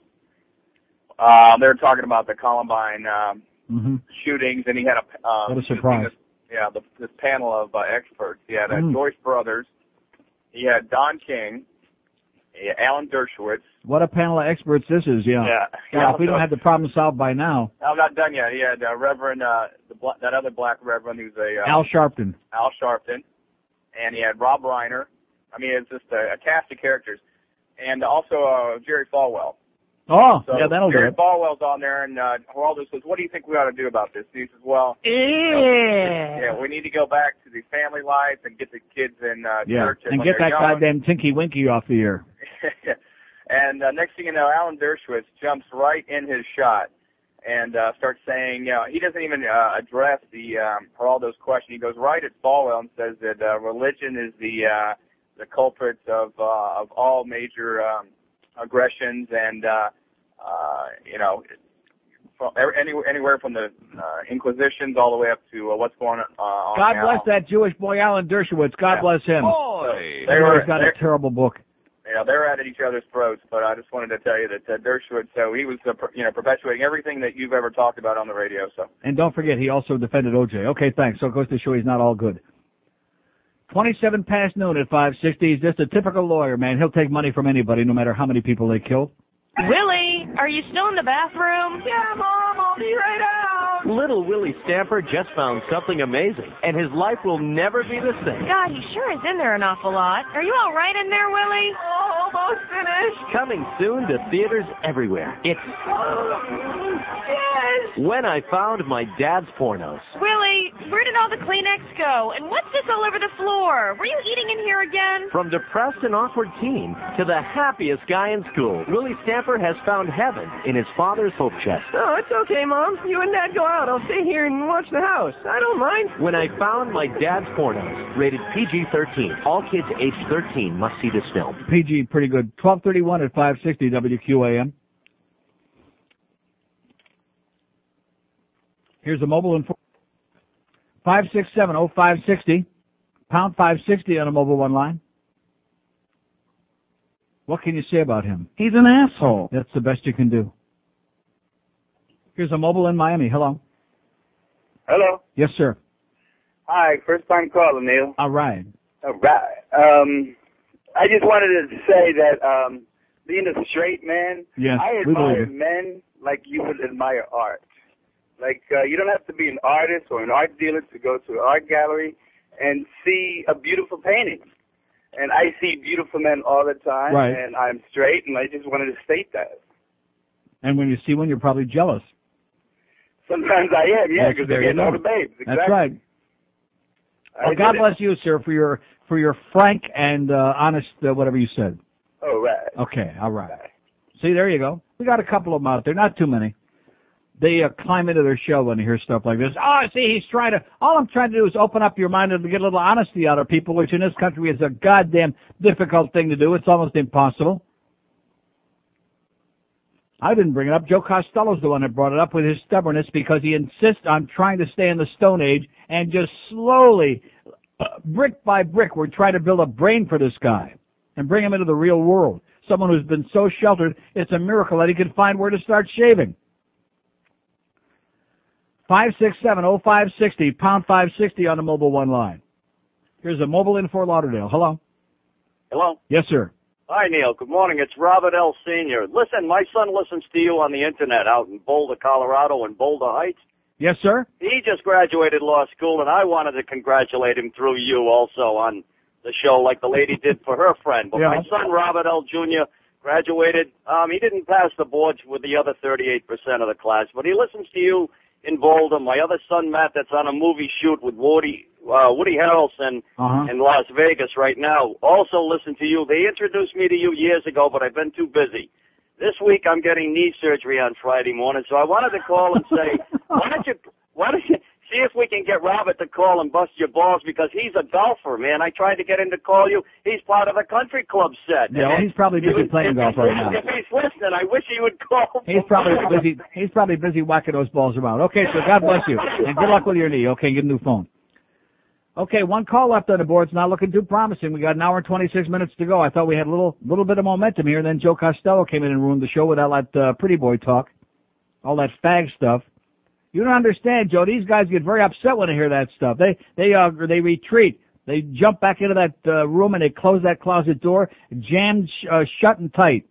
Uh, they were talking about the Columbine um, Mm-hmm. shootings, and he had a um, What a surprise. This, yeah, the, this panel of uh, experts. He had uh, Mm. Joyce Brothers. He had Don King. He had Alan Dershowitz. What a panel of experts this is, yeah. Yeah. Yeah, if we don't have the problem solved by now. I'm not done yet. He had uh, Reverend, uh, the bla- that other black Reverend who's a uh, Al Sharpton. Al Sharpton, and he had Rob Reiner. I mean, it's just a, a cast of characters, and also uh, Jerry Falwell. Oh, So yeah, that'll do Jerry it. Falwell's on there, and uh, Geraldo says, "What do you think we ought to do about this?" And he says, "Well, Yeah. yeah, we need to go back to the family life and get the kids in uh, Yeah, church and when get they're that young." goddamn Tinky Winky off the air. And uh, next thing you know, Alan Dershowitz jumps right in his shot and uh, starts saying, you know, he doesn't even uh, address the um, Geraldo's question. He goes right at Falwell and says that uh, religion is the uh, the culprit of uh, of all major um, aggressions, and uh, uh, you know, from any, anywhere from the uh, Inquisitions all the way up to uh, what's going uh, on God now. bless that Jewish boy, Alan Dershowitz. God Yeah. bless him. Boy. They They were- He's got a they're- terrible book. Yeah, they're at each other's throats, but I just wanted to tell you that uh, Dershowitz, so he was, uh, per- you know, perpetuating everything that you've ever talked about on the radio. So And don't forget, he also defended O J. Okay, thanks. So it goes to show he's not all good. twenty-seven past noon at five sixty. He's just a typical lawyer, man. He'll take money from anybody, no matter how many people they kill. Willie, are you still in the bathroom? Yeah, Mom, I'll be right out. Little Willie Stamper just found something amazing, and his life will never be the same. God, he sure is in there an awful lot. Are you all right in there, Willie? Oh, almost finished. Coming soon to theaters everywhere. It's Yes. When I Found My Dad's Pornos. Willie, where did all the Kleenex go? And what's this all over the floor? Were you eating in here again? From depressed and awkward teen to the happiest guy in school, Willie Stamper has found heaven in his father's hope chest. Oh, it's okay, Mom. You and Dad go out. I'll stay here and watch the house. I don't mind. When I found my dad's pornos, rated P G thirteen. All kids age thirteen must see this film. P G, pretty good. twelve thirty-one at five sixty W Q A M. Here's a mobile info. five six seven oh five six oh. Pound five sixty on a mobile one line. What can you say about him? He's an asshole. That's the best you can do. Here's a mobile in Miami. Hello. Hello. Yes, sir. Hi, first time caller, Neil. All right. All right. Um, I just wanted to say that um, being a straight man, Yes, I we believe admire it. men like you would admire art. Like, uh, you don't have to be an artist or an art dealer to go to an art gallery and see a beautiful painting. And I see beautiful men all the time, Right. and I'm straight, and I just wanted to state that. And when you see one, you're probably jealous. Sometimes I am, yeah, That's- because there they're you getting all go. the babes. Exactly. That's right. I Well, God did it. bless you, sir, for your for your frank and uh, honest uh, whatever you said. All right. Okay, all right. See, there you go. We got a couple of them out there, not too many. They uh, climb into their shell when they hear stuff like this. Oh, see, he's trying to, all I'm trying to do is open up your mind and get a little honesty out of people, which in this country is a goddamn difficult thing to do. It's almost impossible. I didn't bring it up. Joe Costello's the one that brought it up with his stubbornness because he insists on trying to stay in the Stone Age and just slowly, uh, brick by brick, we're trying to build a brain for this guy and bring him into the real world. Someone who's been so sheltered, it's a miracle that he can find where to start shaving. five six seven oh five six oh, pound five sixty on the mobile one line. Here's a mobile in Fort Lauderdale. Hello? Hello? Yes, sir. Hi, Neil. Good morning. It's Robert L. Senior Listen, my son listens to you on the Internet out in Boulder, Colorado and Boulder Heights. Yes, sir? He just graduated law school, and I wanted to congratulate him through you also on the show like the lady did for her friend. But Yeah. my son, Robert L. Junior, graduated. Um, he didn't pass the boards with the other thirty-eight percent of the class, but he listens to you in Boulder. My other son, Matt, that's on a movie shoot with Woody uh, Woody Harrelson Uh-huh. in Las Vegas right now, also listen to you. They introduced me to you years ago, but I've been too busy. This week I'm getting knee surgery on Friday morning, so I wanted to call and say, why don't you, why don't you see if we can get Robert to call and bust your balls, because he's a golfer, man. I tried to get him to call you. He's part of the country club set. Yeah, well, he's probably busy playing golf right now. If he's listening, I wish he would call. He's probably busy. He's probably busy whacking those balls around. Okay, so God bless you, and good luck with your knee. Okay, get a new phone. Okay, one call left on the board. It's not looking too promising. We got an hour and twenty-six minutes to go. I thought we had a little little bit of momentum here, and then Joe Costello came in and ruined the show with all that uh, pretty boy talk, all that fag stuff. You don't understand, Joe. These guys get very upset when they hear that stuff. They they uh they retreat. They jump back into that uh, room and they close that closet door, jammed sh- uh, shut and tight.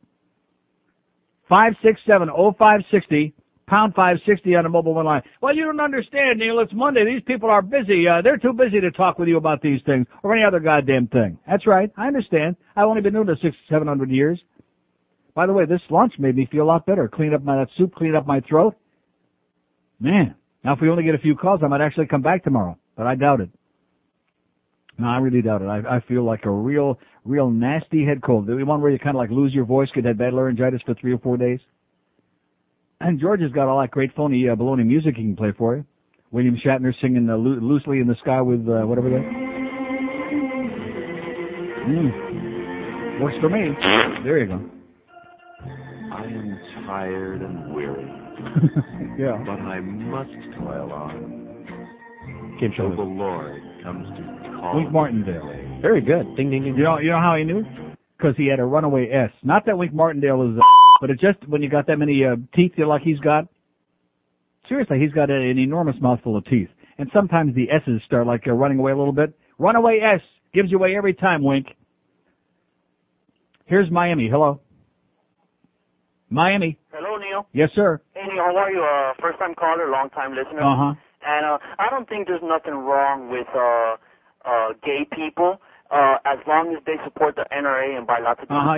Five six seven oh five sixty, pound five sixty on a mobile one line. Well, you don't understand, Neil. It's Monday. These people are busy. Uh, they're too busy to talk with you about these things or any other goddamn thing. That's right. I understand. I've only been doing this six, seven hundred years. By the way, this lunch made me feel a lot better. Cleaned up my that soup, cleaned up my throat. Man, now if we only get a few calls, I might actually come back tomorrow, but I doubt it. No, I really doubt it. I, I feel like a real, real nasty head cold. The one where you kind of like lose your voice, get that bad laryngitis for three or four days. And George has got all that great phony uh, baloney music he can play for you. William Shatner singing uh, lo- Loosely in the Sky with uh, whatever that. Mm. Works for me. There you go. I am tired and weary. Yeah. But I must toil on. Game show. Till the Lord comes to call. Wink Martindale. Very good. Ding, ding, ding. You know, you know how he knew? Because he had a runaway S. Not that Wink Martindale is, uh, but it's just when you got that many uh, teeth you like he's got. Seriously, he's got a, an enormous mouthful of teeth. And sometimes the S's start like uh, running away a little bit. Runaway S gives you away every time, Wink. Here's Miami. Hello. Miami. Hello, Neil. Yes, sir. Hey, Neil, how are you? Uh, first time caller, long time listener. Uh-huh. And uh, I don't think there's nothing wrong with uh, uh, gay people uh, as long as they support the N R A and buy lots of guns. Uh-huh, yeah.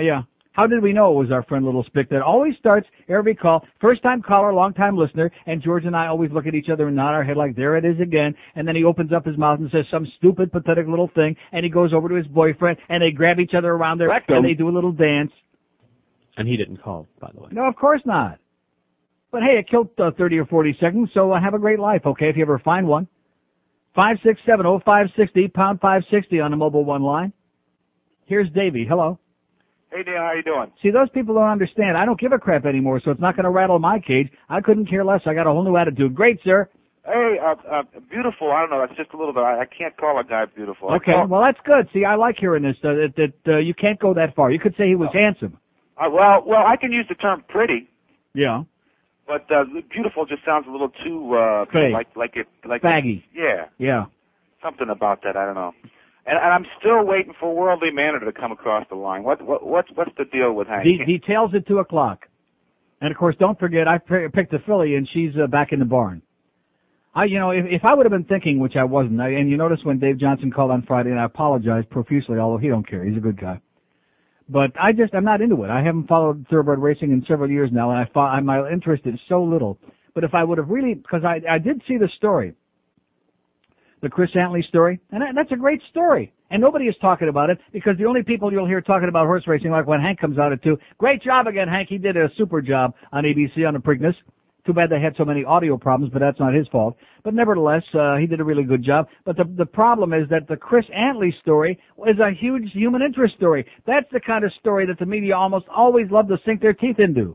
How did we know it was our friend Little Spick that always starts every call, first-time caller, long-time listener, and George and I always look at each other and nod our head like, there it is again, and then he opens up his mouth and says some stupid, pathetic little thing, and he goes over to his boyfriend, and they grab each other around there, Rectum. and they do a little dance. And he didn't call, by the way. No, of course not. But hey, it killed uh, thirty or forty seconds, so uh, have a great life, okay, if you ever find one. five six seven oh five six oh, pound five sixty on the mobile one line. Here's Davey. Hello. Hey, Dan, how you doing? See, those people don't understand. I don't give a crap anymore, so it's not going to rattle my cage. I couldn't care less. I got a whole new attitude. Great, sir. Hey, uh, uh, beautiful. I don't know. That's just a little bit. I, I can't call a guy beautiful. I Okay, call- well, that's good. See, I like hearing this, uh, that, that uh, you can't go that far. You could say he was handsome. Uh, well, well, I can use the term pretty, Yeah. but uh, beautiful just sounds a little too uh, Fake. like like it like Faggy. yeah, Yeah. something about that. I don't know. And, and I'm still waiting for Worldly Manor to come across the line. What what what's what's the deal with Hank? De- details at two o'clock. And, of course, don't forget, I p- picked a filly, and she's uh, back in the barn. I, you know, if, if I would have been thinking, which I wasn't, I, and you notice when Dave Johnson called on Friday, and I apologize profusely, although he don't care. He's a good guy. But I just, I'm not into it. I haven't followed thoroughbred racing in several years now, and I fo- my interest is so little. But if I would have really, because I, I did see the story, the Chris Antley story, and that, that's a great story. And nobody is talking about it because the only people you'll hear talking about horse racing, like when Hank comes out at two, great job again, Hank. He did a super job on A B C on the Preakness. Too bad they had so many audio problems, but that's not his fault. But nevertheless, uh, he did a really good job. But the the problem is that the Chris Antley story is a huge human interest story. That's the kind of story that the media almost always love to sink their teeth into.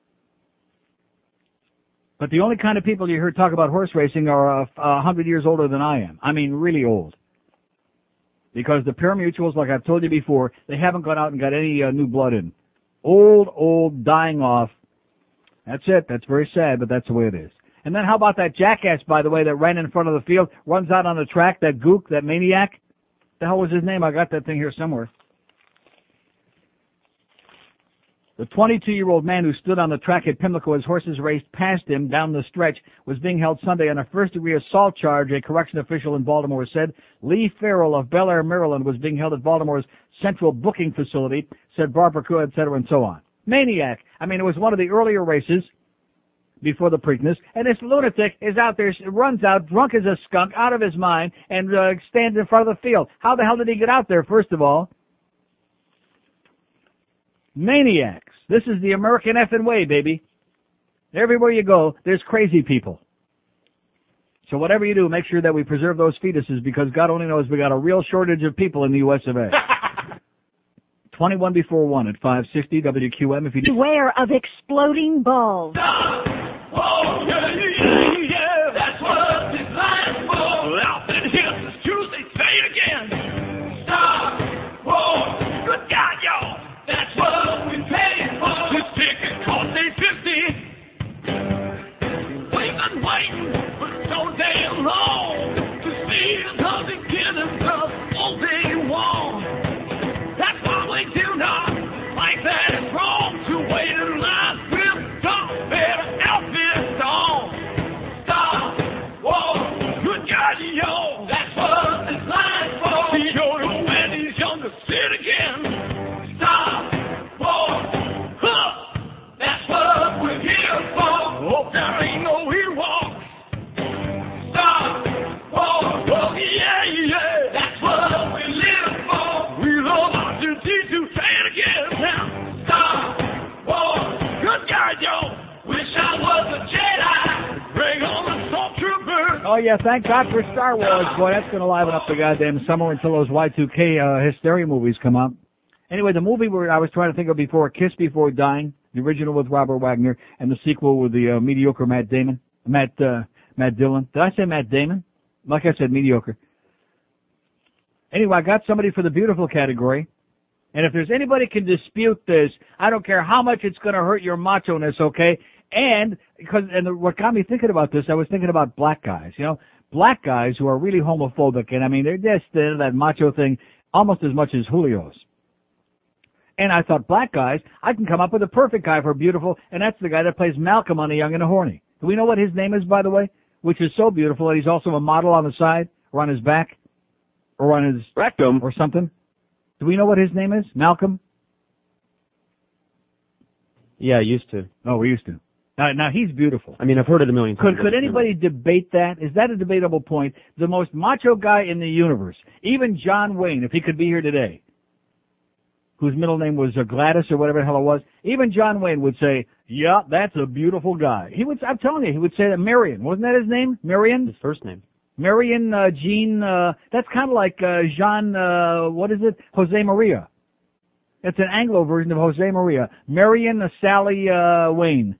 But the only kind of people you hear talk about horse racing are a uh, hundred years older than I am. I mean, really old. Because the pari-mutuels, like I've told you before, they haven't gone out and got any uh, new blood in. Old, old, dying off. That's it. That's very sad, but that's the way it is. And then how about that jackass, by the way, that ran in front of the field, runs out on the track, that gook, that maniac? The hell was his name? I got that thing here somewhere. The twenty-two-year-old man who stood on the track at Pimlico as horses raced past him down the stretch was being held Sunday on a first-degree assault charge, a correction official in Baltimore said. Lee Farrell of Bel Air, Maryland, was being held at Baltimore's central booking facility, said Barbara Coe, et cetera, and so on. Maniac. I mean, it was one of the earlier races before the Preakness, and this lunatic is out there, runs out, drunk as a skunk, out of his mind, and uh, stands in front of the field. How the hell did he get out there, first of all? Maniacs. This is the American effing way, baby. Everywhere you go, there's crazy people. So whatever you do, make sure that we preserve those fetuses, because God only knows we got a real shortage of people in the U S of A. twenty-one before one at five sixty W Q M. If you Beware of exploding balls. Oh, yeah, yeah, yeah, that's what this line's for. Out in here, it's Tuesday, say it again. Stop, whoa, good God, y'all, that's what we pay for. This ticket costs eight fifty. We've been waiting for so damn long to see another kid and stuff all day long. That's why we do not like that. It's wrong to wait in line with some better outfits on. Stop, whoa, good God, yo, that's what this line's for. Yo, when these younger sit again. Stop, whoa, huh, that's what we're here for. Oh, there ain't no Ewok. Stop, whoa, oh, yeah, yeah, that's what we live for. We love our duty to say it again now. Stop, whoa, good God, yo, wish I was a Jedi. Bring on the stormtroopers. Oh, yeah, thank God for Star Wars. Boy, that's going to liven up the goddamn summer until those Y two K uh, hysteria movies come out. Anyway, the movie where I was trying to think of before, Kiss Before Dying, the original with Robert Wagner, and the sequel with the uh, mediocre Matt Damon, Matt uh, Matt Dillon. Did I say Matt Damon? Like I said, mediocre. Anyway, I got somebody for the beautiful category. And if there's anybody can dispute this, I don't care how much it's going to hurt your macho-ness, okay? And because and what got me thinking about this, I was thinking about black guys, you know, black guys who are really homophobic, and I mean they're just uh, that macho thing almost as much as Julio's. And I thought, black guys, I can come up with a perfect guy for beautiful, and that's the guy that plays Malcolm on The Young and the Horny. Do we know what his name is, by the way? Which is so beautiful that he's also a model on the side, or on his back, or on his rectum, or something. Do we know what his name is? Malcolm? Yeah, I used to. Oh, we used to. Now, now he's beautiful. I mean, I've heard it a million times. Could could anybody debate that? Is that a debatable point? The most macho guy in the universe, even John Wayne, if he could be here today, whose middle name was uh, Gladys or whatever the hell it was, even John Wayne would say, yeah, that's a beautiful guy. He would, I'm telling you, he would say that. Marion, wasn't that his name? Marion? His first name. Marion uh, Jean, uh, that's kind of like uh, Jean, uh, what is it? Jose Maria. It's an Anglo version of Jose Maria. Marion uh, Sally uh, Wayne.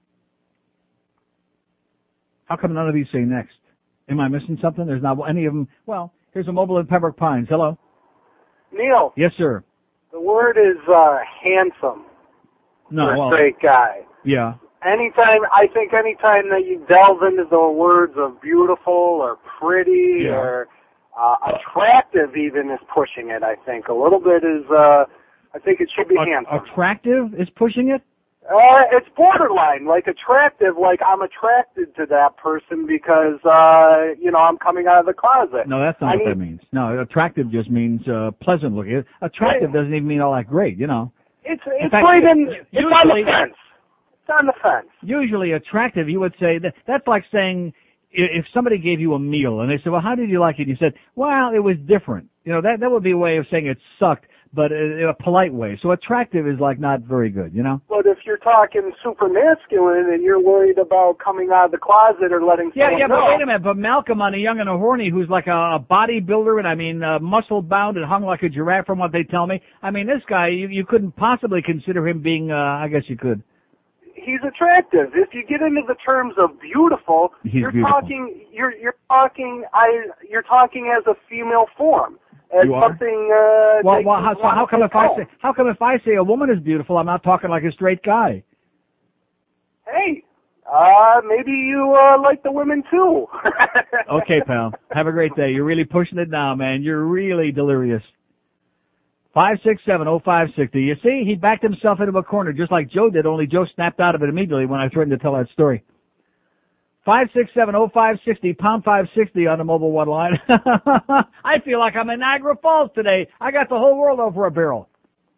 How come none of these say next? Am I missing something? There's not any of them. Well, here's a mobile in Pembroke Pines. Hello? Neil, Yes, sir. the word is uh, handsome No, for a well, straight guy. yeah. Anytime, I think anytime that you delve into the words of beautiful or pretty Yeah. or uh, attractive even is pushing it, I think. A little bit is, uh, I think it should be A- handsome. Attractive is pushing it? Uh, it's borderline, like attractive, like I'm attracted to that person because, uh, you know, I'm coming out of the closet. No, that's not I what that mean, means. No, attractive just means uh, pleasant looking. Attractive doesn't even mean all that great, you know. It's, In it's fact, right in, it's on the usually- fence. It's on the fence. Usually attractive, you would say, that that's like saying i- if somebody gave you a meal and they said, well, how did you like it? And you said, well, it was different. You know, that that would be a way of saying it sucked, but in a polite way. So attractive is like not very good, you know? But if you're talking super masculine and you're worried about coming out of the closet or letting Yeah, someone yeah, but know, wait a minute. But Malcolm on A Young and a Horny, who's like a, a bodybuilder, and I mean, uh, muscle bound and hung like a giraffe from what they tell me. I mean, this guy, you, you couldn't possibly consider him being, uh, I guess you could. he's attractive. If you get into the terms of beautiful, He's you're beautiful. talking, you're you're talking, I, you're talking as a female form, as You are? something. Uh, Well, that well you how, so want how to come if I control. say, how come if I say a woman is beautiful, I'm not talking like a straight guy? Hey, uh, maybe you uh, like the women too. Okay, pal. Have a great day. You're really pushing it now, man. You're really delirious. Five six seven oh five sixty. You see, he backed himself into a corner just like Joe did. Only Joe snapped out of it immediately when I threatened to tell that story. Five six seven oh five sixty pound five sixty on the mobile one line. I feel like I'm in Niagara Falls today. I got the whole world over a barrel.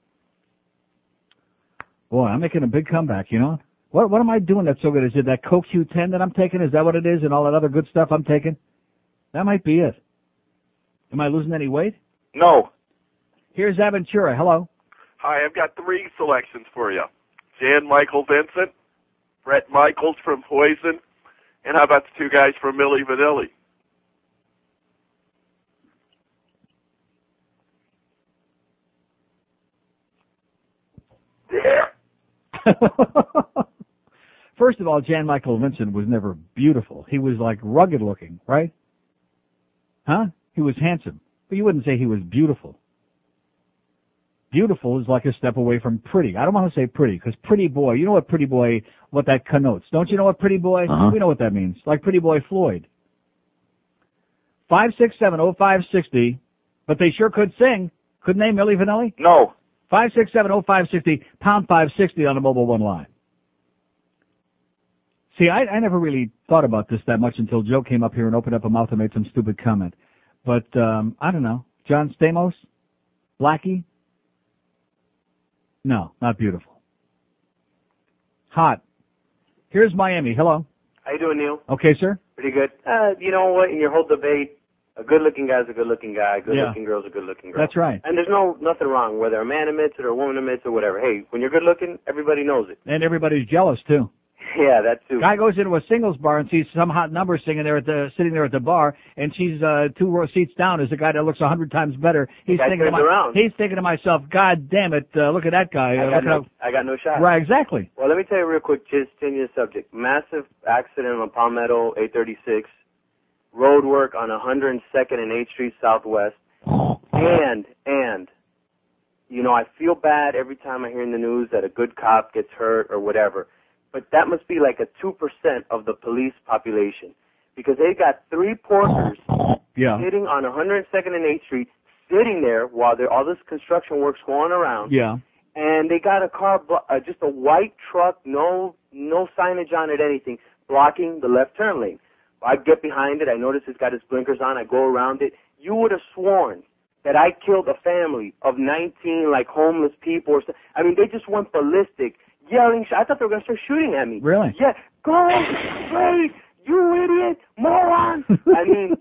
Boy, I'm making a big comeback. You know what? What am I doing that's so good? Is it that Co Q ten that I'm taking? Is that what it is? And all that other good stuff I'm taking? That might be it. Am I losing any weight? No. Here's Aventura. Hello. Hi, I've got three selections for you. Jan Michael Vincent, Brett Michaels from Poison, and how about the two guys from Milli Vanilli? First of all, Jan Michael Vincent was never beautiful. He was like rugged looking, right? Huh? He was handsome. But you wouldn't say he was beautiful. Beautiful is like a step away from pretty. I don't want to say pretty, because pretty boy, you know what pretty boy, what that connotes. Don't you know what pretty boy? Uh-huh. We know what that means. Like pretty boy Floyd. Five six seven oh five sixty, but they sure could sing. Couldn't they, Milli Vanilli? No. Five six seven oh five sixty, pound five sixty on the mobile one line. See, I, I never really thought about this that much until Joe came up here and opened up a mouth and made some stupid comment. But, um, I don't know. John Stamos? Blackie? No, not beautiful. Hot. Here's Miami. Hello. How you doing, Neil? Okay, sir? Pretty good. Uh, you know what? In your whole debate, a good-looking guy's a good-looking guy. A good-looking Yeah. girl's a good-looking girl. That's right. And there's no nothing wrong whether a man admits it or a woman admits it or whatever. Hey, when you're good-looking, everybody knows it. And everybody's jealous, too. Yeah, that too. Guy goes into a singles bar and sees some hot number singing there at the sitting there at the bar, and she's uh, two row seats down. Is a guy that looks a hundred times better. He's Guy thinking to turns my- around. he's thinking to myself, God damn it! Uh, look at that guy. I Uh, got, look no, at how- I got no shot. right, exactly. Well, let me tell you real quick, just changing the subject. Massive accident on Palmetto eight thirty-six. Road work on one hundred second and eighth Street Southwest. And, and, you know, I feel bad every time I hear in the news that a good cop gets hurt or whatever. But that must be like a two percent of the police population. Because they got three porters Yeah. sitting on one hundred second and eighth Street, sitting there while there all this construction work's going around. Yeah. And they got a car, blo- uh, just a white truck, no no signage on it, anything, blocking the left turn lane. I get behind it. I notice it's got its blinkers on. I go around it. You would have sworn that I killed a family of nineteen, like, homeless people. Or so. I mean, they just went ballistic, yelling. I thought they were going to start shooting at me. Really? Yeah. Go straight, you idiot, moron. I mean,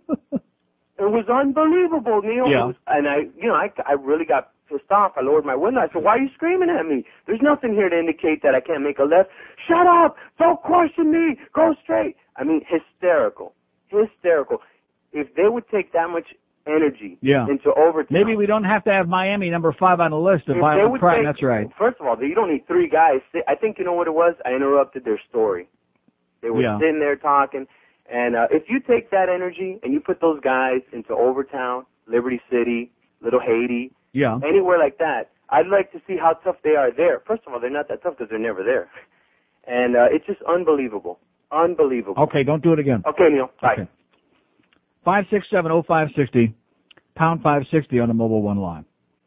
it was unbelievable, Neil. Yeah. It was, and I, you know, I, I really got pissed off. I lowered my window. I said, why are you screaming at me? There's nothing here to indicate that I can't make a left. Shut up. Don't question me. Go straight. I mean, hysterical. Hysterical. If they would take that much energy Yeah. into overtime. Maybe we don't have to have Miami number five on the list of If they violent would crime. take- That's right. First of all, you don't need three guys. I think you know what it was? I interrupted their story. They were Yeah. sitting there talking. And uh, if you take that energy and you put those guys into Overtown, Liberty City, Little Haiti, Yeah. anywhere like that, I'd like to see how tough they are there. First of all, they're not that tough because they're never there. And uh, it's just unbelievable. Unbelievable. Okay, don't do it again. Okay, Neil. Bye. Okay. five six seven oh five six oh, pound five sixty on the mobile one line.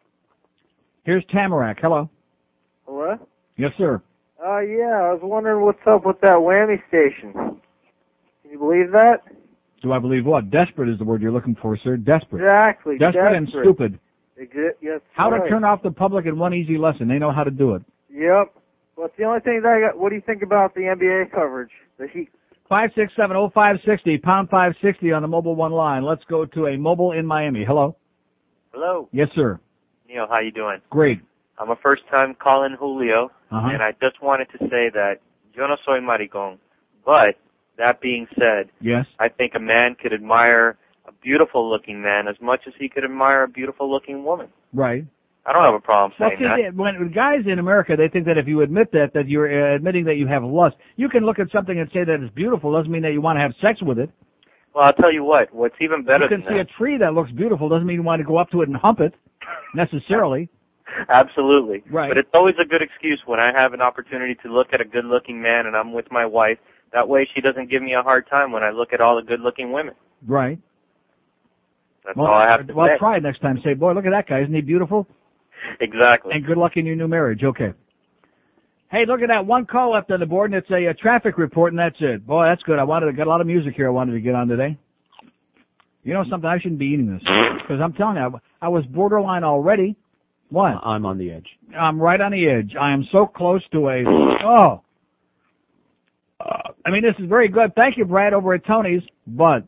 Here's Tamarack. Hello. What? Yes, sir. Uh, yeah, I was wondering what's up with that whammy station. Can you believe that? Do I believe what? Desperate is the word you're looking for, sir. Desperate. Exactly. Desperate and stupid. Exi- yes, How right. to turn off the public in one easy lesson. They know how to do it. Yep. But the only thing that I got, what do you think about the N B A coverage? The Heat. five six seven oh five six oh, pound five sixty on the mobile one line. Let's go to a mobile in Miami. Hello. Hello, Yes, sir. Neil. How you doing? Great. I'm a first-time calling Julio, Uh-huh. and I just wanted to say that yo no soy maricón. But that being said, Yes. I think a man could admire a beautiful-looking man as much as he could admire a beautiful-looking woman. Right. I don't have a problem Well, saying see, that. they- when guys in America, they think that if you admit that, that you're uh, admitting that you have lust. You can look at something and say that it's beautiful. Doesn't mean that you want to have sex with it. Well, I'll tell you what. What's even better You can than see that? a tree that looks beautiful. Doesn't mean you want to go up to it and hump it, necessarily. Absolutely. Right. But it's always a good excuse when I have an opportunity to look at a good-looking man and I'm with my wife. That way she doesn't give me a hard time when I look at all the good-looking women. Right. That's Well, all I have to well, say. try it next time. Say, boy, look at that guy. Isn't he beautiful? Exactly. And good luck in your new marriage. Okay. Hey, look at that. One call left on the board, and it's a, a traffic report, and that's it. Boy, that's good. I wanted to get a lot of music here I wanted to get on today. You know something? I shouldn't be eating this. Because I'm telling you, I, I was borderline already. What? I'm on the edge. I'm right on the edge. I am so close to a, oh. Uh, I mean, this is very good. Thank you, Brad, over at Tony's, but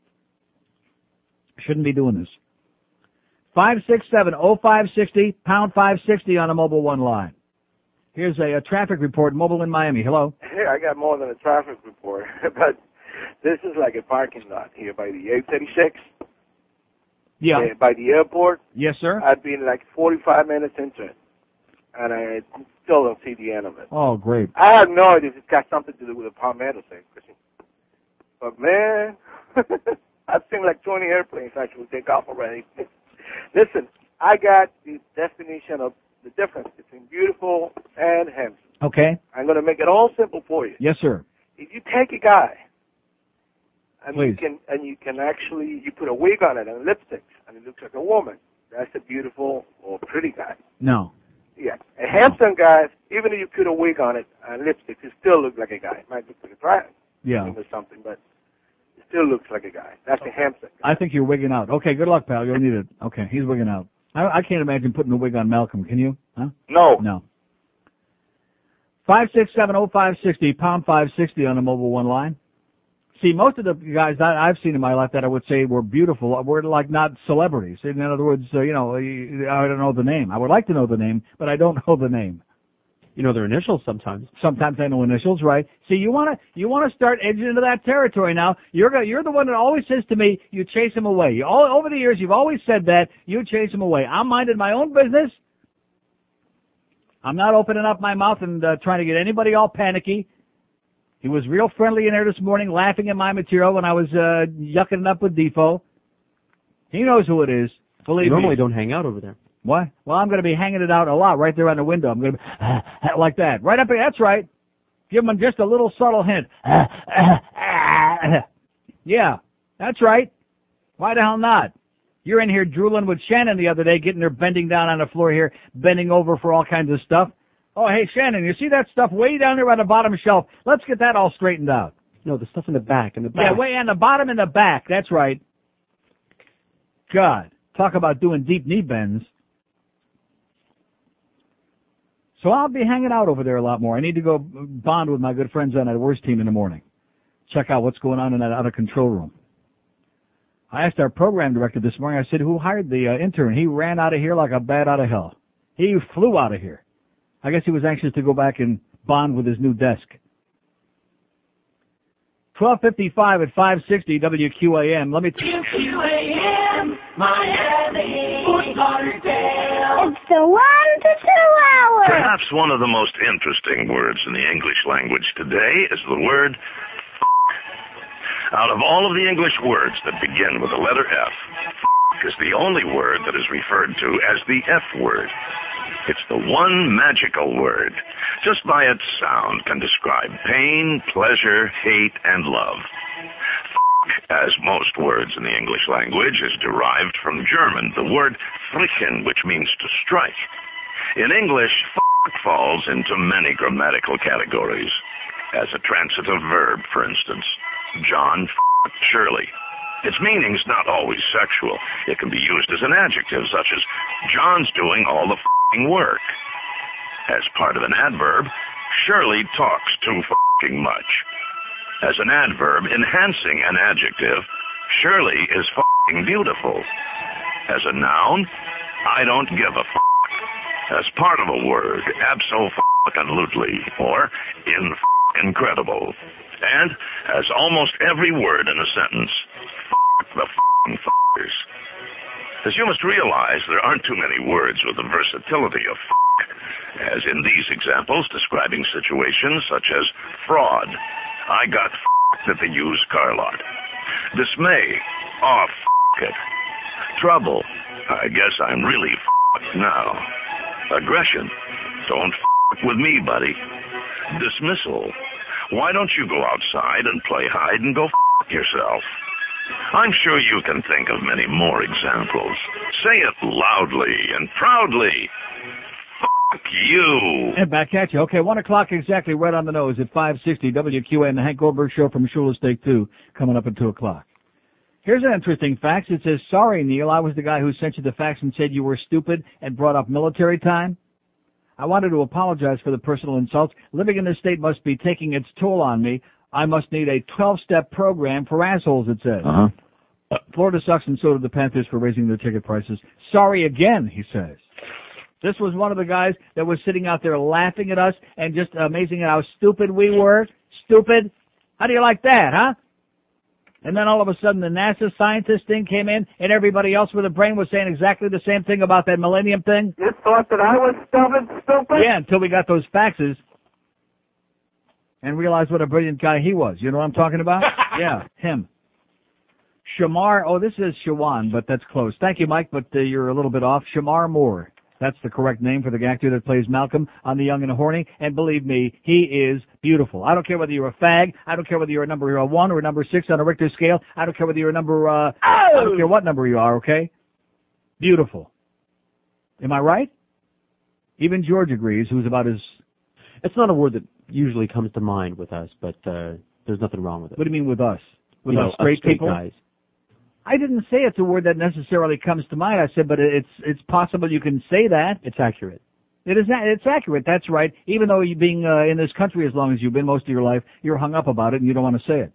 I shouldn't be doing this. five six seven oh five six oh, pound five sixty on a mobile one line. Here's a, a traffic report, mobile in Miami. Hello. Here, I got more than a traffic report, but this is like a parking lot here by the eight thirty-six. Yeah. Uh, by the airport. Yes, sir. I've been like forty-five minutes into it, and I still don't see the end of it. Oh, great. I have no idea if it's got something to do with the Palmetto thing, but man, I've seen like twenty airplanes actually take off already. Listen, I got the definition of the difference between beautiful and handsome. Okay. I'm going to make it all simple for you. Yes, sir. If you take a guy and Please. you can and you can actually you put a wig on it and lipsticks and it looks like a woman, that's a beautiful or pretty guy. No. Yeah, a handsome guy, even if you put a wig on it and lipstick, it still looks like a guy. It might look like a drag Yeah. or something, but it still looks like a guy. That's a handsome guy. I think you're wigging out. Okay, good luck, pal. You'll need it. Okay, he's wigging out. I, I can't imagine putting a wig on Malcolm. Can you? Huh? No. No. Five six seven oh five sixty, pound five sixty on the mobile one line. See, most of the guys that I've seen in my life that I would say were beautiful were like not celebrities. In other words, uh, you know, I don't know the name. I would like to know the name, but I don't know the name. You know their initials sometimes. Sometimes I know initials, right? See, you want to you want to start edging into that territory now. You're go, you're the one that always says to me, you chase him away. You, all over the years, you've always said that you chase him away. I'm minding my own business. I'm not opening up my mouth and uh, trying to get anybody all panicky. He was real friendly in there this morning, laughing at my material when I was uh, yucking it up with Defoe. He knows who it is. Believe You normally me. don't hang out over there. What? Well, I'm going to be hanging it out a lot right there on the window. I'm going to be like that. Right up there. That's right. Give him just a little subtle hint. Yeah, that's right. Why the hell not? You're in here drooling with Shannon the other day, getting her bending down on the floor here, bending over for all kinds of stuff. Oh, hey, Shannon, you see that stuff way down there on the bottom shelf? Let's get that all straightened out. No, the stuff in the back, in the back. Yeah, way on the bottom and the back. That's right. God, talk about doing deep knee bends. So I'll be hanging out over there a lot more. I need to go bond with my good friends on that worst team in the morning. Check out what's going on in that out-of-control room. I asked our program director this morning, I said, who hired the uh, intern? He ran out of here like a bat out of hell. He flew out of here. I guess he was anxious to go back and bond with his new desk. twelve fifty-five at five sixty W Q A M. Let me... W Q A M, Miami, Fort Lauderdale. It's the one to two hour. Perhaps one of the most interesting words in the English language today is the word f***. Out of all of the English words that begin with the letter F, f*** is the only word that is referred to as the F word. It's the one magical word. Just by its sound can describe pain, pleasure, hate, and love. F***, as most words in the English language, is derived from German, the word flicken, which means to strike. In English, f*** falls into many grammatical categories. As a transitive verb, for instance, John f***ed Shirley. Its meaning's not always sexual. It can be used as an adjective, such as, John's doing all the f***ing work. As part of an adverb, Shirley talks too f***ing much. As an adverb enhancing an adjective, Shirley is f***ing beautiful. As a noun, I don't give a f***. As part of a word, abso-f***ing-lutely, or in-f***incredible. And, as almost every word in a sentence, f*** the f***ing f***ers. As you must realize, there aren't too many words with the versatility of f***, as in these examples describing situations such as fraud. I got f***ed at the used car lot. Dismay. Oh, f*** it. Trouble. I guess I'm really f***ed now. Aggression. Don't f*** with me, buddy. Dismissal. Why don't you go outside and play hide and go f*** yourself? I'm sure you can think of many more examples. Say it loudly and proudly. F*** you. And back at you. Okay, one o'clock exactly, right on the nose at five sixty W Q A M, the Hank Goldberg Show from Shula Steak two, coming up at two o'clock. Here's an interesting fact. It says, sorry, Neil, I was the guy who sent you the fax and said you were stupid and brought up military time. I wanted to apologize for the personal insults. Living in this state must be taking its toll on me. I must need a twelve-step program for assholes, it says. Uh-huh. Florida sucks, and so do the Panthers for raising their ticket prices. Sorry again, he says. This was one of the guys that was sitting out there laughing at us and just amazing at how stupid we were. Stupid? How do you like that, huh? And then all of a sudden the NASA scientist thing came in and everybody else with a brain was saying exactly the same thing about that millennium thing. You thought that I was stupid, stupid? Yeah, until we got those faxes and realized what a brilliant guy he was. You know what I'm talking about? Yeah, him. Shamar, oh, this is Shawan, but that's close. Thank you, Mike, but uh, you're a little bit off. Shamar Moore. That's the correct name for the actor that plays Malcolm on The Young and the Horny. And believe me, he is beautiful. I don't care whether you're a fag. I don't care whether you're a number a one or a number six on a Richter scale. I don't care whether you're a number, uh, oh! I don't care what number you are, okay? Beautiful. Am I right? Even George agrees, who's about as... It's not a word that usually comes to mind with us, but uh, there's nothing wrong with it. What do you mean with us? With you us know, straight, us straight people? guys. I didn't say it's a word that necessarily comes to mind. I said, but it's it's possible you can say that. It's accurate. It is. It's accurate. That's right. Even though you being uh, in this country as long as you've been most of your life, you're hung up about it and you don't want to say it.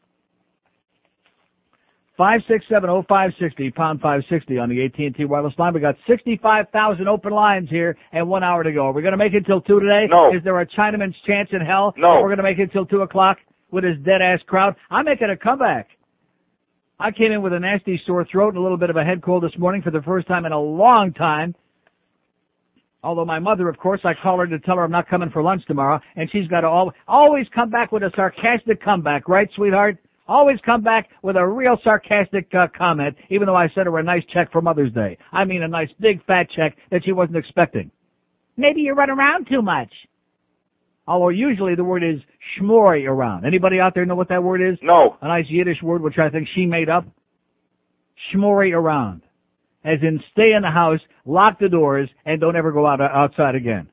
Five six seven oh five sixty pound five sixty on the A T and T wireless line. We got sixty-five thousand open lines here and one hour to go. Are we going to make it till two today? No. Is there a Chinaman's chance in hell? No. We're going to make it till two o'clock with his dead ass crowd. I'm making a comeback. I came in with a nasty sore throat and a little bit of a head cold this morning for the first time in a long time. Although my mother, of course, I call her to tell her I'm not coming for lunch tomorrow, and she's got to al- always come back with a sarcastic comeback, right, sweetheart? Always come back with a real sarcastic uh, comment, even though I sent her a nice check for Mother's Day. I mean a nice big fat check that she wasn't expecting. Maybe you run around too much. Although usually the word is schmorry around. Anybody out there know what that word is? No. A nice Yiddish word which I think she made up. Schmorry around. As in stay in the house, lock the doors, and don't ever go out outside again.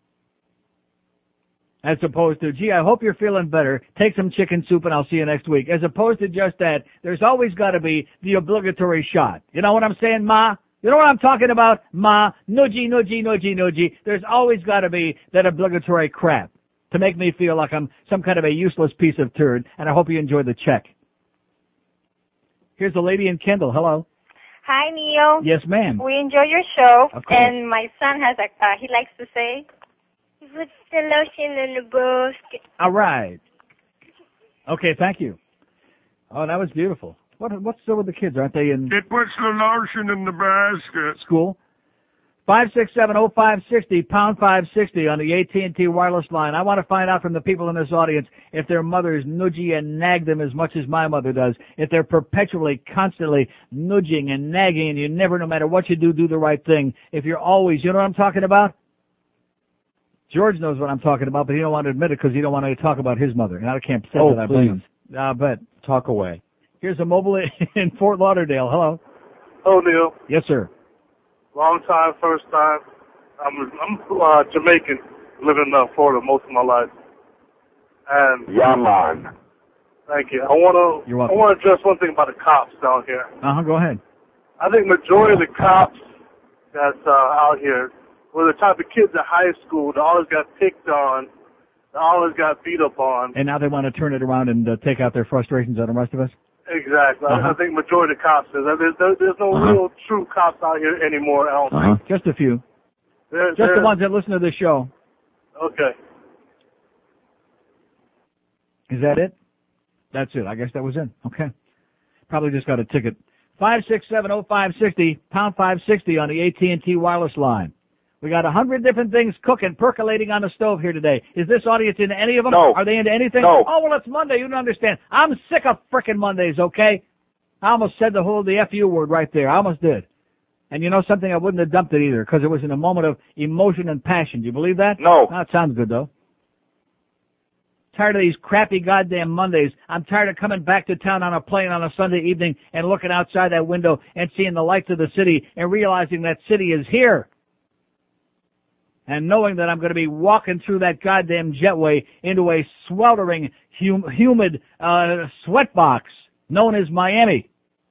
As opposed to, gee, I hope you're feeling better. Take some chicken soup and I'll see you next week. As opposed to just that, there's always got to be the obligatory shot. You know what I'm saying, Ma? You know what I'm talking about? Ma, nudgy, nudgy, nudgy, nudgy. There's always got to be that obligatory crap to make me feel like I'm some kind of a useless piece of turd, and I hope you enjoy the check. Here's the lady in Kendall. Hello. Hi, Neil. Yes, ma'am. We enjoy your show. Of course. And my son has a, uh, he likes to say, he puts the lotion in the basket. All right. Okay, thank you. Oh, that was beautiful. What What's still with the kids? Aren't they in It puts the lotion in the basket. school? five six seven oh five six oh, pound five sixty on the A T and T wireless line. I want to find out from the people in this audience if their mothers nudgy and nag them as much as my mother does. If they're perpetually, constantly nudging and nagging and you never, no matter what you do, do the right thing. If you're always, you know what I'm talking about? George knows what I'm talking about, but he don't want to admit it because he don't want to talk about his mother. And I can't say Oh, that I blame please. him. Uh, but Talk away. here's a mobile in Fort Lauderdale. Hello. Oh, Neil. Yes, sir. Long time, first time. I'm I'm uh, Jamaican, living in uh, Florida most of my life. And Yeah, man. thank you. I want to You're I welcome. want to address one thing about the cops down here. Uh-huh, go ahead. I think majority of the cops that's uh, out here were the type of kids at high school that always got picked on, that always got beat up on. And now they want to turn it around and uh, take out their frustrations on the rest of us? Exactly. I- Uh-huh. I think majority of cops is. There's, there's, there's no Uh-huh. real true cops out here anymore. I don't think. Just a few. There, Just there- the ones that listen to this show. Okay. Is that it? That's it. I guess that was it. Okay. Probably just got a ticket. five six seven oh five six oh, pound five sixty on the A T and T wireless line. We got a hundred different things cooking, percolating on the stove here today. Is this audience into any of them? No. Are they into anything? No. Oh, well, it's Monday. You don't understand. I'm sick of frickin' Mondays, okay? I almost said the whole, the F U word right there. I almost did. And you know something? I wouldn't have dumped it either because it was in a moment of emotion and passion. Do you believe that? No. That sounds good, though. Tired of these crappy goddamn Mondays. I'm tired of coming back to town on a plane on a Sunday evening and looking outside that window and seeing the lights of the city and realizing that city is here. And knowing that I'm going to be walking through that goddamn jetway into a sweltering, hum- humid uh, sweatbox known as Miami.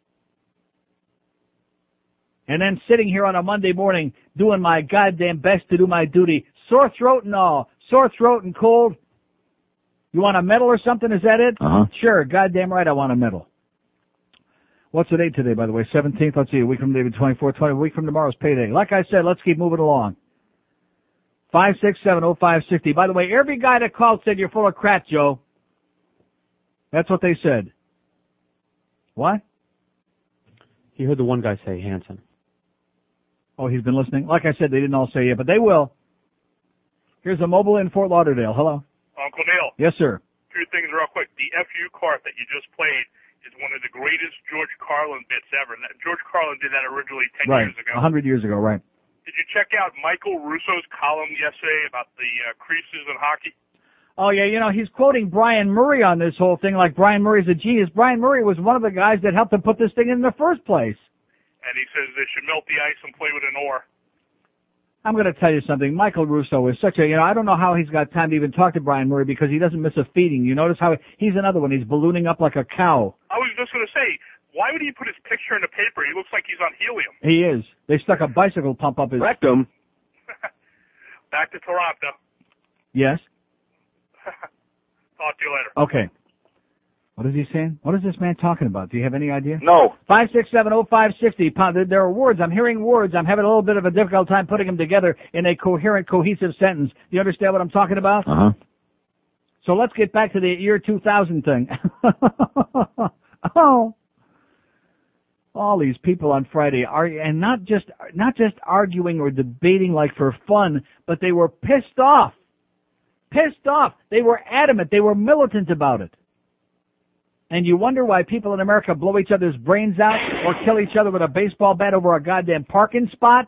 And then sitting here on a Monday morning doing my goddamn best to do my duty. Sore throat and all. Sore throat and cold. You want a medal or something? Is that it? Uh-huh. Sure. Goddamn right I want a medal. What's the date today, by the way? seventeenth. Let's see. A week from today, twenty-fourth, twenty. A week from tomorrow's payday. Like I said, let's keep moving along. five six seven oh five six oh. By the way, every guy that called said you're full of crap, Joe. That's what they said. What? He heard the one guy say Hanson. Oh, he's been listening? Like I said, they didn't all say it, but they will. Here's a mobile in Fort Lauderdale. Hello. Uncle Neil. Yes, sir. Two things real quick. The F U cart that you just played is one of the greatest George Carlin bits ever. And that, George Carlin did that originally ten Right. years ago. A hundred years ago, right. Did you check out Michael Russo's column yesterday about the uh, creases in hockey? Oh, yeah, you know, he's quoting Brian Murray on this whole thing like Brian Murray's a genius. Brian Murray was one of the guys that helped him put this thing in the first place. And he says they should melt the ice and play with an oar. I'm going to tell you something. Michael Russo is such a, you know, I don't know how he's got time to even talk to Brian Murray because he doesn't miss a feeding. You notice how he's another one. He's ballooning up like a cow. I was just going to say, why would he put his picture in the paper? He looks like he's on helium. He is. They stuck a bicycle pump up his rectum. Back to Toronto. Yes. Talk to you later. Okay. What is he saying? What is this man talking about? Do you have any idea? No. Five six seven oh five sixty. There are words. I'm hearing words. I'm having a little bit of a difficult time putting them together in a coherent, cohesive sentence. Do you understand what I'm talking about? Uh-huh. So let's get back to the year two thousand thing. Oh. All these people on Friday are, and not just, not just arguing or debating like for fun, but they were pissed off. Pissed off. They were adamant. They were militant about it. And you wonder why people in America blow each other's brains out or kill each other with a baseball bat over a goddamn parking spot?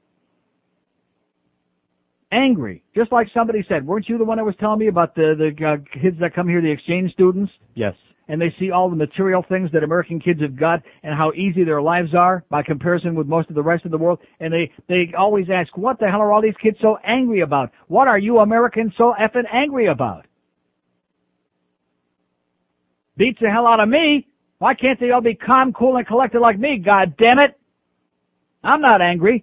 Angry. Just like somebody said, weren't you the one that was telling me about the, the uh, kids that come here, the exchange students? Yes. And they see all the material things that American kids have got and how easy their lives are by comparison with most of the rest of the world. And they, they always ask, what the hell are all these kids so angry about? What are you Americans so effing angry about? Beats the hell out of me. Why can't they all be calm, cool, and collected like me, God damn it? I'm not angry.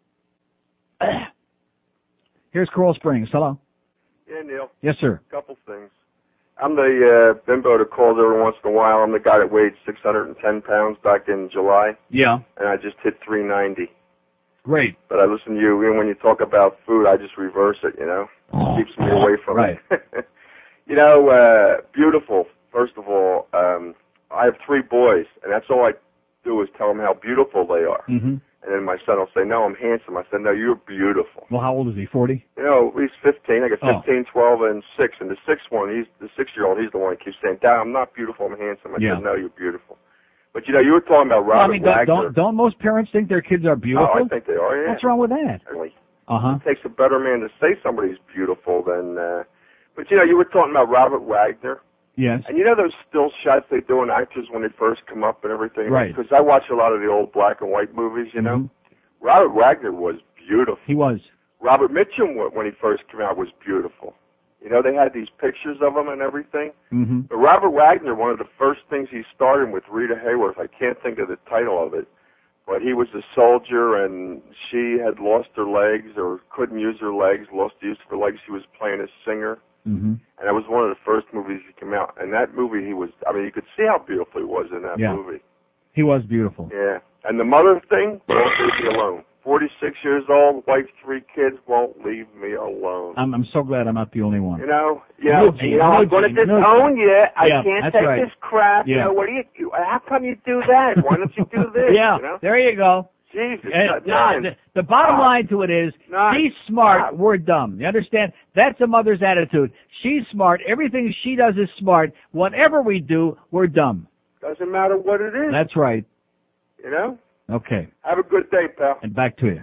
Here's Coral Springs. Hello. Yeah, Neil. Yes, sir. Couple things. I'm the uh, bimbo that calls every once in a while. I'm the guy that weighed six hundred ten pounds back in July. Yeah. And I just hit three ninety. Great. But I listen to you, and when you talk about food, I just reverse it, you know. It keeps me away from right. it. You know, uh, beautiful, first of all. Um, I have three boys, and that's all I do is tell them how beautiful they are. Mm-hmm. And then my son will say, no, I'm handsome. I said, no, you're beautiful. Well, how old is he? forty? You know, he's fifteen. I got Oh. fifteen, twelve, and six. And the sixth one, he's the six-year-old, he's the one that keeps saying, Dad, I'm not beautiful, I'm handsome. I Yeah. said, no, you're beautiful. But, you know, you were talking about Well, I Robert mean, don't, Wagner. don't don't most parents think their kids are beautiful? Oh, I think they are, yeah. What's wrong with that? Certainly. Uh-huh. It takes a better man to say somebody's beautiful than... Uh... But, you know, you were talking about Robert Wagner. Yes. And you know those still shots they do in actors when they first come up and everything? Right. Because I watch a lot of the old black and white movies, you know? Mm-hmm. Robert Wagner was beautiful. He was. Robert Mitchum, when he first came out, was beautiful. You know, they had these pictures of him and everything. Mm-hmm. But Robert Wagner, one of the first things he started with Rita Hayworth, I can't think of the title of it, but he was a soldier and she had lost her legs or couldn't use her legs, lost the use of her legs. She was playing a singer. Mm-hmm. And that was one of the first movies he came out. And that movie, he was, I mean, you could see how beautiful he was in that Yeah. movie. He was beautiful. Yeah. And the mother thing, won't leave me alone. forty-six years old, wife, three kids, won't leave me alone. I'm I'm so glad I'm not the only one. You know, you know, Nudgy, you know I'm nudgy, going to disown nudgy. you. I Yeah, can't that's take right. this crap. Yeah. You know, what do you do? How come you do that? Why don't you do this? Yeah, You know? there you go. Jesus. And, none. the, the bottom None. line to it is, None. she's smart, None. we're dumb. You understand? That's a mother's attitude. She's smart, everything she does is smart. Whatever we do, we're dumb. Doesn't matter what it is. That's right. You know? Okay. Have a good day, pal. And back to you.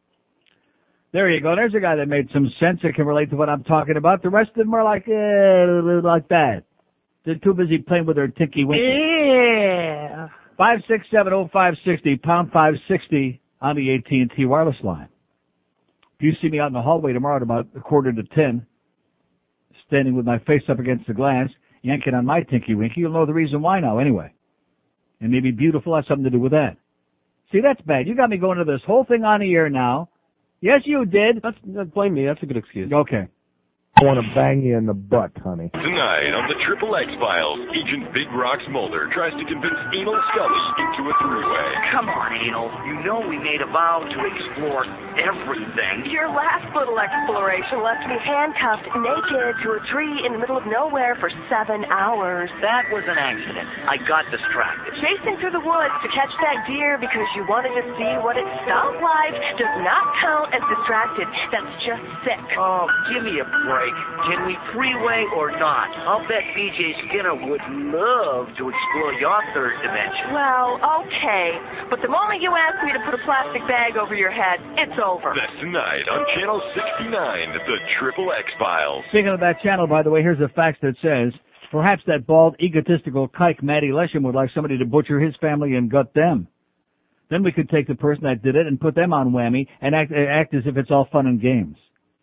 There you go. There's a guy that made some sense that can relate to what I'm talking about. The rest of them are like, eh, like that. They're too busy playing with their tinky winky. Yeah. Five six seven oh five sixty pound five sixty on the A T and T wireless line. If you see me out in the hallway tomorrow at about a quarter to ten, standing with my face up against the glass, yanking on my tinky winky, you'll know the reason why now anyway. And maybe beautiful has something to do with that. See, that's bad. You got me going to this whole thing on the air now. Yes, you did. That's, that's blame me. That's a good excuse. Okay. I want to bang you in the butt, honey. Tonight on the Triple X Files, Agent Big Rocks Mulder tries to convince Anal Scully into a three-way. Come on, Anal. You know we made a vow to explore everything. Your last little exploration left me handcuffed naked to a tree in the middle of nowhere for seven hours. That was an accident. I got distracted. Chasing through the woods to catch that deer because you wanted to see what it felt like does not count as distracted. That's just sick. Oh, give me a break. Can we freeway or not? I'll bet B J Skinner would love to explore your third dimension. Well, okay. But the moment you ask me to put a plastic bag over your head, it's over. That's tonight on Channel sixty-nine, the Triple X Files. Speaking of that channel, by the way, here's a fax that says, perhaps that bald, egotistical kike, Matty Lesham, would like somebody to butcher his family and gut them. Then we could take the person that did it and put them on whammy and act, act as if it's all fun and games.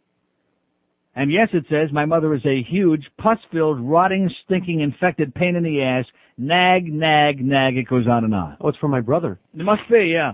And yes, it says, my mother is a huge, pus-filled, rotting, stinking, infected pain in the ass. Nag, nag, nag. It goes on and on. Oh, it's for my brother. It must be, yeah.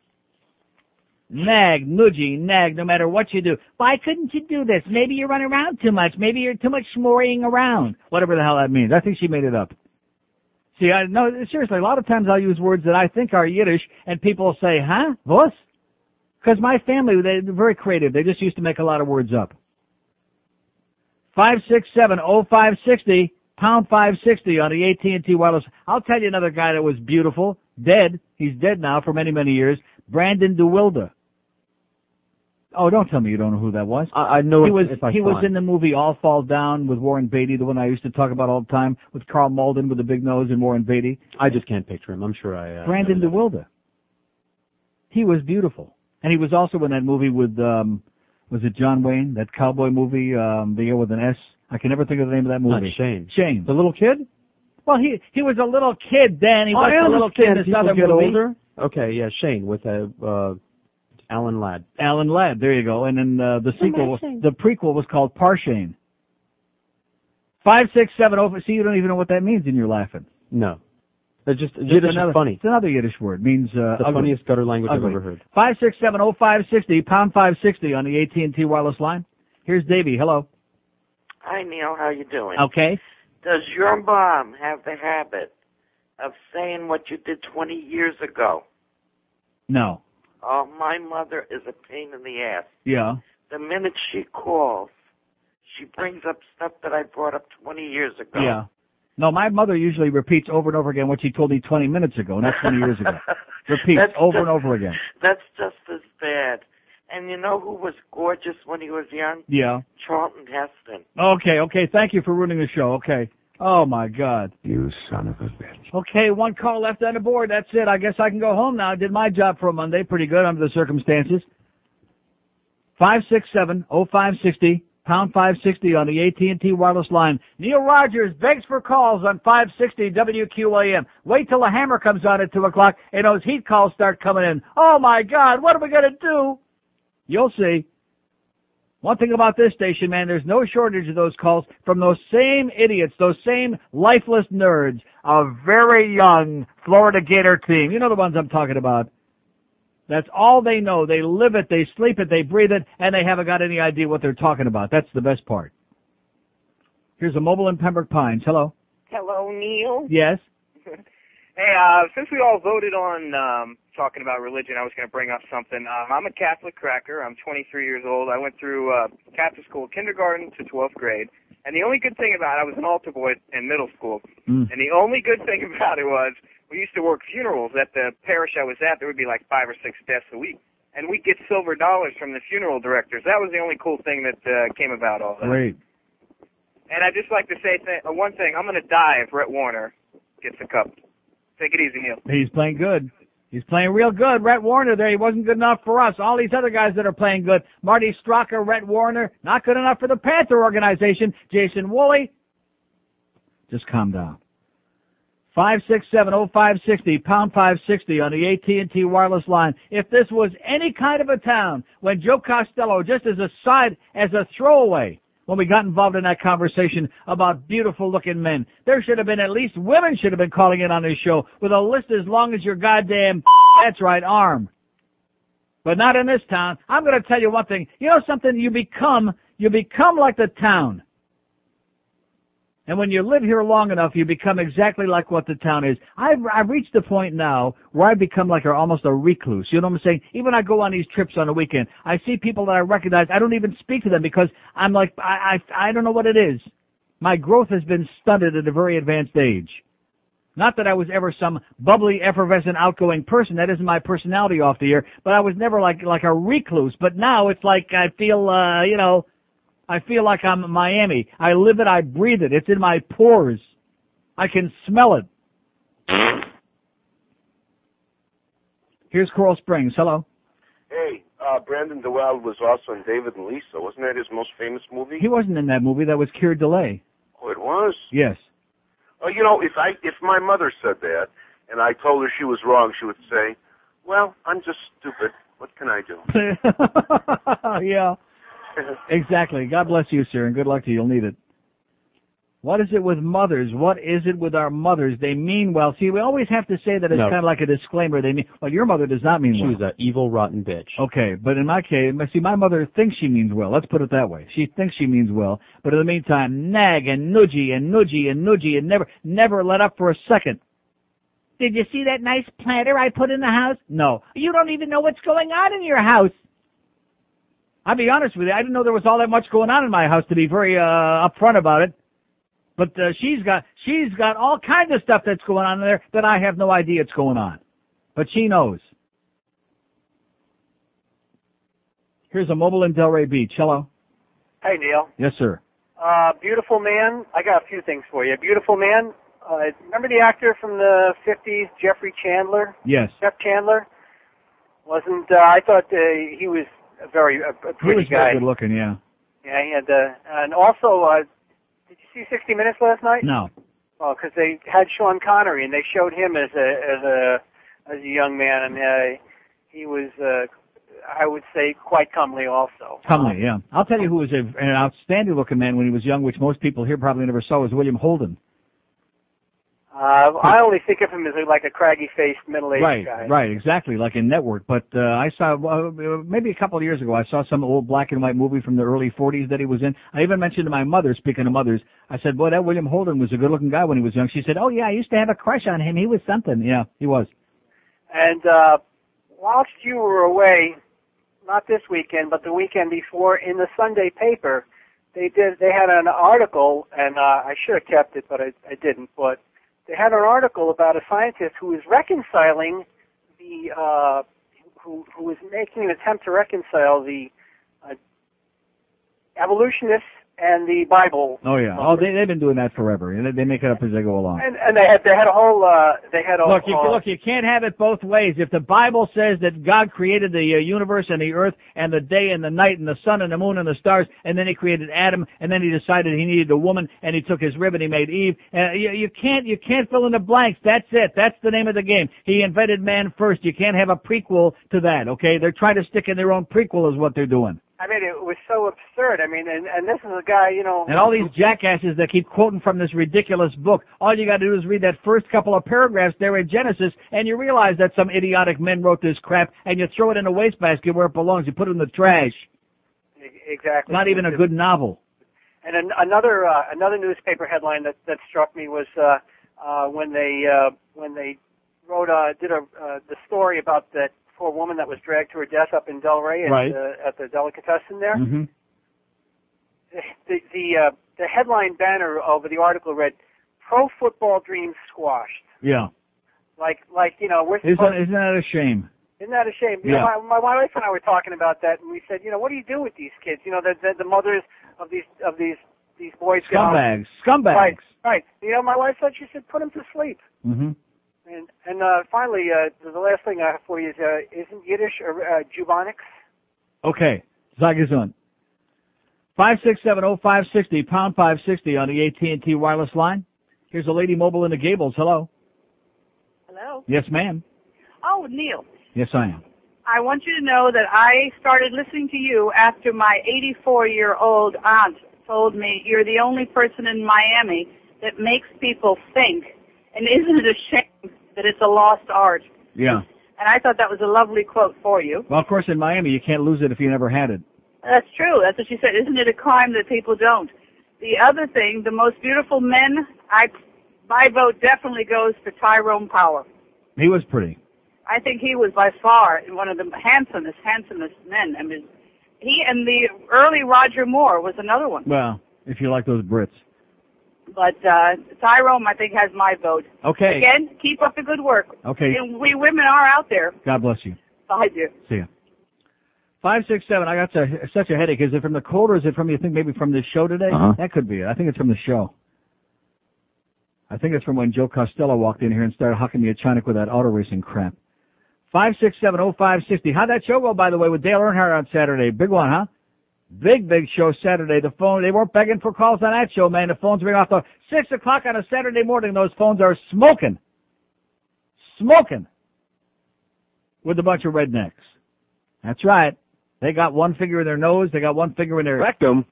Nag, nudgy, nag, no matter what you do. Why couldn't you do this? Maybe you run around too much. Maybe you're too much schmorrying around. Whatever the hell that means. I think she made it up. See, I no, seriously, a lot of times I'll use words that I think are Yiddish, and people will say, huh? Was? Because my family, they're very creative. They just used to make a lot of words up. Five six seven oh five sixty pound five sixty on the A T and T wireless. I'll tell you another guy that was beautiful, dead. He's dead now for many many years. Brandon DeWilde. Oh, don't tell me you don't know who that was. I, I know he if, was. if I he saw was it. in the movie All Fall Down with Warren Beatty, the one I used to talk about all the time with Carl Malden with the big nose and Warren Beatty. I just can't picture him. I'm sure I. Uh, Brandon DeWilde. He was beautiful, and he was also in that movie with. um Was it John Wayne, that cowboy movie, um, the year with an S? I can never think of the name of that movie. Not Shane. Shane. The little kid? Well, he he was a little kid then. He Oh, was I a little kid in understand this people other get movie. older. Okay, yeah, Shane with a uh, Alan Ladd. Alan Ladd, there you go. And then uh, the sequel, was, Amazing. the prequel was called Parshane. Five six seven oh. See, you don't even know what that means, and you're laughing. No. It's just, just Yiddish another, is funny. It's another Yiddish word. It means uh, the ugly. funniest gutter language Ugly. I've ever heard. Five six seven oh five sixty pound five sixty on the A T and T wireless line. Here's Davey. Hello. Hi, Neil. How you doing? Okay. Does your mom have the habit of saying what you did twenty years ago? No. Oh, my mother is a pain in the ass. Yeah. The minute she calls, she brings up stuff that I brought up twenty years ago. Yeah. No, my mother usually repeats over and over again what she told me twenty minutes ago, not twenty years ago. Repeats That's over just- and over again. That's just as bad. And you know who was gorgeous when he was young? Yeah. Charlton Heston. Okay, okay. Thank you for ruining the show. Okay. Oh, my God. You son of a bitch. Okay, one call left on the board. That's it. I guess I can go home now. I did my job for a Monday. Pretty good under the circumstances. five six seven oh five sixty, pound five sixty on the A T and T wireless line. Neil Rogers begs for calls on five sixty W Q A M. Wait till the hammer comes on at two o'clock and those heat calls start coming in. Oh, my God, what are we going to do? You'll see. One thing about this station, man, there's no shortage of those calls from those same idiots, those same lifeless nerds, a very young Florida Gator team. You know the ones I'm talking about. That's all they know. They live it, they sleep it, they breathe it, and they haven't got any idea what they're talking about. That's the best part. Here's a mobile in Pembroke Pines. Hello. Hello, Neil. Yes. Hey, uh, since we all voted on um, talking about religion, I was going to bring up something. Um, I'm a Catholic cracker. I'm twenty-three years old. I went through uh, Catholic school, kindergarten to twelfth grade. And the only good thing about it, I was an altar boy in middle school. Mm. And the only good thing about it was we used to work funerals at the parish I was at. There would be like five or six deaths a week. And we'd get silver dollars from the funeral directors. That was the only cool thing that uh, came about all that. Great. And I'd just like to say th- uh, one thing. I'm going to die if Rhett Warner gets the cup. Take it easy, Neil. He's playing good. He's playing real good. Rhett Warner there, he wasn't good enough for us. All these other guys that are playing good. Marty Straka, Rhett Warner, not good enough for the Panther organization. Jason Woolley. Just calm down. five six seven oh five sixty, pound five sixty on the A T and T wireless line. If this was any kind of a town, when Joe Costello, just as a side, as a throwaway, when we got involved in that conversation about beautiful-looking men. There should have been at least women should have been calling in on this show with a list as long as your goddamn, that's right, arm. But not in this town. I'm going to tell you one thing. You know something? You become, you become like the town. And when you live here long enough, you become exactly like what the town is. I've, I've reached the point now where I become like a, almost a recluse. You know what I'm saying? Even when I go on these trips on the weekend, I see people that I recognize. I don't even speak to them because I'm like, I, I, I don't know what it is. My growth has been stunted at a very advanced age. Not that I was ever some bubbly, effervescent, outgoing person. That isn't my personality off the air. But I was never like, like a recluse. But now it's like I feel, uh, you know, I feel like I'm in Miami. I live it, I breathe it. It's in my pores. I can smell it. Here's Coral Springs. Hello. Hey, uh, Brandon DeWild was also in David and Lisa. Wasn't that his most famous movie? He wasn't in that movie. That was Keir Delay. Oh, it was? Yes. Oh, you know, if I if my mother said that and I told her she was wrong, she would say, well, I'm just stupid. What can I do? Yeah. Exactly. God bless you, sir, and good luck to you. You'll need it. What is it with mothers? What is it with our mothers? They mean well. See, we always have to say that it's No. kind of like a disclaimer. They mean, well, your mother does not mean She well. was an evil, rotten bitch. Okay, but in my case, see, my mother thinks she means well. Let's put it that way. She thinks she means well, but in the meantime, nag and nudgy and nudgy and nudgy and never, never let up for a second. Did you see that nice planter I put in the house? No. You don't even know what's going on in your house. I'll be honest with you, I didn't know there was all that much going on in my house, to be very uh upfront about it. But uh, she's got she's got all kinds of stuff that's going on in there that I have no idea it's going on. But she knows. Here's a mobile in Delray Beach. Hello. Hey, Neil. Yes, sir. Uh, Beautiful Man. I got a few things for you. Beautiful Man. Uh, remember the actor from the fifties, Jeffrey Chandler? Yes. Jeff Chandler? Wasn't, uh, I thought uh, he was a very a, a He pretty was guy. very good looking, yeah. Yeah, he had, uh, and also, uh, did you see sixty minutes last night? No. Oh, because they had Sean Connery, and they showed him as a as a as a young man, and uh, he was, uh, I would say, quite comely also. Comely, yeah. I'll tell you who was a, an outstanding looking man when he was young, which most people here probably never saw, was William Holden. Uh, I only think of him as like a craggy-faced middle-aged Right, guy. right, exactly, like in Network. But uh, I saw, uh, maybe a couple of years ago, I saw some old black and white movie from the early forties that he was in. I even mentioned to my mother, speaking of mothers, I said, boy, that William Holden was a good-looking guy when he was young. She said, oh, yeah, I used to have a crush on him. He was something. Yeah, he was. And uh, whilst you were away, not this weekend, but the weekend before, in the Sunday paper, they did. They had an article, and uh, I should have kept it, but I, I didn't, but they had an article about a scientist who is reconciling the, uh, who, who is making an attempt to reconcile the uh, evolutionists and the Bible. Oh, yeah. Oh, they, they've been doing that forever. And they make it up as they go along. And, and they had they had a whole uh, they had a Look, you, uh, look, you can't have it both ways. If the Bible says that God created the uh, universe and the earth and the day and the night and the sun and the moon and the stars, and then he created Adam, and then he decided he needed a woman, and he took his rib and he made Eve. Uh, you, you can't you can't fill in the blanks. That's it. That's the name of the game. He invented man first. You can't have a prequel to that, okay? They're trying to stick in their own prequel is what they're doing. I mean, it was so absurd. I mean, and, and this is a guy, you know. And all these jackasses that keep quoting from this ridiculous book, all you got to do is read that first couple of paragraphs there in Genesis, and you realize that some idiotic men wrote this crap, and you throw it in a wastebasket where it belongs. You put it in the trash. Exactly. Not even a good novel. And an, another uh, another newspaper headline that, that struck me was uh, uh, when they uh, when they wrote uh, did a uh, the story about that poor woman that was dragged to her death up in Delray at, Right. uh, at the delicatessen there. Mm-hmm. The the uh, the headline banner over the article read, "Pro football dreams squashed." Yeah. Like like you know we're Isn't, supposed, isn't that a shame? isn't that a shame? You Yeah. know, my, my wife and I were talking about that, and we said, you know, what do you do with these kids? You know, the the, the mothers of these of these these boys. get out- Scumbags. Scumbags. Right, right. You know, my wife said, she said, put them to sleep. Mm-hmm. And and uh, finally, uh, the last thing I have for you is, uh, isn't Yiddish or uh, Jubonics? Okay. Zagazun. five six seven oh five six oh, pound five sixty on the A T and T wireless line. Here's a lady mobile in the Gables. Hello. Hello? Yes, ma'am. Oh, Neil, Yes, I am. I want you to know that I started listening to you after my eighty-four-year-old aunt told me you're the only person in Miami that makes people think, and isn't it a shame that it's a lost art? Yeah. And I thought that was a lovely quote for you. Well, of course, in Miami, you can't lose it if you never had it. That's true. That's what she said. Isn't it a crime that people don't? The other thing, the most beautiful men, I, my vote definitely goes for Tyrone Power. He was pretty. I think he was by far one of the handsomest, handsomest men. I mean, he and the early Roger Moore was another one. Well, if you like those Brits. But uh, Tyrone, I think, has my vote. Okay. Again, keep up the good work. Okay. And we women are out there. God bless you. Bye, dear. See ya. Five six seven. I got such, such a headache. Is it from the cold, or is it from you think maybe from this show today? Uh-huh. That could be it. I think it's from the show. I think it's from when Joe Costello walked in here and started hucking me a chonic with that auto racing crap. Five six seven oh five sixty. How'd that show go, by the way, with Dale Earnhardt on Saturday? Big one, huh? Big, big show Saturday. The phone, they weren't begging for calls on that show, man. The phones ring off the six o'clock on a Saturday morning. Those phones are smoking. Smoking. With a bunch of rednecks. That's right. They got one finger in their nose. They got one finger in their rectum.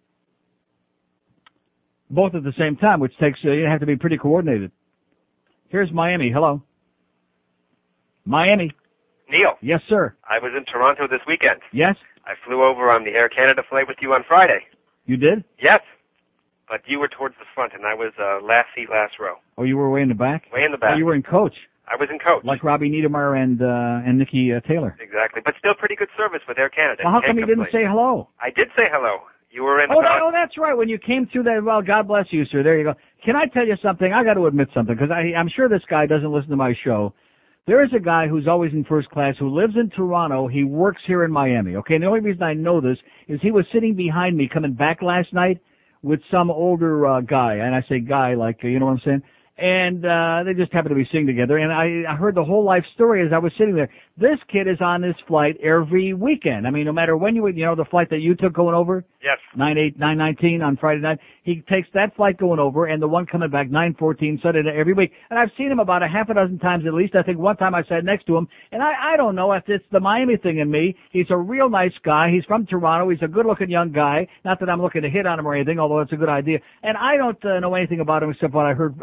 Both at the same time, which takes, uh, you have to be pretty coordinated. Here's Miami. Hello. Miami. Neil, Yes, sir. I was in Toronto this weekend. Yes? I flew over on the Air Canada flight with you on Friday. You did? Yes, but you were towards the front, and I was uh, last seat, last row. Oh, you were way in the back? Way in the back. Oh, you were in coach. I was in coach. Like Robbie Niedermeyer and, uh, and Nikki uh, Taylor. Exactly, but still pretty good service with Air Canada. Well, how Can't come you didn't complain. say hello? I did say hello. You were in Oh, the that, oh, that's right. When you came through that, well, God bless you, sir. There you go. Can I tell you something? I got to admit something, because I'm sure this guy doesn't listen to my show. There is a guy who's always in first class who lives in Toronto. He works here in Miami, okay? And the only reason I know this is he was sitting behind me coming back last night with some older uh, guy. And I say guy like, uh, you know what I'm saying? And uh they just happened to be sitting together. And I, I heard the whole life story as I was sitting there. This kid is on this flight every weekend. I mean, no matter when you, you know, the flight that you took going over? Yes. nine eight, nine nineteen on Friday night. He takes that flight going over and the one coming back nine fourteen Sunday night every week. And I've seen him about a half a dozen times at least. I think one time I sat next to him. And I, I don't know if it's the Miami thing in me. He's a real nice guy. He's from Toronto. He's a good looking young guy. Not that I'm looking to hit on him or anything, although it's a good idea. And I don't uh, know anything about him except what I heard uh,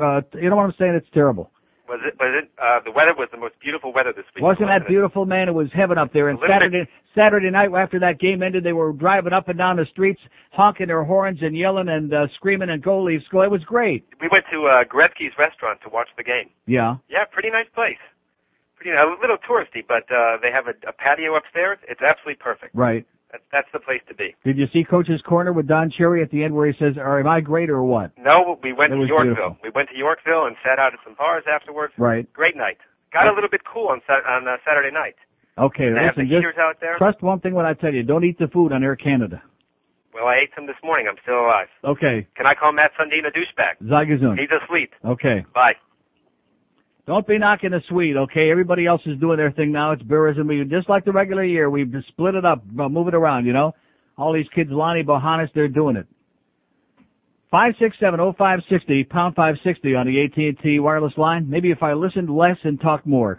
you know what I'm saying? It's terrible. Was it? Was it? Uh, the weather was the most beautiful weather this week. Wasn't that beautiful, man? It was heaven up there. And Saturday, Saturday night after that game ended, they were driving up and down the streets, honking their horns and yelling and uh, screaming and goal Leafs go. It was great. We went to uh, Gretzky's restaurant to watch the game. Yeah. Yeah, pretty nice place. Pretty a little touristy, but uh, they have a, a patio upstairs. It's absolutely perfect. Right. That's, that's the place to be. Did you see Coach's Corner with Don Cherry at the end where he says, "Or am I great or what?" No, we went It to was Yorkville. beautiful. We went to Yorkville and sat out at some bars afterwards. Right. Great night. Got a little bit cool on Sat- on uh, Saturday night. Okay, They have the listen, just heaters out there. trust one thing when I tell you. Don't eat the food on Air Canada. Well, I ate some this morning. I'm still alive. Okay. Can I call Matt Sundin a douchebag? Zygazun. He's asleep. Okay. Bye. Don't be knocking the sweet, okay? Everybody else is doing their thing now. It's Bearism. We just like the regular year. We've just split it up, uh, move it around, you know? All these kids, Lonnie Bohannes, they're doing it. five six seven oh five six oh, pound five sixty on the A T and T wireless line. Maybe if I listened less and talked more.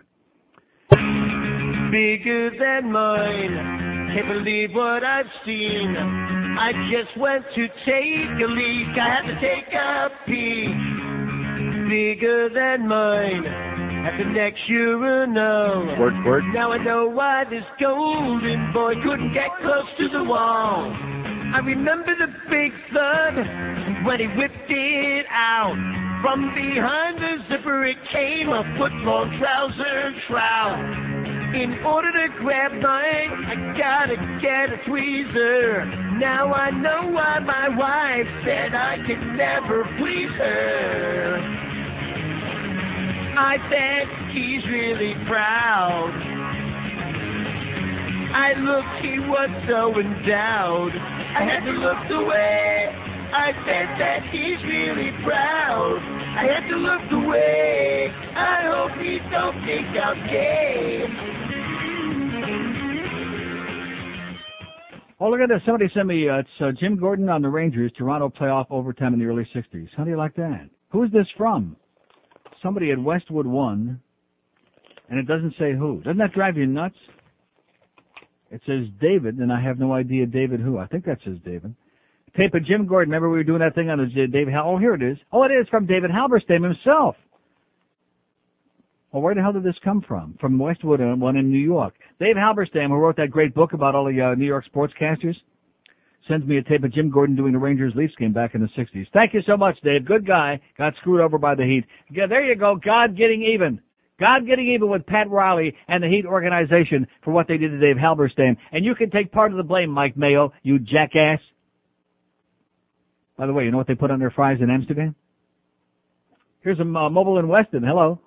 Bigger than mine, can't believe what I've seen. I just went to take a leak, I had to take a peek. Bigger than mine, at the next urinal. Word, word. Now I know why this golden boy couldn't get close to the wall. I remember the big thud when he whipped it out. From behind the zipper it came, a foot-long trouser trout. In order to grab mine, I gotta get a tweezer. Now I know why my wife said I could never please her. I bet he's really proud. I looked, he was so endowed. I had to look away. I bet that he's really proud. I had to look away. I hope he don't think I'm gay. Oh, look at this. Somebody sent me, uh, it's uh, Jim Gordon on the Rangers, Toronto playoff overtime in the early sixties. How do you like that? Who's this from? Somebody at Westwood won, and it doesn't say who. Doesn't that drive you nuts? It says David, and I have no idea David who. I think that says David. Tape of Jim Gordon. Remember we were doing that thing on the David Hal. Oh, here it is. Oh, it is from David Halberstam himself. Well, where the hell did this come from? From Westwood, uh, one in New York. Dave Halberstam, who wrote that great book about all the uh, New York sportscasters, sends me a tape of Jim Gordon doing the Rangers-Leafs game back in the sixties. Thank you so much, Dave. Good guy. Got screwed over by the Heat. Yeah, there you go. God getting even. God getting even with Pat Riley and the Heat organization for what they did to Dave Halberstam. And you can take part of the blame, Mike Mayo, you jackass. By the way, you know what they put on their fries in Amsterdam? Here's a uh, mobile in Weston. Hello.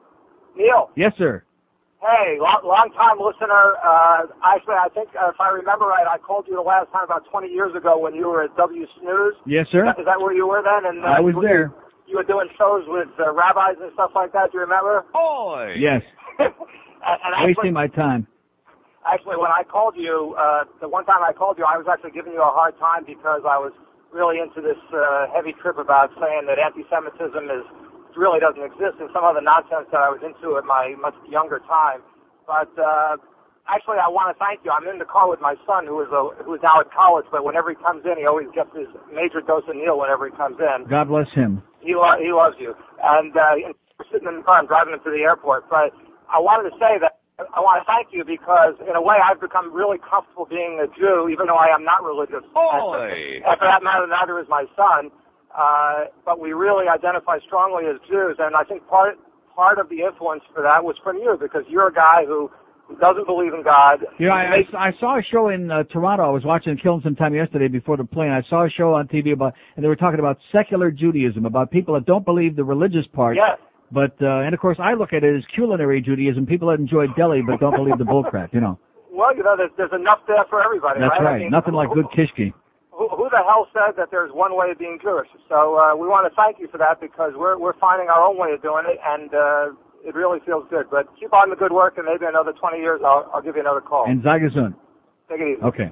Neil. Yes, sir. Hey, long, long time listener. Uh, actually, I think uh, if I remember right, I called you the last time about twenty years ago when you were at W Snooze. Yes, sir. Is that, is that where you were then? And uh, I was you, there. You were doing shows with uh, rabbis and stuff like that. Do you remember? Boy. Yes. and, and actually, Wasting my time. Actually, when I called you, uh, the one time I called you, I was actually giving you a hard time because I was really into this uh, heavy trip about saying that anti-Semitism is really doesn't exist, and some of the nonsense that I was into at my much younger time. But uh, actually, I want to thank you. I'm in the car with my son, who is a, who is now at college. But whenever he comes in, he always gets his major dose of Neil whenever he comes in. God bless him. He lo- he loves you, and, uh, and we're sitting in the car. I'm driving him to the airport. But I wanted to say that I want to thank you because, in a way, I've become really comfortable being a Jew, even though I am not religious. Boy. And for that matter, neither is my son. Uh, but we really identify strongly as Jews, and I think part part of the influence for that was from you, because you're a guy who, who doesn't believe in God. You know, I, I, I saw a show in uh, Toronto. I was watching Killing Some Time yesterday before the plane. I saw a show on T V about, and they were talking about secular Judaism, about people that don't believe the religious part. Yes. But, uh, and of course, I look at it as culinary Judaism, people that enjoy deli but don't believe the bullcrap, you know. Well, you know, there's, there's enough there for everybody, That's right? right. I mean, Nothing like good kishki. Who, who the hell said that there's one way of being Jewish? So uh, we want to thank you for that because we're we're finding our own way of doing it, and uh, it really feels good. But keep on the good work, and maybe another twenty years, I'll, I'll give you another call. And Zygazun. Take it easy. Okay.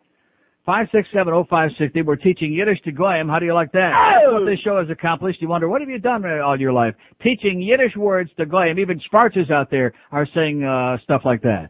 five six seven oh five six oh. We're teaching Yiddish to Goyim. How do you like that? Oh! That's what this show has accomplished. You wonder, what have you done all your life? Teaching Yiddish words to Goyim. Even Schwarzers out there are saying uh, stuff like that.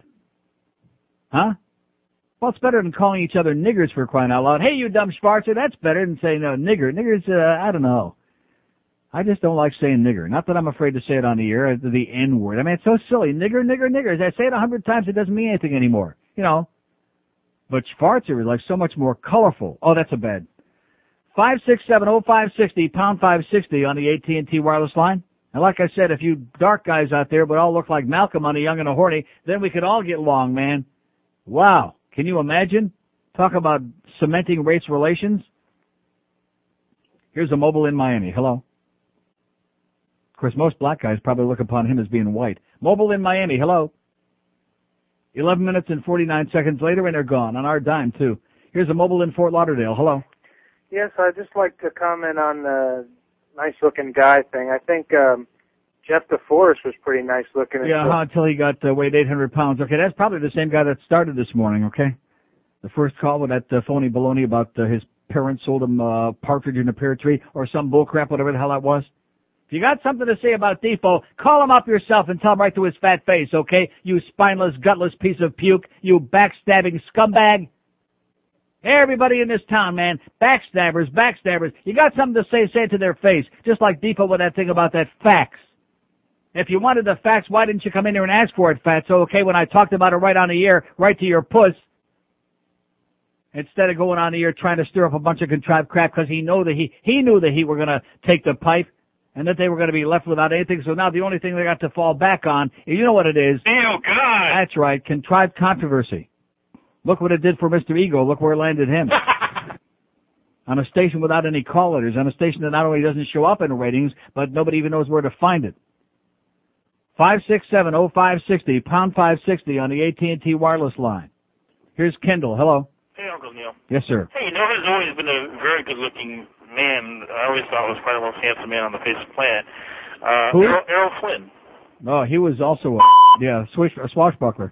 Huh? Well, it's better than calling each other niggers for crying out loud. Hey, you dumb Schwarzer, that's better than saying uh, nigger. Niggers, uh, I don't know. I just don't like saying nigger. Not that I'm afraid to say it on the air, the N word. I mean, it's so silly. Nigger, nigger, nigger. As I say it a hundred times, it doesn't mean anything anymore. You know. But farts are like so much more colorful. Oh, that's a bad. Five six seven oh five sixty pound five sixty on the A T and T wireless line. And like I said, if you dark guys out there would all look like Malcolm on A Young and a Horny, then we could all get along, man. Wow. Can you imagine? Talk about cementing race relations. Here's a mobile in Miami. Hello. Of course, most black guys probably look upon him as being white. Mobile in Miami. Hello. Eleven minutes and forty-nine seconds later, and they're gone on our dime too. Here's a mobile in Fort Lauderdale. Hello. Yes, I'd just like to comment on the nice-looking guy thing. I think um, Jeff DeForest was pretty nice-looking. Yeah, uh, until he got uh, weighed eight hundred pounds. Okay, that's probably the same guy that started this morning, okay? The first call with that uh, phony baloney about uh, his parents sold him uh, partridge in a pear tree or some bullcrap, whatever the hell that was. If you got something to say about Defoe, call him up yourself and tell him right to his fat face, okay? You spineless, gutless piece of puke, you backstabbing scumbag. Everybody in this town, man, backstabbers, backstabbers. You got something to say, say it to their face, just like Defoe with that thing about that fax. If you wanted the fax, why didn't you come in here and ask for it, fatso? Okay, when I talked about it right on the air, right to your puss, instead of going on the air trying to stir up a bunch of contrived crap because he knew that he he knew that he were going to take the pipe and that they were going to be left without anything. So now the only thing they got to fall back on, you know what it is? Oh, God. That's right, contrived controversy. Look what it did for Mister Ego. Look where it landed him. On a station without any call letters, on a station that not only doesn't show up in the ratings, but nobody even knows where to find it. five six seven oh five sixty, pound five sixty on the A T and T wireless line. Here's Kendall. Hello. Hey, Uncle Neil. Yes, sir. Hey, you know, he's always been a very good-looking man. I always thought was probably the most handsome man on the face of the planet. Uh, Who? Errol, Errol Flynn. Oh, he was also a, yeah, swish, a swashbuckler.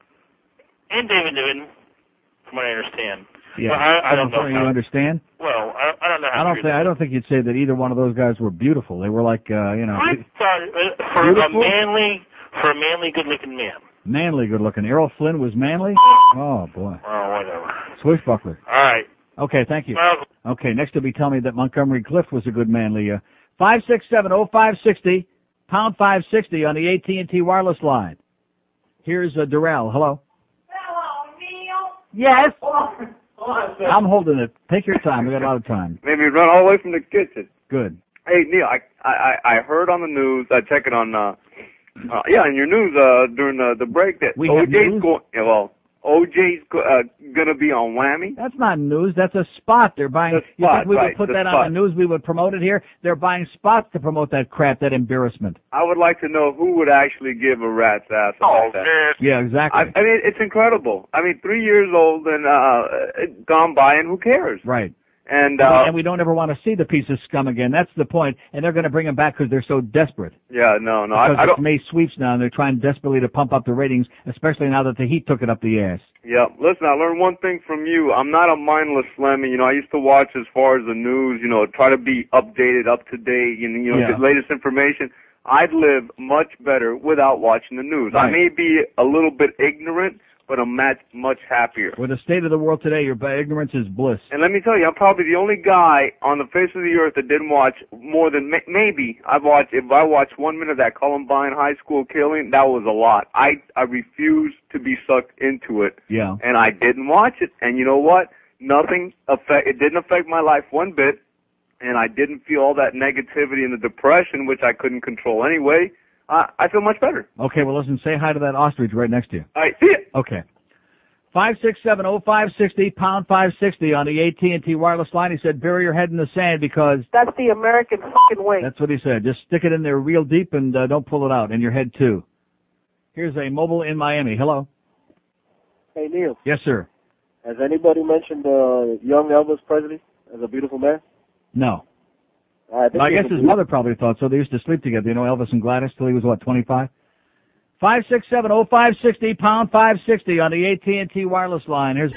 And David Niven, from what I understand. Yeah. Well, I, I don't know. You understand? Well, I, I don't know how I don't true think that I don't think you'd say that either one of those guys were beautiful. They were like, uh, you know, I thought uh, for Beautiful? a manly, for a manly, good-looking man. manly good looking. Errol Flynn was manly? Oh, boy. Oh, whatever. Swishbuckler. All right. Okay, thank you. Well, Okay, next will be telling me that Montgomery Clift was a good manly. Uh, five six seven oh five sixty, pound five sixty on the A T and T wireless line. Here's uh, Durrell. Hello. Hello, Neil. Yes. Hold on. Hold on a second. I'm holding it. Take your time. We got a lot of time. Made me run all the way from the kitchen. Good. Hey, Neil, I I I heard on the news. I check it on. Uh, uh, yeah, in your news uh, during the the break that We O have J's news? going. Yeah, well, O J's go, uh, gonna be on Whammy. That's not news. That's a spot. They're buying. The you spot, think we right, would put the that spot. on the news? We would promote it here. They're buying spots to promote that crap, that embarrassment. I would like to know who would actually give a rat's ass about that. Yeah, exactly. I, I mean, it's incredible. I mean, three years old and uh, gone by, and who cares? Right. And uh, and we don't ever want to see the piece of scum again. That's the point. And they're going to bring him back because they're so desperate. yeah, no, no, Because I, I it's don't. May sweeps now, and they're trying desperately to pump up the ratings, especially now that the Heat took it up the ass. Yeah, listen, I learned one thing from you. I'm not a mindless slammy. You know, I used to watch as far as the news, you know, try to be updated, up to date, you know, you know Yeah. get latest information. I'd live much better without watching the news. I Right. may be a little bit ignorant, but I'm much, much happier. With the state of the world today, your ignorance is bliss. And let me tell you, I'm probably the only guy on the face of the earth that didn't watch more than ma- maybe I've watched. If I watched one minute of that Columbine high school killing, that was a lot. I I refused to be sucked into it, Yeah. and I didn't watch it. And you know what? Nothing affect. It didn't affect my life one bit, and I didn't feel all that negativity and the depression, which I couldn't control anyway. I I feel much better. Okay, well, listen, say hi to that ostrich right next to you. I see it. Okay. Five six seven oh five sixty, pound five sixty on the A T and T wireless line. He said, bury your head in the sand because That's the American fucking way. that's what he said. Just stick it in there real deep and uh, don't pull it out, and your head too. Here's a mobile in Miami. Hello. Hey, Neil, Yes, sir. has anybody mentioned uh, young Elvis Presley as a beautiful man? No. I, think Well, I he's guess a his beau- mother probably thought so. They used to sleep together. You know, Elvis and Gladys till he was, what, twenty-five? Five six seven oh five sixty, pound five sixty on the A T and T wireless line. Here's...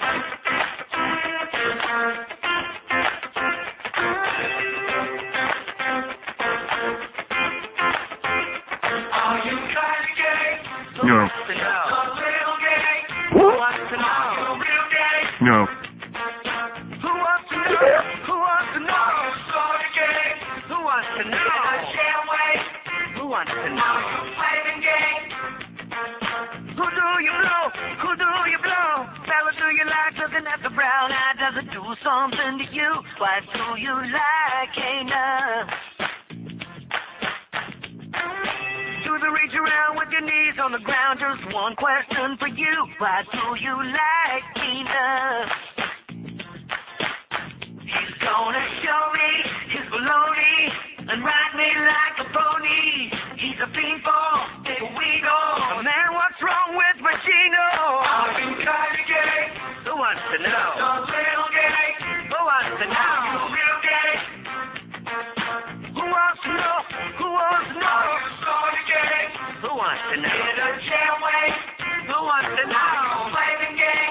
No. No. Who wants to know? Who wants to know? Who wants to know? something to you. Why do you like enough? Do the reach around with your knees on the ground. Just one question for you. Why do you like enough? He's gonna show me his baloney and ride me like a pony. He's a fiend for big weed-o. Man, what's wrong with Regino? Are you kind of gay? Who wants to know? Just a little gay. Who wants to know? Are you real gay? Who wants to know? Who wants to know? Are you sort of gay? Who wants to know? In a jail way. Who wants to know? Are you flaming gay?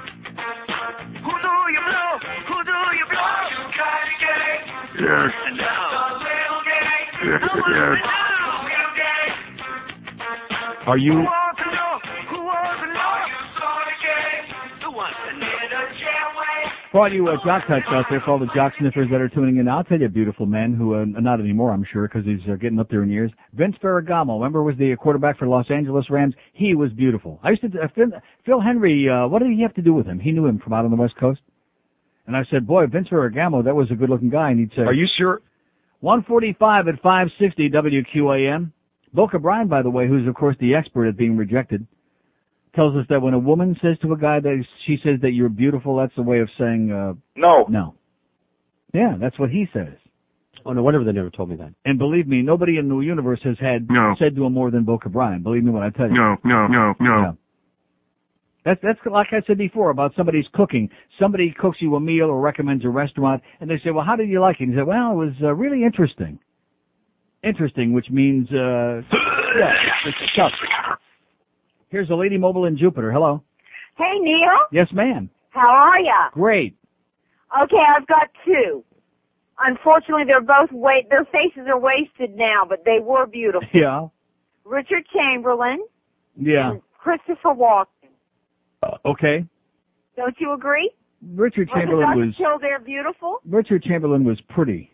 Who do you blow? Who do you blow? Are you kind of gay? Yes. Just a little gay. Yes. Who wants Yes. to know? Real gay. Are you? Who wants to know? Who wants to know? Are you sort of gay? Who wants to know? In a jail way. For all you uh, jock types out there, for all the jock sniffers that are tuning in, I'll tell you a beautiful man who, uh, not anymore, I'm sure, because he's uh, getting up there in years. Vince Ferragamo, remember, was the quarterback for Los Angeles Rams? He was beautiful. I used to, uh, Phil, Phil Henry, uh, what did he have to do with him? He knew him from out on the West Coast. And I said, boy, Vince Ferragamo, that was a good-looking guy. And he'd say, Are you sure? one forty-five at five sixty W Q A M. Boca Brian, by the way, who's, of course, the expert at being rejected, tells us that when a woman says to a guy that she says that you're beautiful, that's a way of saying, uh, No. no. Yeah, that's what he says. Oh, no wonder they never told me that. And believe me, nobody in the universe has had No. said to him more than Boca Brian. Believe me when I tell you. No, no, no, no. Yeah. That's, that's like I said before about somebody's cooking. Somebody cooks you a meal or recommends a restaurant, and they say, well, how did you like it? And you say, well, it was uh, really interesting. Interesting, which means, uh, yeah, it's tough. Here's a lady mobile in Jupiter. Hello. Hey, Neil. Yes, ma'am. How are ya? Great. Okay, I've got two. Unfortunately, they're both wa- their faces are wasted now, but they were beautiful. Yeah. Richard Chamberlain Yeah. and Christopher Walken. Uh, okay. Don't you agree? Richard Chamberlain Wasn't was, Dust Till they're beautiful? Richard Chamberlain was pretty.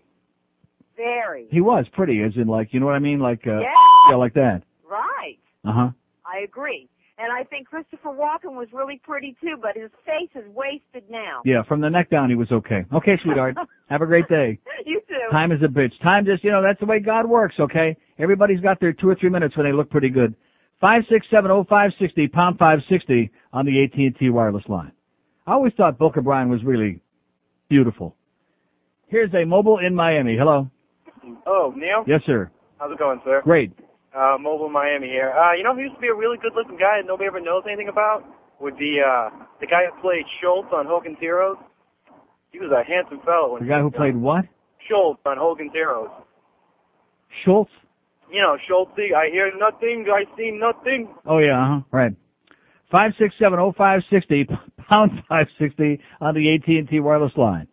Very. He was pretty, as in like, you know what I mean? Like, uh, Yeah. yeah, like that. Right. Uh-huh. I agree. And I think Christopher Walken was really pretty too, but his face is wasted now. Yeah, from the neck down, he was okay. Okay, sweetheart. Have a great day. You too. Time is a bitch. Time just, you know, that's the way God works, okay? Everybody's got their two or three minutes when they look pretty good. five six seven oh five sixty, pound five sixty on the A T and T wireless line. I always thought Boca Brian was really beautiful. Here's a mobile in Miami. Hello. Oh, Neil? Yes, sir. How's it going, sir? Great. Uh, Mobile Miami here. Uh, you know who used to be a really good-looking guy that nobody ever knows anything about? Would be, uh, the guy who played Schultz on Hogan's Heroes. He was a handsome fellow. The guy who played what? Schultz on Hogan's Heroes. Schultz? You know, Schultz, I hear nothing, I see nothing. Oh, yeah, uh-huh. Right. five six seven oh five sixty, pound five sixty on the A T and T wireless line.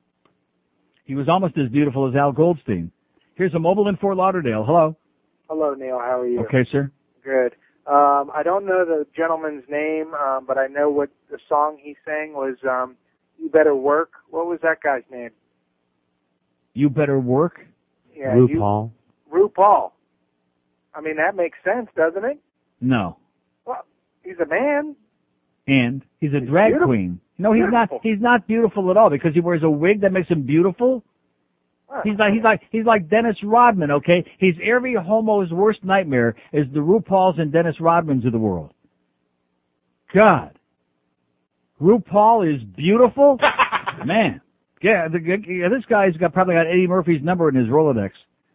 He was almost as beautiful as Al Goldstein. Here's a mobile in Fort Lauderdale. Hello. Hello, Neil. How are you? Okay, sir. Good. Um, I don't know the gentleman's name, um, but I know what the song he sang was, um, You Better Work. What was that guy's name? You Better Work? Yeah, RuPaul. You, RuPaul. I mean, that makes sense, doesn't it? No. Well, he's a man. And he's a drag beautiful. queen. No, he's not. He's not beautiful at all because he wears a wig that makes him beautiful. He's like he's like he's like Dennis Rodman. Okay, he's every homo's worst nightmare is the RuPauls and Dennis Rodmans of the world. God, RuPaul is beautiful, man. Yeah, the, yeah, this guy's got probably got Eddie Murphy's number in his Rolodex.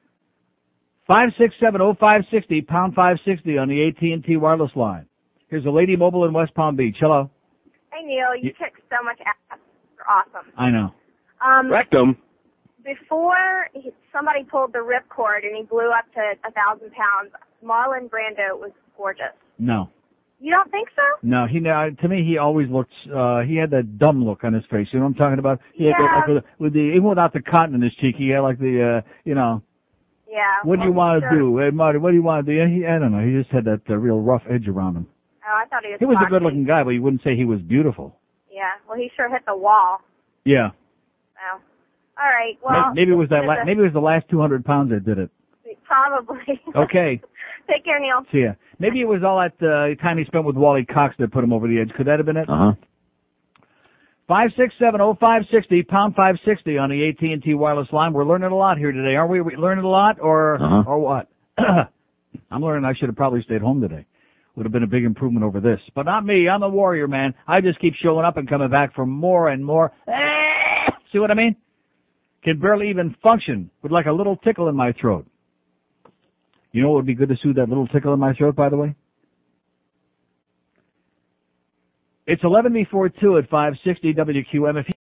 Five six seven oh five sixty pound five sixty on the A T and T wireless line. Here's a lady mobile in West Palm Beach. Hello. Hey, Neil, you Y- kick so much ass. You're awesome. I know. Um, Rectum. Before he, somebody pulled the ripcord and he blew up to a thousand pounds, Marlon Brando was gorgeous. No. You don't think so? No, he no, to me he always looked. Uh, he had that dumb look on his face. You know what I'm talking about? He had Yeah. that, like, with, with the even without the cotton in his cheek, he had like the uh, you know. Yeah. What do you well, want to sure. do, hey Marty? What do you want to do? He, I don't know. He just had that uh, real rough edge around him. Oh, I thought he was. He was a cocky. good-looking guy, but you wouldn't say he was beautiful. Yeah. Well, he sure hit the wall. Yeah. Oh. All right. Well. maybe, maybe it was that. this La- is a- maybe it was the last two hundred pounds that did it. Probably. Okay. Take care, Neil. See ya. Maybe it was all that uh, time he spent with Wally Cox that put him over the edge. Could that have been it? Uh-huh. five six seven, oh five six oh, pound five sixty on the A T and T wireless line. We're learning a lot here today, aren't we? We learning a lot, or Uh-huh. or what? I'm learning I should have probably stayed home today. Would have been a big improvement over this. But not me. I'm a warrior, man. I just keep showing up and coming back for more and more. See what I mean? Can barely even function with like a little tickle in my throat. You know what would be good to soothe that little tickle in my throat, by the way? It's eleven before two at five sixty W Q M. If